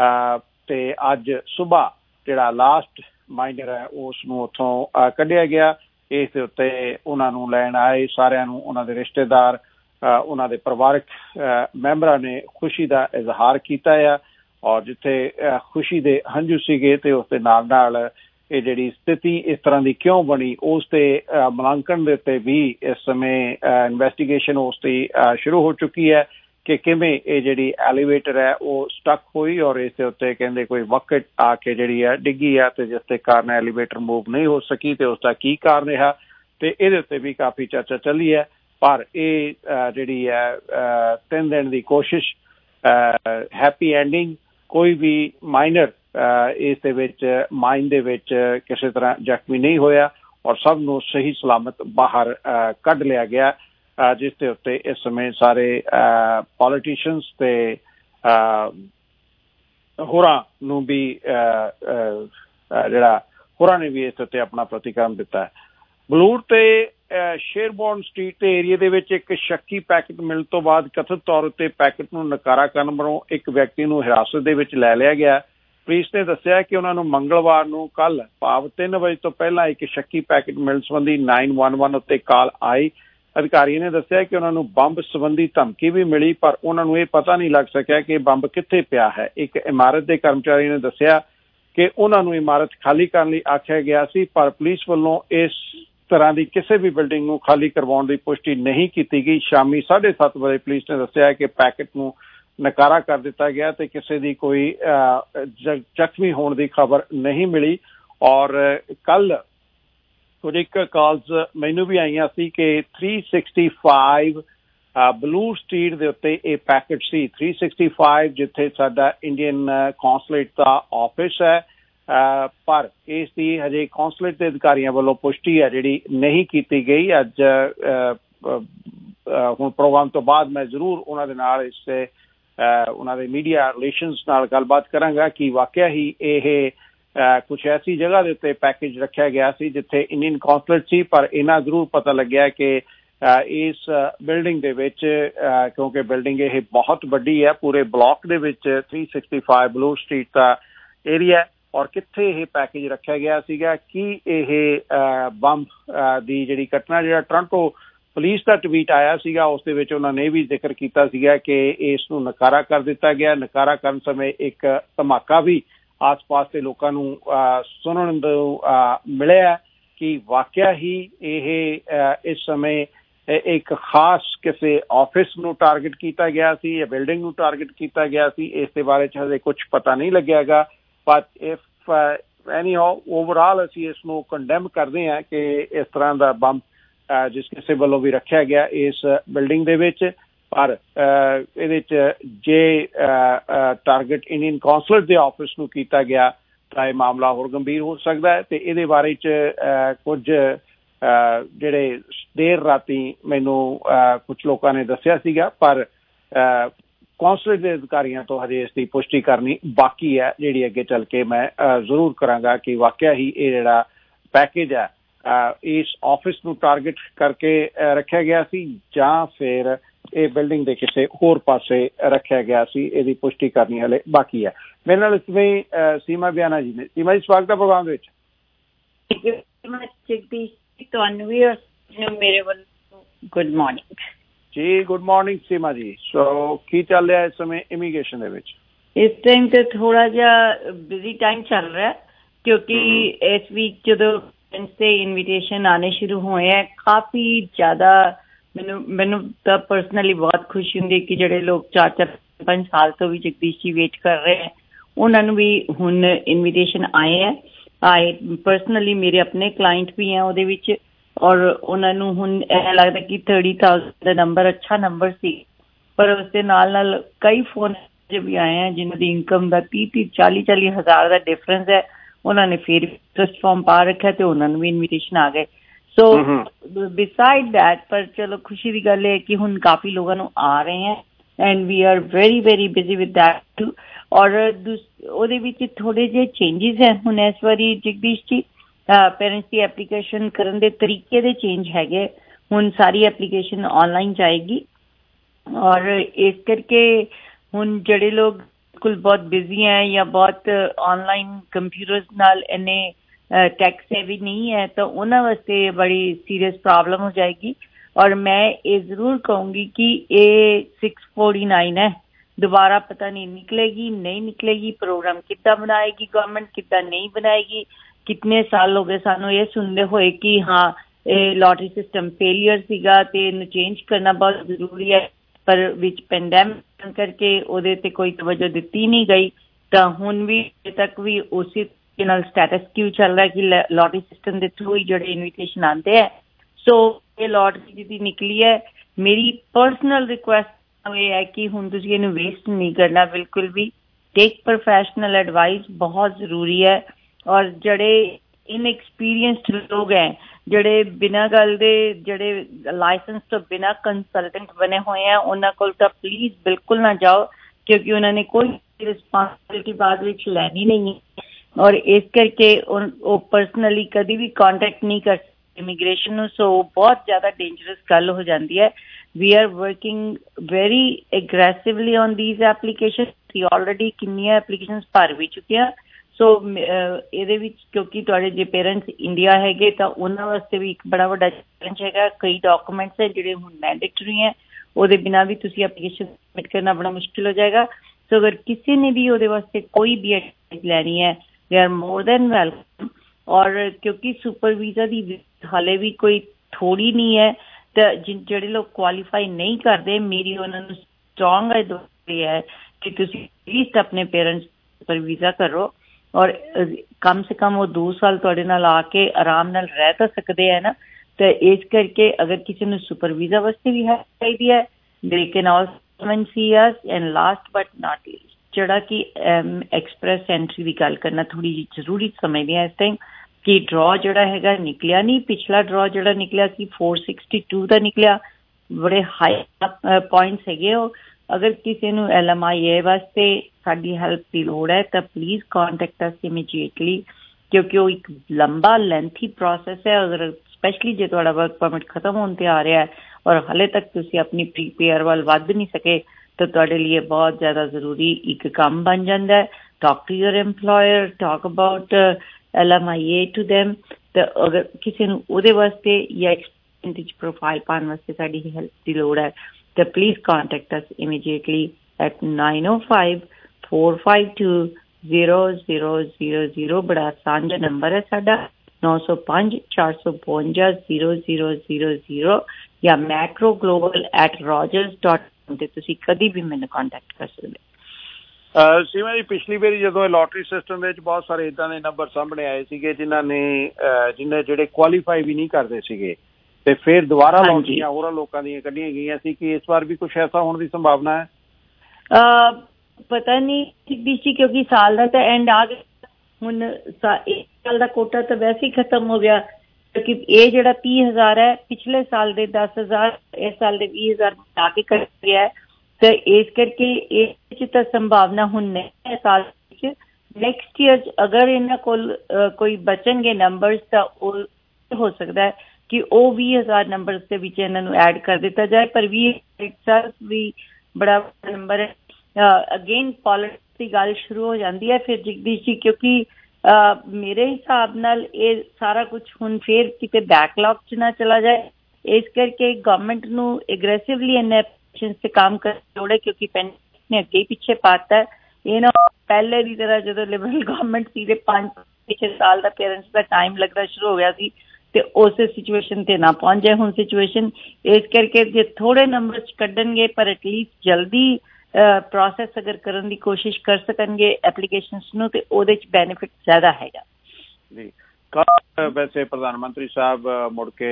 ਤੇ ਅੱਜ ਸੁਬਾਹ ਜਿਹੜਾ ਲਾਸਟ ਮਾਈਨਰ ਹੈ ਉਸ ਨੂੰ ਉੱਥੋਂ ਕੱਢਿਆ ਗਿਆ। ਇਸ ਦੇ ਉੱਤੇ ਉਹਨਾਂ ਨੂੰ ਲੈਣ ਆਏ ਸਾਰਿਆਂ ਨੂੰ ਉਹਨਾਂ ਦੇ ਰਿਸ਼ਤੇਦਾਰ, ਉਹਨਾਂ ਦੇ ਪਰਿਵਾਰਕ ਮੈਂਬਰਾਂ ਨੇ ਖੁਸ਼ੀ ਦਾ ਇਜ਼ਹਾਰ ਕੀਤਾ ਆ। ਔਰ ਜਿੱਥੇ ਖੁਸ਼ੀ ਦੇ ਹੰਝੂ ਸੀਗੇ ਤੇ ਉਸ ਦੇ ਨਾਲ ਨਾਲ ਇਹ ਜਿਹੜੀ ਸਥਿਤੀ ਇਸ ਤਰ੍ਹਾਂ ਦੀ ਕਿਉਂ ਬਣੀ ਉਸ ਤੇ ਮੁਲਾਂਕਣ ਦੇ ਉੱਤੇ ਵੀ ਇਸ ਸਮੇਂ ਇਨਵੈਸਟੀਗੇਸ਼ਨ ਉਸ ਤੇ ਸ਼ੁਰੂ ਹੋ ਚੁੱਕੀ ਹੈ ਕਿ ਕਿਵੇਂ ਇਹ ਜਿਹੜੀ ਐਲੀਵੇਟਰ ਹੈ ਉਹ ਸਟਕ ਹੋਈ ਔਰ ਇਸ ਦੇ ਉੱਤੇ ਕਹਿੰਦੇ ਕੋਈ ਵਕਟ ਆ ਕੇ ਜਿਹੜੀ ਹੈ ਡਿੱਗੀ ਆ ਤੇ ਜਿਸ ਦੇ ਕਾਰਨ ਐਲੀਵੇਟਰ ਮੂਵ ਨਹੀਂ ਹੋ ਸਕੀ ਤੇ ਉਸ ਦਾ ਕੀ ਕਾਰਨ ਰਿਹਾ ਤੇ ਇਹਦੇ ਉੱਤੇ ਵੀ ਕਾਫੀ ਚਰਚਾ ਚੱਲੀ ਹੈ। ਪਰ ਇਹ ਜਿਹੜੀ ਹੈ ਤਿੰਨ ਦਿਨ ਦੀ ਕੋਸ਼ਿਸ਼ ਹੈਪੀ ਐਂਡਿੰਗ, ਕੋਈ ਵੀ ਮਾਈਨਰ ਇਸ ਦੇ ਵਿੱਚ ਮਾਈਨ ਦੇ ਵਿੱਚ ਕਿਸੇ ਤਰ੍ਹਾਂ ਜ਼ਖਮੀ ਨਹੀਂ ਹੋਇਆ ਔਰ ਸਭ ਨੂੰ ਸਹੀ ਸਲਾਮਤ ਬਾਹਰ ਕੱਢ ਲਿਆ ਗਿਆ, ਜਿਸ ਦੇ ਉੱਤੇ ਇਸ ਸਮੇਂ ਸਾਰੇ ਪੋਲੀਟੀਸ਼ੀਅਨਸ ਤੇ ਹੋਰਾਂ ਨੂੰ ਵੀ ਜਿਹੜਾ ਹੋਰਾਂ ਨੇ ਵੀ ਇਸ ਉੱਤੇ ਆਪਣਾ ਪ੍ਰਤੀਕਰਮ ਦਿੱਤਾ ਹੈ। ਬਲੂਰ ਤੇ ਸ਼ੇਰਬੋਰਨ ਸਟਰੀਟ ਦੇ ਏਰੀਏ ਦੇ ਵਿੱਚ ਇੱਕ ਸ਼ੱਕੀ ਪੈਕਟ ਮਿਲਣ ਤੋਂ ਬਾਅਦ ਕਥਿਤ ਤੌਰ ਉੱਤੇ ਪੈਕਟ ਨੂੰ ਨਕਾਰਾ ਕਰਨ ਮਗਰੋਂ ਇੱਕ ਵਿਅਕਤੀ ਨੂੰ ਹਿਰਾਸਤ ਦੇ ਵਿੱਚ ਲੈ ਲਿਆ ਗਿਆ। ਪੁਲਿਸ ਨੇ ਦੱਸਿਆ ਕਿ ਉਹਨਾਂ ਨੂੰ ਮੰਗਲਵਾਰ ਨੂੰ ਕੱਲ ਭਾਵ ਤਿੰਨ ਵਜੇ ਤੋਂ ਪਹਿਲਾਂ ਇੱਕ ਸ਼ੱਕੀ ਪੈਕਟ ਮਿਲਣ ਸੰਬੰਧੀ ਨਾਈਨ ਵਨ ਵਨ ਉੱਤੇ ਕਾਲ ਆਈ। ਅਧਿਕਾਰੀ ਨੇ ਦੱਸਿਆ ਕਿ ਉਹਨਾਂ ਨੂੰ ਬੰਬ ਸੰਬੰਧੀ ਧਮਕੀ ਵੀ ਮਿਲੀ ਪਰ ਉਹਨਾਂ ਨੂੰ ਇਹ ਪਤਾ ਨਹੀਂ ਲੱਗ ਸਕਿਆ ਕਿ ਬੰਬ ਕਿੱਥੇ ਪਿਆ ਹੈ। ਇੱਕ ਇਮਾਰਤ ਦੇ ਕਰਮਚਾਰੀ ਨੇ ਦੱਸਿਆ ਕਿ ਉਹਨਾਂ ਨੂੰ ਇਮਾਰਤ ਖਾਲੀ ਕਰਨ ਲਈ ਆਖਿਆ ਗਿਆ ਸੀ ਪਰ ਪੁਲਿਸ ਵੱਲੋਂ ਇਸ ਤਰ੍ਹਾਂ ਦੀ ਕਿਸੇ ਵੀ ਬਿਲਡਿੰਗ ਨੂੰ ਖਾਲੀ ਕਰਵਾਉਣ ਦੀ ਪੁਸ਼ਟੀ ਨਹੀਂ ਕੀਤੀ ਗਈ। ਸ਼ਾਮੀ ਸਾਢੇ ਸੱਤ ਵਜੇ ਪੁਲਿਸ ਨੇ ਦੱਸਿਆ ਕਿ ਪੈਕਟ ਨੂੰ ਨਕਾਰਾ ਕਰ ਦਿੱਤਾ ਗਿਆ ਤੇ ਕਿਸੇ ਦੀ ਕੋਈ ਜ਼ਖਮੀ ਹੋਣ ਦੀ ਖਬਰ ਨਹੀਂ ਮਿਲੀ। ਔਰ ਕੱਲ ਕੁਝ ਇੱਕ ਕਾਲਸ ਮੈਨੂੰ ਵੀ ਆਈਆਂ ਸੀ ਕਿ three sixty five blue street ਦੇ ਉੱਤੇ ਇਹ ਪੈਕਟ ਸੀ। ਥ੍ਰੀ ਸਿਕਸਟੀ ਫਾਈਵ ਜਿੱਥੇ ਸਾਡਾ ਇੰਡੀਅਨ ਕੌਂਸਲੇਟ ਦਾ ਆਫਿਸ ਹੈ, ਪਰ ਇਸ ਦੀ ਹਜੇ ਕੌਂਸਲੇਟ ਦੇ ਅਧਿਕਾਰੀਆਂ ਵੱਲੋਂ ਪੁਸ਼ਟੀ ਹੈ ਜਿਹੜੀ ਨਹੀਂ ਕੀਤੀ ਗਈ। ਅੱਜ ਹੁਣ ਪ੍ਰੋਗਰਾਮ ਤੋਂ ਬਾਅਦ ਮੈਂ ਜ਼ਰੂਰ ਉਹਨਾਂ ਦੇ ਨਾਲ ਇਸ ਉਹਨਾਂ ਦੇ ਮੀਡੀਆ ਰਿਲੇਸ਼ਨਸ ਨਾਲ ਗੱਲਬਾਤ ਕਰਾਂਗਾ ਕਿ ਵਾਕਿਆ ਹੀ ਇਹ ਕੁਛ ਐਸੀ ਜਗ੍ਹਾ ਦੇ ਉੱਤੇ ਪੈਕੇਜ ਰੱਖਿਆ ਗਿਆ ਸੀ ਜਿੱਥੇ ਇੰਡੀਅਨ ਕੌਂਸਲੇਟ ਸੀ। ਪਰ ਇਹਨਾਂ ਜ਼ਰੂਰ ਪਤਾ ਲੱਗਿਆ ਕਿ ਇਸ ਬਿਲਡਿੰਗ ਦੇ ਵਿੱਚ, ਕਿਉਂਕਿ ਬਿਲਡਿੰਗ ਇਹ ਬਹੁਤ ਵੱਡੀ ਹੈ, ਪੂਰੇ ਬਲਾਕ ਦੇ ਵਿੱਚ three sixty five blue street ਦਾ ਏਰੀਆ ਔਰ ਕਿੱਥੇ ਇਹ ਪੈਕੇਜ ਰੱਖਿਆ ਗਿਆ ਸੀਗਾ। ਕੀ ਇਹ ਬੰਬ ਦੀ ਜਿਹੜੀ ਘਟਨਾ, ਜਿਹੜਾ ਟੋਰਾਂਟੋ ਪੁਲਿਸ ਦਾ ਟਵੀਟ ਆਇਆ ਸੀਗਾ ਉਸ ਦੇ ਵਿੱਚ ਉਹਨਾਂ ਨੇ ਵੀ ਜ਼ਿਕਰ ਕੀਤਾ ਸੀਗਾ ਕਿ ਇਸ ਨੂੰ ਨਕਾਰਾ ਕਰ ਦਿੱਤਾ ਗਿਆ। ਨਕਾਰਾ ਕਰਨ ਸਮੇਂ ਇੱਕ ਧਮਾਕਾ ਵੀ ਆਸ ਪਾਸ ਦੇ ਲੋਕਾਂ ਨੂੰ ਸੁਣਨ ਨੂੰ ਮਿਲਿਆ ਕਿ ਵਾਕਿਆ ਹੀ ਇਹ ਇਸ ਸਮੇਂ ਇੱਕ ਖਾਸ ਕਿਸੇ ਆਫਿਸ ਨੂੰ ਟਾਰਗੇਟ ਕੀਤਾ ਗਿਆ ਸੀ ਜਾਂ ਬਿਲਡਿੰਗ ਨੂੰ ਟਾਰਗੇਟ ਕੀਤਾ ਗਿਆ ਸੀ। ਇਸ ਦੇ ਬਾਰੇ 'ਚ ਹਜੇ ਕੁਝ ਪਤਾ ਨਹੀਂ ਲੱਗਿਆਗਾ। But if any how overall ਅਸੀਂ ਇਸ ਨੂੰ ਕੰਡੈਮ ਕਰਦੇ ਹਾਂ ਕਿ ਇਸ ਤਰ੍ਹਾਂ ਦਾ ਬੰਬ ਜਿਸ ਕਿਸੇ ਵੱਲੋਂ ਵੀ ਰੱਖਿਆ ਗਿਆ ਇਸ ਬਿਲਡਿੰਗ ਦੇ ਵਿੱਚ। ਪਰ ਇਹਦੇ 'ਚ ਜੇ ਟਾਰਗੇਟ ਇੰਡੀਅਨ ਕੌਂਸਲੇਟ ਦੇ ਆਫਿਸ ਨੂੰ ਕੀਤਾ ਗਿਆ ਤਾਂ ਇਹ ਮਾਮਲਾ ਹੋਰ ਗੰਭੀਰ ਹੋ ਸਕਦਾ ਹੈ ਤੇ ਇਹਦੇ ਬਾਰੇ 'ਚ ਕੁਝ ਜਿਹੜੇ ਦੇਰ ਰਾਤੀ ਮੈਨੂੰ ਕੁਝ ਲੋਕਾਂ ਨੇ ਦੱਸਿਆ ਸੀਗਾ, ਪਰ ਕੌਂਸਲੇਟ ਦੇ ਅਧਿਕਾਰੀਆਂ ਤੋਂ ਹਜੇ ਇਸ ਦੀ ਪੁਸ਼ਟੀ ਕਰਨੀ ਬਾਕੀ ਹੈ, ਜਿਹੜੀ ਅੱਗੇ ਚੱਲ ਕੇ ਮੈਂ ਜ਼ਰੂਰ ਕਰਾਂਗਾ ਕਿ ਵਾਕਿਆ ਹੀ ਇਹ ਜਿਹੜਾ ਪੈਕੇਜ ਹੈ ਇਸ ਆਫਿਸ ਨੂੰ ਟਾਰਗੇਟ ਕਰਕੇ ਰੱਖਿਆ ਗਿਆ ਸੀ ਜਾਂ ਫਿਰ ਇਹ ਬਿਲਡਿੰਗ ਦੇ ਕਿਸੇ ਹੋਰ ਪਾਸੇ ਰੱਖਿਆ ਗਿਆ ਸੀ। ਇਹਦੀ ਪੁਸ਼ਟੀ ਕਰਨੀ ਹਲੇ ਬਾਕੀ ਹੈ। ਮੇਰੇ ਨਾਲ ਇਸ ਸਮੇਂ ਸੀਮਾ ਬਿਆਨਾ ਜੀ ਨੇ। ਸੀਮਾ ਜੀ, ਸਵਾਗਤ ਹੈ ਪ੍ਰੋਗਰਾਮ ਦੇ ਵਿੱਚ।
ਤੁਹਾਨੂੰ ਵੀ ਮੇਰੇ ਵੱਲੋਂ good morning
ji. Good morning Seema ji. So ਕੀ ਚੱਲ ਰਿਹਾ ਇਸ ਸਮੇਂ ਇਮੀਗ੍ਰੇਸ਼ਨ ਦੇ ਵਿੱਚ?
ਇਸ ਟਾਈਮ ਤੇ ਥੋੜਾ ਜਿਹਾ ਬਿਜ਼ੀ ਟਾਈਮ ਚੱਲ ਰਿਹਾ, ਕਿਉਂਕਿ ਇਸ ਵੀਕ ਜਦੋਂ ਤੇ ਇਨਵੀਟੇਸ਼ਨ ਆਣੇ ਸ਼ੁਰੂ ਹੋਏ ਹੈ, ਕਾਫੀ ਜ਼ਿਆਦਾ ਮੈਨੂੰ ਮੈਨੂੰ ਤਾਂ ਪਰਸਨਲੀ ਬਹੁਤ ਖੁਸ਼ੀ ਹੁੰਦੀ ਕਿ ਜਿਹੜੇ ਲੋਕ ਚਾਰ ਚਾਰ ਪੰਜ ਸਾਲ ਤੋਂ ਵੀ ਜਗਦੀਸ਼ ਜੀ ਵੇਟ ਕਰ ਰਹੇ ਹੈ, ਉਹਨਾਂ ਨੂੰ ਵੀ ਹੁਣ ਇਨਵੀਟੇਸ਼ਨ ਆਏ ਹੈ। ਆਏ ਪਰਸਨਲੀ ਮੇਰੇ ਆਪਣੇ ਕਲਾਇੰਟ ਵੀ ਹੈ ਉਹਦੇ ਵਿੱਚ, ਔਰ ਉਹਨਾਂ ਨੂੰ ਹੁਣ ਇਹ ਲੱਗਦਾ ਕਿ ਥਰਟੀ ਥਾਊਜ਼ੈਂਡ ਦਾ ਨੰਬਰ ਅੱਛਾ ਨੰਬਰ ਸੀ, ਪਰ ਉਸ ਦੇ ਨਾਲ ਨਾਲ ਕਈ ਫੋਨ ਵੀ ਆਏ ਹੈ ਜਿਨ੍ਹਾਂ ਦੀ ਇਨਕਮ ਦਾ ਤੀਹ ਤੀਹ ਚਾਲੀ ਚਾਲੀ ਹਜ਼ਾਰ ਦਾ ਡਿਫਰੈਂਸ ਹੈ। ਉਹਨਾਂ ਨੇ ਫਿਰ ਟਰਸਟ ਫਾਰਮ ਪਾ ਰੱਖਿਆ ਤੇ ਉਹਨਾਂ ਨੂੰ ਵੀ ਇਨਵੀਟੇਸ਼ਨ ਆ ਗਏ। ਸੋ ਬਿਸਾਈਡ ਦੈਟ, ਪਰ ਚਲੋ ਖੁਸ਼ੀ ਦੀ ਗੱਲ ਹੈ ਕਿ ਹੁਣ ਕਾਫੀ ਲੋਕਾਂ ਨੂੰ ਆ ਰਹੇ ਹੈ and we are very very busy with that too. ਔਰ ਉਹਦੇ ਵਿੱਚ ਥੋੜੇ ਜਿਹੇ ਚੇਂਜਿਸ ਹੈ ਹੁਣ ਇਸ ਵਾਰੀ ਜਗਦੀਸ਼ ਜੀ। ਪੇਰੈਂਟਸ ਦੀ ਐਪਲੀਕੇਸ਼ਨ ਕਰਨ ਦੇ ਤਰੀਕੇ ਦੇ ਚੇਂਜ ਹੈਗੇ। ਹੁਣ ਸਾਰੀ ਐਪਲੀਕੇਸ਼ਨ ਆਨਲਾਈਨ ਜਾਏਗੀ, ਔਰ ਇਸ ਕਰਕੇ ਹੁਣ ਜਿਹੜੇ ਲੋਕ ਬਿਲਕੁਲ ਬਹੁਤ ਬਿਜ਼ੀ ਹੈ ਜਾਂ ਬਹੁਤ ਆਨਲਾਈਨ ਕੰਪਿਊਟਰਸ ਨਾਲ ਇੰਨੇ ਟੈਕ ਸੇਵੀ ਨਹੀਂ ਹੈ, ਤਾਂ ਉਹਨਾਂ ਵਾਸਤੇ ਬੜੀ ਸੀਰੀਅਸ ਪ੍ਰੋਬਲਮ ਹੋ ਜਾਏਗੀ। ਔਰ ਮੈਂ ਇਹ ਜ਼ਰੂਰ ਕਹੂੰਗੀ ਕਿ ਇਹ ਸਿਕਸ ਫੋਰਟੀ ਨਾਈਨ ਹੈ, ਦੁਬਾਰਾ ਪਤਾ ਨਹੀਂ ਨਿਕਲੇਗੀ ਨਹੀਂ ਨਿਕਲੇਗੀ। ਪ੍ਰੋਗਰਾਮ ਕਿੱਦਾਂ ਬਣਾਏਗੀ ਗਵਰਨਮੈਂਟ, ਕਿੱਦਾਂ ਨਹੀਂ ਬਣਾਏਗੀ। ਕਿਤਨੇ ਸਾਲ ਹੋ ਗਏ ਸਾਨੂੰ ਇਹ ਸੁਣਦੇ ਹੋਏ ਕਿ ਹਾਂ ਇਹ ਲੋਟਰੀ ਸਿਸਟਮ ਫੇਲੀਅਰ ਸੀਗਾ ਤੇ ਇਹਨੂੰ ਚੇਂਜ ਕਰਨਾ ਬਹੁਤ ਜ਼ਰੂਰੀ ਹੈ, ਪਰ ਵਿੱਚ ਪੈਂਡੈਮਿਕ ਕਰਕੇ ਉਹਦੇ ਤੇ ਕੋਈ ਤਵੱਜੋ ਦਿੱਤੀ ਨਹੀਂ ਗਈ। ਤਾਂ ਹੁਣ ਵੀ ਅਜੇ ਤੱਕ ਵੀ ਉਸੇ ਨਾਲ ਸਟੇਟਸ ਕਿਉਂ ਚੱਲ ਰਿਹਾ ਕਿ ਲੋਟਰੀ ਸਿਸਟਮ ਦੇ ਥਰੂ ਹੀ ਜਿਹੜੇ ਇਨਵੀਟੇਸ਼ਨ ਆਉਂਦੇ ਹੈ। ਸੋ ਇਹ ਲੋਟਰੀ ਜਿਹਦੀ ਨਿਕਲੀ ਹੈ, ਮੇਰੀ ਪਰਸਨਲ ਰਿਕੁਐਸਟ ਇਹ ਹੈ ਕਿ ਹੁਣ ਤੁਸੀਂ ਇਹਨੂੰ ਵੇਸਟ ਨਹੀਂ ਕਰਨਾ ਬਿਲਕੁਲ ਵੀ। ਟੇਕ ਪ੍ਰੋਫੈਸ਼ਨਲ ਐਡਵਾਈਸ ਬਹੁਤ ਜ਼ਰੂਰੀ ਹੈ। ਔਰ ਜਿਹੜੇ ਇਨਐਕਸਪੀਰੀਅੰਸਡ ਲੋਕ ਹੈ, ਜਿਹੜੇ ਬਿਨਾਂ ਗੱਲ ਦੇ ਜਿਹੜੇ ਲਾਇਸੈਂਸ ਤੋਂ ਬਿਨਾਂ ਕੰਸਲਟੈਂਟ ਬਣੇ ਹੋਏ ਹੈ, ਉਹਨਾਂ ਕੋਲ ਤਾਂ ਪਲੀਜ਼ ਬਿਲਕੁਲ ਨਾ ਜਾਓ, ਕਿਉਂਕਿ ਉਹਨਾਂ ਨੇ ਕੋਈ ਰਿਸਪਾਂਸਿਬਿਲਿਟੀ ਬਾਅਦ ਵਿੱਚ ਲੈਣੀ ਨਹੀਂ ਹੈ। ਔਰ ਇਸ ਕਰਕੇ ਉਹ ਪਰਸਨਲੀ ਕਦੀ ਵੀ ਕਾਂਟੈਕਟ ਨਹੀਂ ਕਰ ਸਕਦੇ ਇਮੀਗ੍ਰੇਸ਼ਨ ਨੂੰ। ਸੋ ਬਹੁਤ ਜ਼ਿਆਦਾ ਡੇਂਜਰਸ ਗੱਲ ਹੋ ਜਾਂਦੀ ਹੈ। We are working very aggressively on these application. ਅਸੀਂ ਆਲਰੇਡੀ ਕਿੰਨੀਆਂ ਐਪਲੀਕੇਸ਼ਨ ਭਰ ਵੀ ਚੁੱਕੀਆਂ। ਸੋ ਇਹਦੇ ਵਿੱਚ ਕਿਉਂਕਿ ਤੁਹਾਡੇ ਜੇ ਪੇਰੈਂਟਸ ਇੰਡੀਆ ਹੈਗੇ ਤਾਂ ਉਹਨਾਂ ਵਾਸਤੇ ਵੀ ਇੱਕ ਬੜਾ ਵੱਡਾ ਚੈਲੰਜ ਹੈਗਾ। ਕਈ ਡਾਕੂਮੈਂਟਸ ਹੈ ਜਿਹੜੇ ਹੁਣ ਮੈਂਡੇਟਰੀ ਹੈ, ਉਹਦੇ ਬਿਨਾਂ ਵੀ ਤੁਸੀਂ ਐਪਲੀਕੇਸ਼ਨ ਸਬਮਿਟ ਕਰਨਾ ਬੜਾ ਮੁਸ਼ਕਿਲ ਹੋ ਜਾਏਗਾ। ਸੋ ਅਗਰ ਕਿਸੇ ਨੇ ਵੀ ਉਹਦੇ ਵਾਸਤੇ ਕੋਈ ਵੀ ਐਡਵਾਈਸ ਲੈਣੀ ਹੈ, they are more than welcome. ਔਰ ਕਿਉਂਕਿ ਸੁਪਰ ਵੀਜ਼ਾ ਦੀ ਹਾਲੇ ਵੀ ਕੋਈ ਥੋੜੀ ਨਹੀਂ ਹੈ, ਤਾਂ ਜਿਹੜੇ ਲੋਕ ਕੁਆਲੀਫਾਈ ਨਹੀਂ ਕਰਦੇ, ਮੇਰੀ ਉਹਨਾਂ ਨੂੰ ਸਟਰੋਂਗ ਐਡਵਾਈਸ ਹੈ ਕਿ ਤੁਸੀਂ ਪਲੀਜ਼ ਆਪਣੇ ਪੇਰੈਂਟਸ ਸੁਪਰ ਵੀਜ਼ਾ ਕਰੋ। ਔਰ ਕਮ ਸੇ ਕਮ ਉਹ ਦੋ ਸਾਲ ਤੁਹਾਡੇ ਨਾਲ ਆ ਕੇ ਆਰਾਮ ਨਾਲ ਰਹਿ ਤਾਂ ਸਕਦੇ ਹੈ ਨਾ। ਤੇ ਇਸ ਕਰਕੇ ਅਗਰ ਕਿਸੇ ਨੂੰ ਸੁਪਰ ਵੀਜ਼ਾ ਵਾਸਤੇ ਵੀ ਹੈ ਚਾਹੀਦੀ ਹੈ, they can also come and see us. And last but not least, ਜਿਹੜਾ ਕਿ ਐਕਸਪ੍ਰੈਸ ਐਂਟਰੀ ਦੀ ਗੱਲ ਕਰਨਾ ਥੋੜੀ ਜਿਹੀ ਜ਼ਰੂਰੀ ਸਮਝਦੇ ਹਾਂ ਇਸ ਟਾਈਮ, ਕਿ ਡਰਾ ਜਿਹੜਾ ਹੈਗਾ ਨਿਕਲਿਆ ਨਹੀਂ। ਪਿਛਲਾ ਡਰਾ ਜਿਹੜਾ ਨਿਕਲਿਆ ਸੀ ਫੋਰ ਸਿਕਸਟੀ ਟੂ ਦਾ ਨਿਕਲਿਆ, ਬੜੇ ਹਾਈ ਪੁਆਇੰਟਸ ਹੈਗੇ ਉਹ। ਅਗਰ ਕਿਸੇ ਨੂੰ ਐਲ ਐਮ ਆਈ ਏ ਵਾਸਤੇ ਸਾਡੀ ਹੈਲਪ ਦੀ ਲੋੜ ਹੈ ਤਾਂ ਪਲੀਜ਼ ਕਾਂਟੈਕਟ ਅਸ ਇਮੀਡੀਏਟਲੀ, ਕਿਉਂਕਿ ਉਹ ਇੱਕ ਲੰਬਾ ਲੈਂਥੀ ਪ੍ਰੋਸੈਸ ਹੈ। ਅਗਰ ਸਪੈਸ਼ਲੀ ਜੇ ਤੁਹਾਡਾ ਵਰਕ ਪਰਮਿਟ ਖਤਮ ਹੋਣ ਤੇ ਆ ਰਿਹਾ ਹੈ ਔਰ ਹਾਲੇ ਤੱਕ ਤੁਸੀਂ ਆਪਣੀ ਪ੍ਰੀਪੇਅਰ ਵੱਲ ਵੱਧ ਨਹੀਂ ਸਕੇ, ਤਾਂ ਤੁਹਾਡੇ ਲਈ ਬਹੁਤ ਜ਼ਿਆਦਾ ਜ਼ਰੂਰੀ ਇੱਕ ਕੰਮ ਬਣ ਜਾਂਦਾ ਹੈ। Talk to your employer, talk about L M I A to them. ਤਾਂ ਅਗਰ ਕਿਸੇ ਨੂੰ ਉਹਦੇ ਵਾਸਤੇ ਜਾਂ ਐਕਸਪੀਰੀਅੰਸ ਪ੍ਰੋਫਾਈਲ ਪਾਉਣ ਵਾਸਤੇ ਸਾਡੀ ਹੈਲਪ ਦੀ ਲੋੜ ਹੈ, ਤਾਂ please contact us immediately at nine oh five four five two zero zero zero zero. ਬੜਾ ਸਾਂਝਾ ਨੰਬਰ ਹੈ ਸਾਡਾ, ਨੌ ਸੌ ਪੰਜ ਚਾਰ ਸੌ ਬਵੰਜਾ ਜ਼ੀਰੋ ਜ਼ੀਰੋ ਜ਼ੀਰੋ ਜ਼ੀਰੋ, ਜਾਂ macro global at Rogers dot com ਤੇ ਤੁਸੀਂ ਕਦੀ ਵੀ ਮੈਨੂੰ ਕਾਂਟੈਕਟ ਕਰ ਸਕਦੇ।
ਸੀਮਾ ਜੀ, ਪਿਛਲੀ ਵਾਰੀ ਜਦੋਂ ਇਹ ਲੋਟਰੀ ਸਿਸਟਮ ਵਿੱਚ ਬਹੁਤ ਸਾਰੇ ਇੱਦਾਂ ਦੇ ਨੰਬਰ ਸਾਹਮਣੇ ਆਏ ਸੀਗੇ ਜਿਨ੍ਹਾਂ ਨੇ ਜਿਨ੍ਹਾਂ ਜਿਹੜੇ ਕੁਆਲੀਫਾਈ ਵੀ ਨਹੀਂ ਕਰਦੇ ਸੀਗੇ, ਤੇ ਫਿਰ ਦੁਬਾਰਾ ਲੋਟਰੀਆਂ ਹੋਰਾਂ ਲੋਕਾਂ ਦੀਆਂ ਕੱਢੀਆਂ ਗਈਆਂ ਸੀ। ਕਿ ਇਸ ਵਾਰ ਵੀ ਕੁਛ ਐਸਾ ਹੋਣ ਦੀ ਸੰਭਾਵਨਾ ਹੈ?
ਪਤਾ ਨਹੀਂ ਸੀ, ਕਿਉਂਕਿ ਸਾਲ ਦਾ ਤਾਂ ਐਂਡ ਆ ਗਿਆ ਹੁਣ। ਇੱਕ ਸਾਲ ਦਾ ਕੋਟਾ ਤਾਂ ਵੈਸੇ ਹੀ ਖਤਮ ਹੋ ਗਿਆ। क्योंकि ये जिहड़ा तीह हज़ार है पिछले साल दे दस हज़ार इस साल दे बीस हज़ार बचा के कर गया है, तो इस करके इस तो संभावना हुण नहीं है साल विच। नैक्सट ईयर अगर इन्हां कोल कोई बचणगे नंबरस तां ओह हो सकता है कि वो भी हज़ार नंबर के विच इन्हां नूं ऐड कर दिता जाए, पर भी इटसेल्फ भी बड़ा नंबर है। अगेन पॉलिटिक्स की गल शुरू हो जाती है फिर जगदीश जी, क्योंकि Uh, मेरे हिसाब नाल ये सारा कुछ हुण फिर किते बैकलॉग च ना चला जाए, इस करके गवर्नमेंट नूं एग्रेसिवली इन्ने पेशेंस से काम करने की लोड़ है, क्योंकि पेंशन ने अगे पीछे पाता है। ये ना पहले की तरह जो लिबरल गवर्नमेंट थी पांच छे साल का पेरेंट्स का टाइम लगना शुरू हो गया सी ते उस सिचुएशन ते ना पहुंच जाए हुण सिचुएशन। इस करके जे थोड़े नंबर च कड्डणगे पर एटलीस्ट जल्दी प्रोसेस अगर करने की कोशिश कर सकणगे एप्लीकेशनस नूं ते ओहदे च बेनिफिट ज्यादा हैगा
जी। कल वैसे प्रधानमंत्री साहब मुड़ के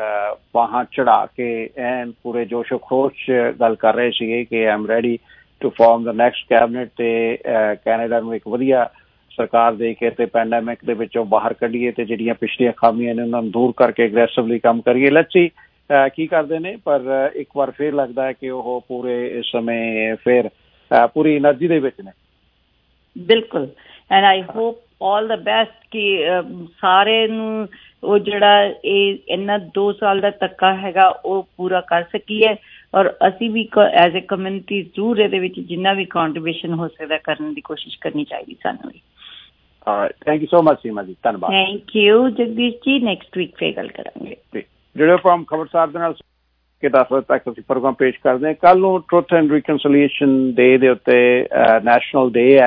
वहां चढ़ा के एन पूरे जोशो खरोश गल कर रहे थे कि I am ready to form the next cabinet ते कैनेडा नूं एक वधिया सरकार दे के ते पैंडेमिक दे विचों बाहर कढीए ते जिहड़ियां पिछलियां खामियां ने उन्हां नूं दूर करके एग्रेसिवली काम करिए। लेट्स सी की करते हैं, पर एक बार फिर लगता है कि वह पूरे इस समय फिर पूरी एनर्जी दे विच ने।
बिल्कुल, and I hope all the best कि सारे नूं वो जिहड़ा इन्ना दो साल का धक्का हैगा वो पूरा कर सकीए, और असी भी एज ए कम्यूनिटी जरूर इहदे विच जिन्ना भी कॉन्ट्रीब्यूशन हो सकता करने की कोशिश करनी चाहिए सानूं भी।
Thank you so much Seema ji, धन्यवाद।
Thank you Jagdish ji, next week फिर गल करांगे।
ਜਿਹੜੇ ਪ੍ਰੋਗਰਾਮ ਖਬਰਸਾਰ ਦੇ ਨਾਲ ਕਿ ਦਸ ਵਜੇ ਤੱਕ ਅਸੀਂ ਪ੍ਰੋਗਰਾਮ ਪੇਸ਼ ਕਰਦੇ ਹਾਂ। ਕੱਲ ਨੂੰ ਟਰੁਥ ਐਂਡ ਰੀਕਨਸੀਲੀਏਸ਼ਨ ਡੇ ਦੇ ਉੱਤੇ ਨੈਸ਼ਨਲ ਡੇ ਹੈ,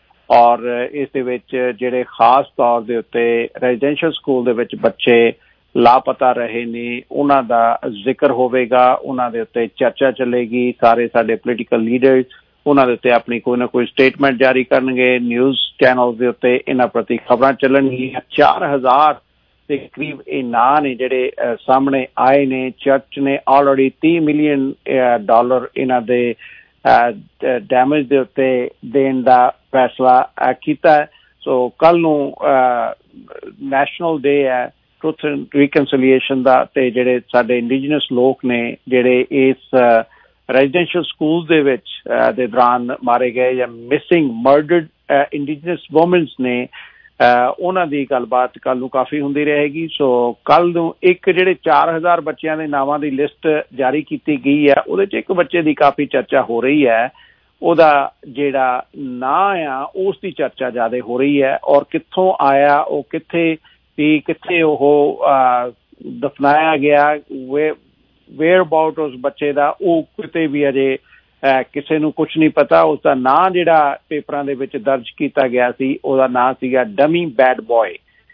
ਔਰ ਇਸ ਦੇ ਵਿੱਚ ਜਿਹੜੇ ਖਾਸ ਤੌਰ ਦੇ ਉੱਤੇ ਰੈਜ਼ੀਡੈਂਸ਼ੀਅਲ ਸਕੂਲ ਦੇ ਵਿੱਚ ਬੱਚੇ ਲਾਪਤਾ ਰਹੇ ਨੇ ਉਹਨਾਂ ਦਾ ਜ਼ਿਕਰ ਹੋਵੇਗਾ, ਉਹਨਾਂ ਦੇ ਉੱਤੇ ਚਰਚਾ ਚੱਲੇਗੀ। ਸਾਰੇ ਸਾਡੇ ਪੋਲੀਟੀਕਲ ਲੀਡਰਸ ਉਹਨਾਂ ਦੇ ਉੱਤੇ ਆਪਣੀ ਕੋਈ ਨਾ ਕੋਈ ਸਟੇਟਮੈਂਟ ਜਾਰੀ ਕਰਨਗੇ। ਨਿਊਜ਼ ਚੈਨਲ ਦੇ ਉੱਤੇ ਇਹਨਾਂ ਪ੍ਰਤੀ ਖਬਰਾਂ ਚੱਲਣਗੀਆਂ। ਚਾਰ ਹਜ਼ਾਰ ਦੇ ਕਰੀਬ ਇਹ ਨਾਂ ਨੇ ਜਿਹੜੇ ਸਾਹਮਣੇ ਆਏ ਨੇ। ਚਰਚ ਨੇ ਆਲਰੇਡੀ ਤੀਹ ਮਿਲੀਅਨ ਡਾਲਰ ਇਹਨਾਂ ਦੇ ਡੈਮੇਜ ਦੇ ਉੱਤੇ ਦੇਣ ਦਾ ਫੈਸਲਾ ਕੀਤਾ ਹੈ। ਸੋ ਕੱਲ ਨੂੰ ਨੈਸ਼ਨਲ ਡੇ ਹੈ ਟਰੁਥ ਐਂਡ ਰੀਕਨਸੀਲੀਏਸ਼ਨ ਦਾ, ਤੇ ਜਿਹੜੇ ਸਾਡੇ ਇੰਡੀਜਨਸ ਲੋਕ ਨੇ ਜਿਹੜੇ ਇਸ ਰੈਜ਼ੀਡੈਂਸ਼ੀਅਲ ਸਕੂਲ ਦੇ ਵਿੱਚ ਦੇ ਦੌਰਾਨ ਮਾਰੇ ਗਏ ਜਾਂ ਮਿਸਿੰਗ ਮਰਡਰਡ ਇੰਡੀਜਨਸ ਵੂਮਨਸ ਨੇ, ਉਹਨਾਂ ਦੀ ਗੱਲਬਾਤ ਕੱਲ ਨੂੰ ਕਾਫੀ ਹੁੰਦੀ ਰਹੇਗੀ। ਸੋ ਕੱਲ ਨੂੰ ਇੱਕ ਜਿਹੜੇ ਚਾਰ ਹਜ਼ਾਰ ਬੱਚਿਆਂ ਦੇ ਨਾਵਾਂ ਦੀ ਲਿਸਟ ਜਾਰੀ ਕੀਤੀ ਗਈ ਹੈ, ਉਹਦੇ 'ਚ ਇੱਕ ਬੱਚੇ ਦੀ ਕਾਫੀ ਚਰਚਾ ਹੋ ਰਹੀ ਹੈ। ਉਹਦਾ ਜਿਹੜਾ ਨਾਂ ਆ ਉਸ ਦੀ ਚਰਚਾ ਜ਼ਿਆਦਾ ਹੋ ਰਹੀ ਹੈ, ਔਰ ਕਿੱਥੋਂ ਆਇਆ, ਉਹ ਕਿੱਥੇ ਵੀ ਕਿੱਥੇ ਉਹ ਦਫਨਾਇਆ ਗਿਆ, ਵੇ ਵੇਅਰ ਅਬਾਊਟ ਉਸ ਬੱਚੇ ਦਾ ਉਹ ਕਿਤੇ ਵੀ ਅਜੇ ਕਿਸੇ ਨੂੰ ਕੁਛ ਨਹੀਂ ਪਤਾ। ਉਸਦਾ ਨਾਂ ਜਿਹੜਾ ਪੇਪਰਾਂ ਦੇ ਵਿੱਚ ਦਰਜ ਕੀਤਾ ਗਿਆ ਸੀ ਉਹਦਾ ਨਾਂ ਸੀਗਾ dummy bad boy.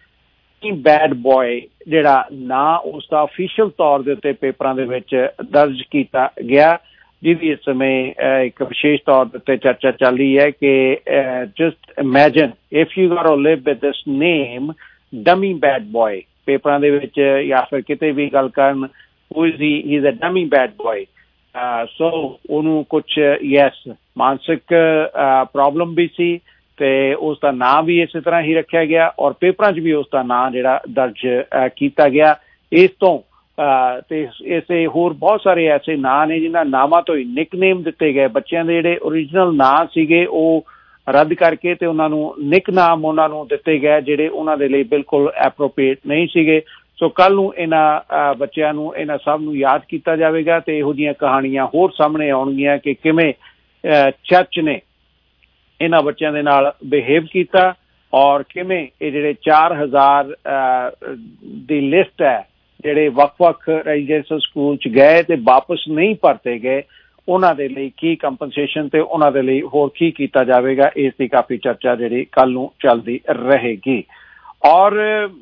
Bad boy ਜਿਹੜਾ ਨਾਂ ਉਸਦਾ ਅਫੀਸ਼ੀਅਲ ਤੌਰ ਦੇ ਉੱਤੇ ਪੇਪਰਾਂ ਦੇ ਵਿੱਚ ਦਰਜ ਕੀਤਾ ਗਿਆ, ਜਿਹਦੀ ਇਸ ਸਮੇਂ ਇੱਕ ਵਿਸ਼ੇਸ਼ ਤੌਰ ਦੇ ਉੱਤੇ ਚਰਚਾ ਚੱਲ ਰਹੀ ਹੈ ਕਿ just imagine if you got to live with this name dummy bad boy. ਪੇਪਰਾਂ ਦੇ ਵਿੱਚ ਜਾਂ ਫਿਰ ਕਿਤੇ ਵੀ ਗੱਲ ਕਰਨ who is he he is a dummy bad boy. So ਉਹਨੂੰ ਕੁਛ ਯੈਸ ਮਾਨਸਿਕ ਪ੍ਰੋਬਲਮ ਵੀ ਸੀ ਤੇ ਉਸ ਦਾ ਨਾਂ ਵੀ ਇਸੇ ਤਰ੍ਹਾਂ ਹੀ ਰੱਖਿਆ ਗਿਆ, ਔਰ ਪੇਪਰਾਂ 'ਚ ਵੀ ਉਸ ਦਾ ਨਾਂ ਜਿਹੜਾ ਦਰਜ ਕੀਤਾ ਗਿਆ। ਇਸ ਤੋਂ ਤੇ ਇਸੇ ਹੋਰ ਬਹੁਤ ਸਾਰੇ ਐਸੇ ਨਾਂ ਨੇ ਜਿਨ੍ਹਾਂ ਨਾਵਾਂ ਤੋਂ ਹੀ ਨਿਕਨੇਮ ਦਿੱਤੇ ਗਏ। ਬੱਚਿਆਂ ਦੇ ਜਿਹੜੇ ਓਰੀਜਨਲ ਨਾਂ ਸੀਗੇ ਉਹ ਰੱਦ ਕਰਕੇ ਤੇ ਉਹਨਾਂ ਨੂੰ ਨਿਕ ਨਾਮ ਉਹਨਾਂ ਨੂੰ ਦਿੱਤੇ ਗਏ ਜਿਹੜੇ ਉਹਨਾਂ ਦੇ ਲਈ ਬਿਲਕੁਲ ਐਪਰੋਪ੍ਰੀਏਟ ਨਹੀਂ ਸੀਗੇ। ਸੋ ਕੱਲ ਨੂੰ ਇਹਨਾਂ ਬੱਚਿਆਂ ਨੂੰ ਇਹਨਾਂ ਸਭ ਨੂੰ ਯਾਦ ਕੀਤਾ ਜਾਵੇਗਾ ਤੇ ਇਹੋ ਜਿਹੀਆਂ ਕਹਾਣੀਆਂ ਹੋਰ ਸਾਹਮਣੇ ਆਉਣਗੀਆਂ ਕਿ ਕਿਵੇਂ ਚਰਚ ਨੇ ਇਹਨਾਂ ਬੱਚਿਆਂ ਦੇ ਨਾਲ ਬਿਹੇਵ ਕੀਤਾ, ਔਰ ਕਿਵੇਂ ਇਹ ਜਿਹੜੇ ਚਾਰ ਹਜ਼ਾਰ ਦੀ ਲਿਸਟ ਹੈ ਜਿਹੜੇ ਵੱਖ-ਵੱਖ ਰੈਜ਼ੀਡੈਂਸ਼ੀਅਲ ਸਕੂਲ 'ਚ ਗਏ ਤੇ ਵਾਪਸ ਨਹੀਂ ਭਰਤੇ ਗਏ, ਉਹਨਾਂ ਦੇ ਲਈ ਕੀ ਕੰਪਨਸੇਸ਼ਨ ਤੇ ਉਹਨਾਂ ਦੇ ਲਈ ਹੋਰ ਕੀ ਕੀਤਾ ਜਾਵੇਗਾ, ਇਸ ਦੀ ਕਾਫੀ ਚਰਚਾ ਜਿਹੜੀ ਕੱਲ ਨੂੰ ਚੱਲਦੀ ਰਹੇਗੀ। ਔਰ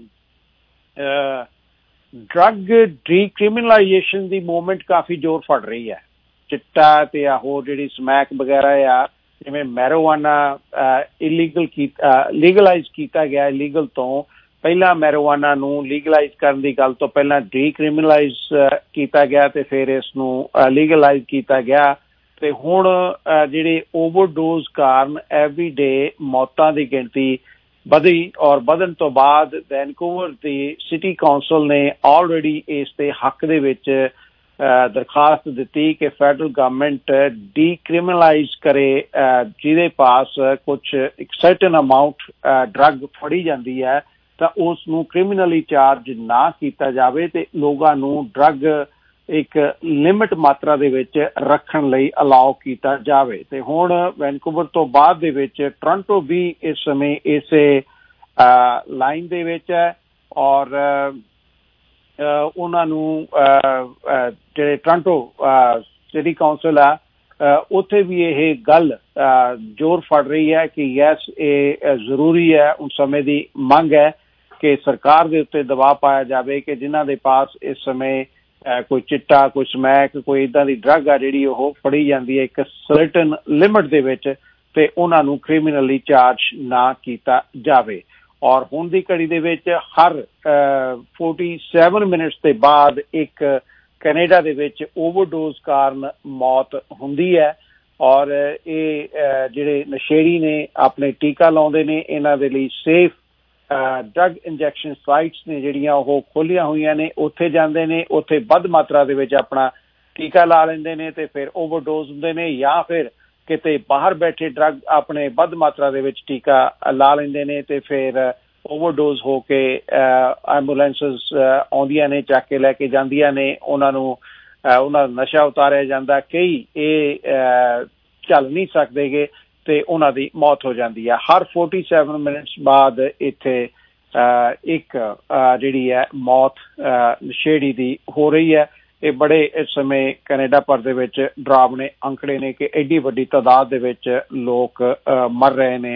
ਡਰੱਗ ਡੀਕ੍ਰਿਮੀਨਲਾਈਜੇਸ਼ਨ ਦੀ ਮੂਵਮੈਂਟ ਕਾਫੀ ਜ਼ੋਰ ਫੜ ਰਹੀ ਹੈ। ਚਿੱਟਾ ਤੇ ਆ ਹੋਰ ਜਿਹੜੀ ਸਮੈਕ ਵਗੈਰਾ ਆ, ਜਿਵੇਂ ਮੈਰੋਵਾਨਾ ਇਲੀਗਲ ਕੀਤਾ ਲੀਗਲਾਈਜ਼ ਕੀਤਾ ਗਿਆ। ਇਲੀਗਲ ਤੋਂ ਪਹਿਲਾਂ ਮੈਰੋਵਾਨਾ ਨੂੰ ਲੀਗਲਾਈਜ਼ ਕਰਨ ਦੀ ਗੱਲ ਤੋਂ ਪਹਿਲਾਂ ਡੀਕ੍ਰਿਮੀਨਲਾਈਜ਼ ਕੀਤਾ ਗਿਆ ਤੇ ਫਿਰ ਇਸ ਨੂੰ ਲੀਗਲਾਈਜ਼ ਕੀਤਾ ਗਿਆ। ਤੇ ਹੁਣ ਜਿਹੜੇ ਓਵਰਡੋਜ਼ ਕਾਰਨ ਐਵਰੀ ਡੇ ਮੌਤਾਂ ਦੀ ਗਿਣਤੀ ਵਧੀ ਔਰ ਵਧਣ ਤੋਂ ਬਾਅਦ ਵੈਨਕੂਵਰ ਦੀ ਸਿਟੀ ਕੌਂਸਲ ਨੇ ਆਲਰੇਡੀ ਇਸ ਦੇ ਹੱਕ ਦੇ ਵਿੱਚ ਦਰਖਾਸਤ ਦਿੱਤੀ ਕਿ ਫੈਡਰਲ ਗਵਰਨਮੈਂਟ ਡੀਕ੍ਰਿਮੀਨਲਾਈਜ਼ ਕਰੇ ਜਿਹਦੇ ਪਾਸ ਕੁਛ ਇੱਕ ਸਰਟਨ ਅਮਾਊਂਟ ਡਰੱਗ ਫੜੀ ਜਾਂਦੀ ਹੈ ਤਾਂ ਉਸ ਨੂੰ ਕ੍ਰਿਮੀਨਲੀ ਚਾਰਜ ਨਾ ਕੀਤਾ ਜਾਵੇ ਤੇ ਲੋਕਾਂ ਨੂੰ ਡਰੱਗ ਇੱਕ ਲਿਮਿਟ ਮਾਤਰਾ ਦੇ ਵਿੱਚ ਰੱਖਣ ਲਈ ਅਲਾਓ ਕੀਤਾ ਜਾਵੇ। ਤੇ ਹੁਣ ਵੈਨਕੂਵਰ ਤੋਂ ਬਾਅਦ ਦੇ ਵਿੱਚ ਟੋਰਾਂਟੋ ਵੀ ਇਸ ਸਮੇਂ ਇਸੇ ਲਾਈਨ ਦੇ ਵਿੱਚ ਹੈ ਔਰ ਉਹਨਾਂ ਨੂੰ ਜਿਹੜੇ ਟੋਰਾਂਟੋ ਸਿਟੀ ਕੌਂਸਲ ਆ ਉੱਥੇ ਵੀ ਇਹ ਗੱਲ ਜ਼ੋਰ ਫੜ ਰਹੀ ਹੈ ਕਿ ਯੈਸ ਇਹ ਜ਼ਰੂਰੀ ਹੈ, ਉਸ ਸਮੇਂ ਦੀ ਮੰਗ ਹੈ ਕਿ ਸਰਕਾਰ ਦੇ ਉੱਤੇ ਦਬਾਅ ਪਾਇਆ ਜਾਵੇ ਕਿ ਜਿਨ੍ਹਾਂ ਦੇ ਪਾਸ ਇਸ ਸਮੇਂ ਕੋਈ ਚਿੱਟਾ, ਕੋਈ ਸਮੈਕ, ਕੋਈ ਇੱਦਾਂ ਦੀ ਡਰੱਗ ਆ ਜਿਹੜੀ ਉਹ ਫੜੀ ਜਾਂਦੀ ਹੈ ਇੱਕ ਸਰਟਨ ਲਿਮਿਟ ਦੇ ਵਿੱਚ ਤੇ ਉਹਨਾਂ ਨੂੰ ਕ੍ਰਿਮੀਨਲੀ ਚਾਰਜ ਨਾ ਕੀਤਾ ਜਾਵੇ। ਔਰ ਹੁਣ ਦੀ ਘੜੀ ਦੇ ਵਿੱਚ ਹਰ ਫੋਰਟੀ ਸੈਵਨ ਮਿੰਟਸ ਦੇ ਬਾਅਦ ਇੱਕ ਕੈਨੇਡਾ ਦੇ ਵਿੱਚ ਓਵਰਡੋਜ਼ ਕਾਰਨ ਮੌਤ ਹੁੰਦੀ ਹੈ ਔਰ ਇਹ ਜਿਹੜੇ ਨਸ਼ੇੜੀ ਨੇ ਆਪਣੇ ਟੀਕਾ ਲਾਉਂਦੇ ਨੇ, ਇਹਨਾਂ ਦੇ ਲਈ ਸੇਫ ਡਰੱਗ ਇੰਜੈਕਸ਼ਨ ਸਾਈਟਸ ਨੇ ਜਿਹੜੀਆਂ ਉਹ ਖੋਲ੍ਹੀਆਂ ਹੋਈਆਂ ਨੇ, ਉੱਥੇ ਜਾਂਦੇ ਨੇ, ਉੱਥੇ ਵੱਧ ਮਾਤਰਾ ਦੇ ਵਿੱਚ ਆਪਣਾ ਟੀਕਾ ਲਾ ਲੈਂਦੇ ਨੇ ਤੇ ਫਿਰ ਓਵਰਡੋਜ਼ ਹੁੰਦੇ ਨੇ ਜਾਂ ਫਿਰ ਕਿਤੇ ਬਾਹਰ ਬੈਠੇ ਡਰੱਗ ਆਪਣੇ ਵੱਧ ਮਾਤਰਾ ਦੇ ਵਿੱਚ ਟੀਕਾ ਲਾ ਲੈਂਦੇ ਨੇ ਤੇ ਫਿਰ ਓਵਰਡੋਜ਼ ਹੋ ਕੇ ਐਂਬੂਲੈਂਸਸ ਆਉਂਦੀਆਂ ਨੇ, ਚੱਕ ਕੇ ਲੈ ਕੇ ਜਾਂਦੀਆਂ ਨੇ, ਉਹਨਾਂ ਨੂੰ ਉਹਨਾਂ ਦਾ ਨਸ਼ਾ ਉਤਾਰਿਆ ਜਾਂਦਾ, ਕਈ ਇਹ ਚੱਲ ਨਹੀਂ ਸਕਦੇਗੇ ਤੇ ਉਹਨਾਂ ਦੀ ਮੌਤ ਹੋ ਜਾਂਦੀ ਹੈ। ਹਰ ਫੋਰਟੀ ਸੈਵਨ ਮਿੰਟਸ ਬਾਅਦ ਇੱਥੇ ਇੱਕ ਜਿਹੜੀ ਹੈ ਮੌਤ ਨਸ਼ੇੜੀ ਦੀ ਹੋ ਰਹੀ ਹੈ। ਇਹ ਬੜੇ ਇਸ ਸਮੇਂ ਕੈਨੇਡਾ ਭਰ ਦੇ ਵਿੱਚ ਡਰਾਵਣੇ ਅੰਕੜੇ ਨੇ ਕਿ ਐਡੀ ਵੱਡੀ ਤਾਦਾਦ ਦੇ ਵਿੱਚ ਲੋਕ ਮਰ ਰਹੇ ਨੇ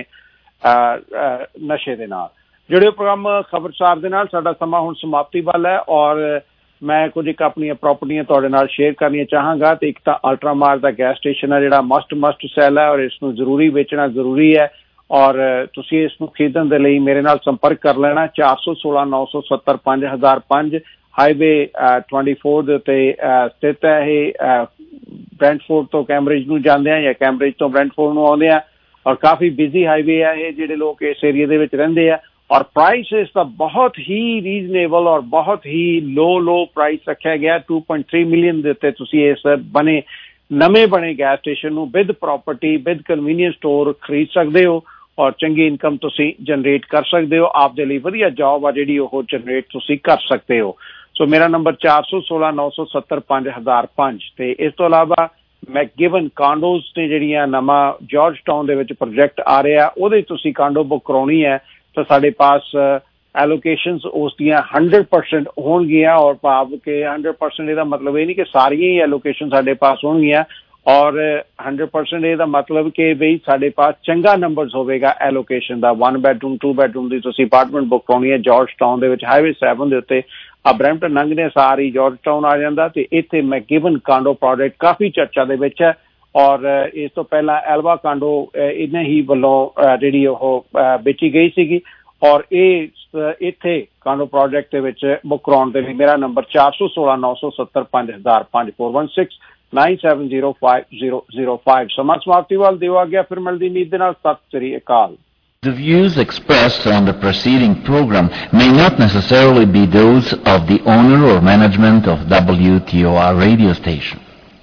ਨਸ਼ੇ ਦੇ ਨਾਲ। ਜਿਹੜੇ ਪ੍ਰੋਗਰਾਮ ਖਬਰਸਾਰ ਦੇ ਨਾਲ ਸਾਡਾ ਸਮਾਂ ਹੁਣ ਸਮਾਪਤੀ ਵੱਲ ਹੈ ਔਰ ਮੈਂ ਕੁਝ ਇੱਕ ਆਪਣੀਆਂ ਪ੍ਰਾਪਰਟੀਆਂ ਤੁਹਾਡੇ ਨਾਲ ਸ਼ੇਅਰ ਕਰਨੀਆਂ ਚਾਹਾਂਗਾ। ਤੇ ਇੱਕ ਤਾਂ ਅਲਟਰਾਮਾਰ ਦਾ ਗੈਸ ਸਟੇਸ਼ਨ ਹੈ ਜਿਹੜਾ ਮਸਟ ਮਸਟ ਸੈਲ ਹੈ ਔਰ ਇਸ ਨੂੰ ਜ਼ਰੂਰੀ ਵੇਚਣਾ ਜ਼ਰੂਰੀ ਹੈ ਔਰ ਤੁਸੀਂ ਇਸ ਨੂੰ ਖਰੀਦਣ ਦੇ ਲਈ ਮੇਰੇ ਨਾਲ ਸੰਪਰਕ ਕਰ ਲੈਣਾ ਚਾਰ ਸੌ ਸੋਲਾਂ ਨੌ ਸੌ ਸੱਤਰ ਪੰਜ ਹਜ਼ਾਰ ਪੰਜ ਹਾਈਵੇ ਟਵੈਂਟੀ ਫੋਰ ਦੇ ਉੱਤੇ ਸਥਿਤ ਹੈ। ਇਹ ਬ੍ਰੈਂਟਫੋਰਡ ਤੋਂ ਕੈਂਬਰਿਜ ਨੂੰ ਜਾਂਦੇ ਆ ਜਾਂ ਕੈਂਬਰਿਜ ਤੋਂ ਬ੍ਰੈਂਟਫੋਰਡ ਨੂੰ ਆਉਂਦੇ ਆ ਔਰ ਕਾਫੀ ਬਿਜ਼ੀ ਹਾਈਵੇ ਹੈ ਇਹ, ਜਿਹੜੇ ਲੋਕ ਇਸ ਏਰੀਏ ਦੇ ਵਿੱਚ ਰਹਿੰਦੇ ਆ ਔਰ ਪ੍ਰਾਈਸ ਇਸ ਦਾ ਬਹੁਤ ਹੀ ਰੀਜ਼ਨੇਬਲ ਔਰ ਬਹੁਤ ਹੀ ਲੋ ਲੋ ਪ੍ਰਾਈਸ ਰੱਖਿਆ ਗਿਆ। ਟੂ ਪੁਆਇੰਟ ਥ੍ਰੀ ਮਿਲੀਅਨ ਦੇ ਉੱਤੇ ਤੁਸੀਂ ਇਸ ਬਣੇ ਨਵੇਂ ਬਣੇ ਗੈਸ ਸਟੇਸ਼ਨ ਨੂੰ with property with convenience store ਖਰੀਦ ਸਕਦੇ ਹੋ ਔਰ ਚੰਗੀ ਇਨਕਮ ਤੁਸੀਂ ਜਨਰੇਟ ਕਰ ਸਕਦੇ ਹੋ। ਆਪਦੇ ਲਈ ਵਧੀਆ ਜੌਬ ਆ ਜਿਹੜੀ ਉਹ ਜਨਰੇਟ ਤੁਸੀਂ ਕਰ ਸਕਦੇ ਹੋ। ਸੋ ਮੇਰਾ ਨੰਬਰ ਚਾਰ ਸੌ ਸੋਲਾਂ ਨੌ ਸੌ ਸੱਤਰ ਪੰਜ ਹਜ਼ਾਰ ਪੰਜ। ਤੇ ਇਸ ਤੋਂ ਇਲਾਵਾ ਮੈਕਗਿਵਨ ਕਾਂਡੋਜ਼ ਨੇ ਜਿਹੜੀਆਂ ਨਵਾਂ ਜਾਰਜ ਟਾਊਨ ਦੇ ਵਿੱਚ ਪ੍ਰੋਜੈਕਟ ਆ ਰਿਹਾ ਉਹਦੇ ਤੁਸੀਂ ਕਾਂਡੋ ਬੁੱਕ ਕਰਾਉਣੀ ਹੈ ਤਾਂ ਸਾਡੇ ਪਾਸ ਐਲੋਕੇਸ਼ਨਸ ਉਸ ਦੀਆਂ ਹੰਡਰਡ ਪਰਸੈਂਟ ਹੋਣਗੀਆਂ ਔਰ ਭਾਵ ਕਿ ਹੰਡਰਡ ਪਰਸੈਂਟ ਇਹਦਾ ਮਤਲਬ ਇਹ ਨਹੀਂ ਕਿ ਸਾਰੀਆਂ ਹੀ ਐਲੋਕੇਸ਼ਨ ਸਾਡੇ ਪਾਸ ਹੋਣਗੀਆਂ ਔਰ ਹੰਡਰਡ ਪਰਸੈਂਟ ਇਹਦਾ ਮਤਲਬ ਕਿ ਬਈ ਸਾਡੇ ਪਾਸ ਚੰਗਾ ਨੰਬਰਸ ਹੋਵੇਗਾ ਐਲੋਕੇਸ਼ਨ ਦਾ। ਵਨ ਬੈਡਰੂਮ ਟੂ ਬੈਡਰੂਮ ਦੀ ਤੁਸੀਂ ਅਪਾਰਟਮੈਂਟ ਬੁੱਕ ਕਰਾਉਣੀ ਹੈ ਜਾਰਜ ਟਾਊਨ ਦੇ ਵਿੱਚ ਹਾਈਵੇ ਸੈਵਨ ਦੇ ਉੱਤੇ ਆ ਬਰੈਂਪਟਨ ਲੰਘਦੇ ਸਾਰੀ ਜਾਰਜ ਟਾਊਨ ਆ ਜਾਂਦਾ ਤੇ ਇੱਥੇ ਮੈਕਗਿਵਨ ਕਾਂਡੋ ਪ੍ਰੋਜੈਕਟ ਕਾਫੀ ਚਰਚਾ ਦੇ ਵਿੱਚ ਹੈ ਔਰ ਇਸ ਤੋਂ ਪਹਿਲਾਂ ਐਲਵਾ ਕਾਂਡੋ ਇਹਨਾਂ ਹੀ ਵੱਲੋਂ ਜਿਹੜੀ ਉਹ ਵੇਚੀ ਗਈ ਸੀਗੀ ਔਰ ਇਹ ਇੱਥੇ ਕਾਂਡੋ ਪ੍ਰੋਜੈਕਟ ਦੇ ਵਿੱਚ ਬੁੱਕ ਕਰਾਉਣ ਦੇ ਲਈ ਮੇਰਾ ਨੰਬਰ ਚਾਰ ਸੌ ਸੋਲਾਂ ਨੌ ਸੌ ਸੱਤਰ ਪੰਜ ਹਜ਼ਾਰ ਪੰਜ four one six nine seven zero five zero zero five. ਸਮਾਂ ਸਮਾਪਤੀ ਵੱਲ ਦਿਓ ਆ ਗਿਆ ਫਿਰ ਮਿਲਦੀ ਨੀਂਦ ਦੇ ਨਾਲ। ਸਤਿ ਸ੍ਰੀ ਅਕਾਲ।
The views expressed on the preceding program may not necessarily be those of the owner or management of W T O R radio station.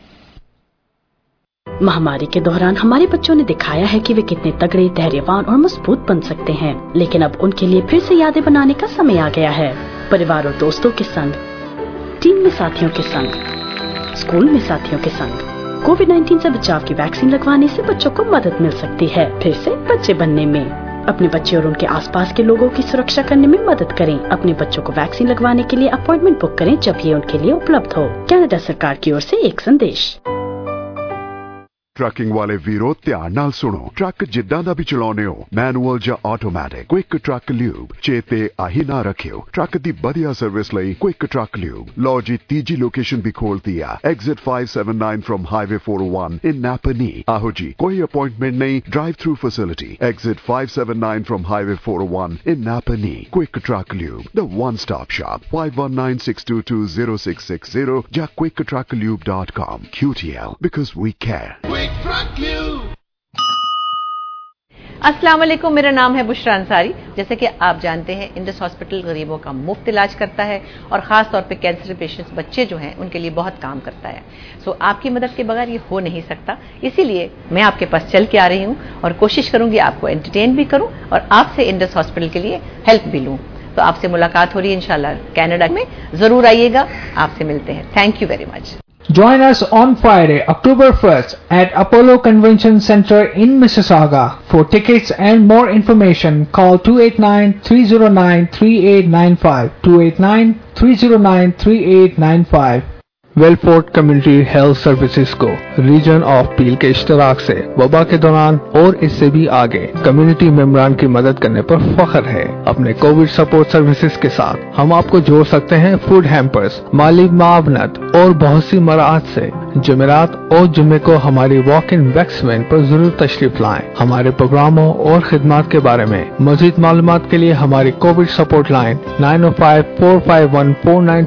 महामारी के दौरान हमारे बच्चों ने दिखाया है कि वे कितने तगड़े, धैर्यवान और मजबूत बन सकते हैं, लेकिन अब उनके लिए फिर से यादें बनाने का समय आ गया है। परिवार और दोस्तों के संग, टीम में साथियों के संग, स्कूल में साथियों के संग कोविड नाइन्टीन से बचाव की वैक्सीन लगवाने से बच्चों को मदद मिल सकती है फिर से बच्चे बनने में। अपने बच्चे और उनके आसपास के लोगों की सुरक्षा करने में मदद करें। अपने बच्चों को वैक्सीन लगवाने के लिए अपॉइंटमेंट बुक करें जब ये उनके लिए उपलब्ध हो। कनाडा सरकार की ओर से एक संदेश।
ਟਰੱਕਿੰਗ ਵਾਲੇ ਵੀਰੋ ਧਿਆਨ ਨਾਲ ਸੁਣੋ। ਟਰੱਕ ਜਿੱਦਾਂ ਦਾ ਵੀ ਚਲਾਉਣੇ ਹੋ, ਮੈਨੂਅਲ ਜਾਂ ਆਟੋਮੈਟਿਕ, ਕੁਇਕ ਟਰੱਕ ਲਿਊਬ ਚੇਤੇ ਆਹੀ ਨਾ ਰੱਖਿਓ। ਟਰੱਕ ਦੀ ਵਧੀਆ ਸਰਵਿਸ ਲਈ ਕੁਇਕ ਟਰੱਕ ਲਿਊਬ। ਲਓ ਜੀ ਤੀਜੀ ਲੋਕੇਸ਼ਨ ਵੀ ਖੋਲਤੀ ਆ, exit five seventy-nine from highway four oh one in Napanee. ਆਹੋ ਜੀ ਕੋਈ ਅਪਾਇੰਟਮੈਂਟ ਨਹੀਂ, drive through facility. Exit five seventy-nine from highway four oh one in Napanee. Quick truck lube, the one stop shop, five one nine six two two zero six six zero ਜਾਂ quick truck lube dot com। Q T L, because we care।
अस्सलाम वालेकुम, मेरा नाम है बुशरा अंसारी। जैसे कि आप जानते हैं, इंडस हॉस्पिटल गरीबों का मुफ्त इलाज करता है और ख़ास तौर पे कैंसर पेशेंट्स बच्चे जो हैं उनके लिए बहुत काम करता है। सो आपकी मदद के बगैर ये हो नहीं सकता, इसीलिए मैं आपके पास चल के आ रही हूँ और कोशिश करूँगी आपको एंटरटेन भी करूँ और आपसे इंडस हॉस्पिटल के लिए हेल्प भी लूँ। तो आपसे मुलाकात हो रही है इंशाल्लाह कनाडा में, ज़रूर आइएगा, आपसे मिलते हैं। Thank you very much.
Join us on Friday, October first at Apollo Convention Center in Mississauga. For tickets and more information, call two eight nine, three zero nine, three eight nine five, two eight nine, three zero nine, three eight nine five.
Wellfort community health services को region of Peel के इश्तराक से वबा के दौरान और इससे भी आगे कम्युनिटी मेंबरान की मदद करने पर फख्र है। अपने कोविड सपोर्ट सर्विसेज के साथ हम आपको जोड़ सकते हैं फूड हैम्पर्स, माली मावनत और बहुत सी मराहत से। जुमेरात और जुम्मे को हमारी वॉक इन वैक्समेंट पर जरूर तशरीफ लाएं। हमारे प्रोग्रामों और खिदमात के बारे में मजीद मालूमात के लिए हमारी कोविड सपोर्ट लाइन नाइन ओ five four five one four nine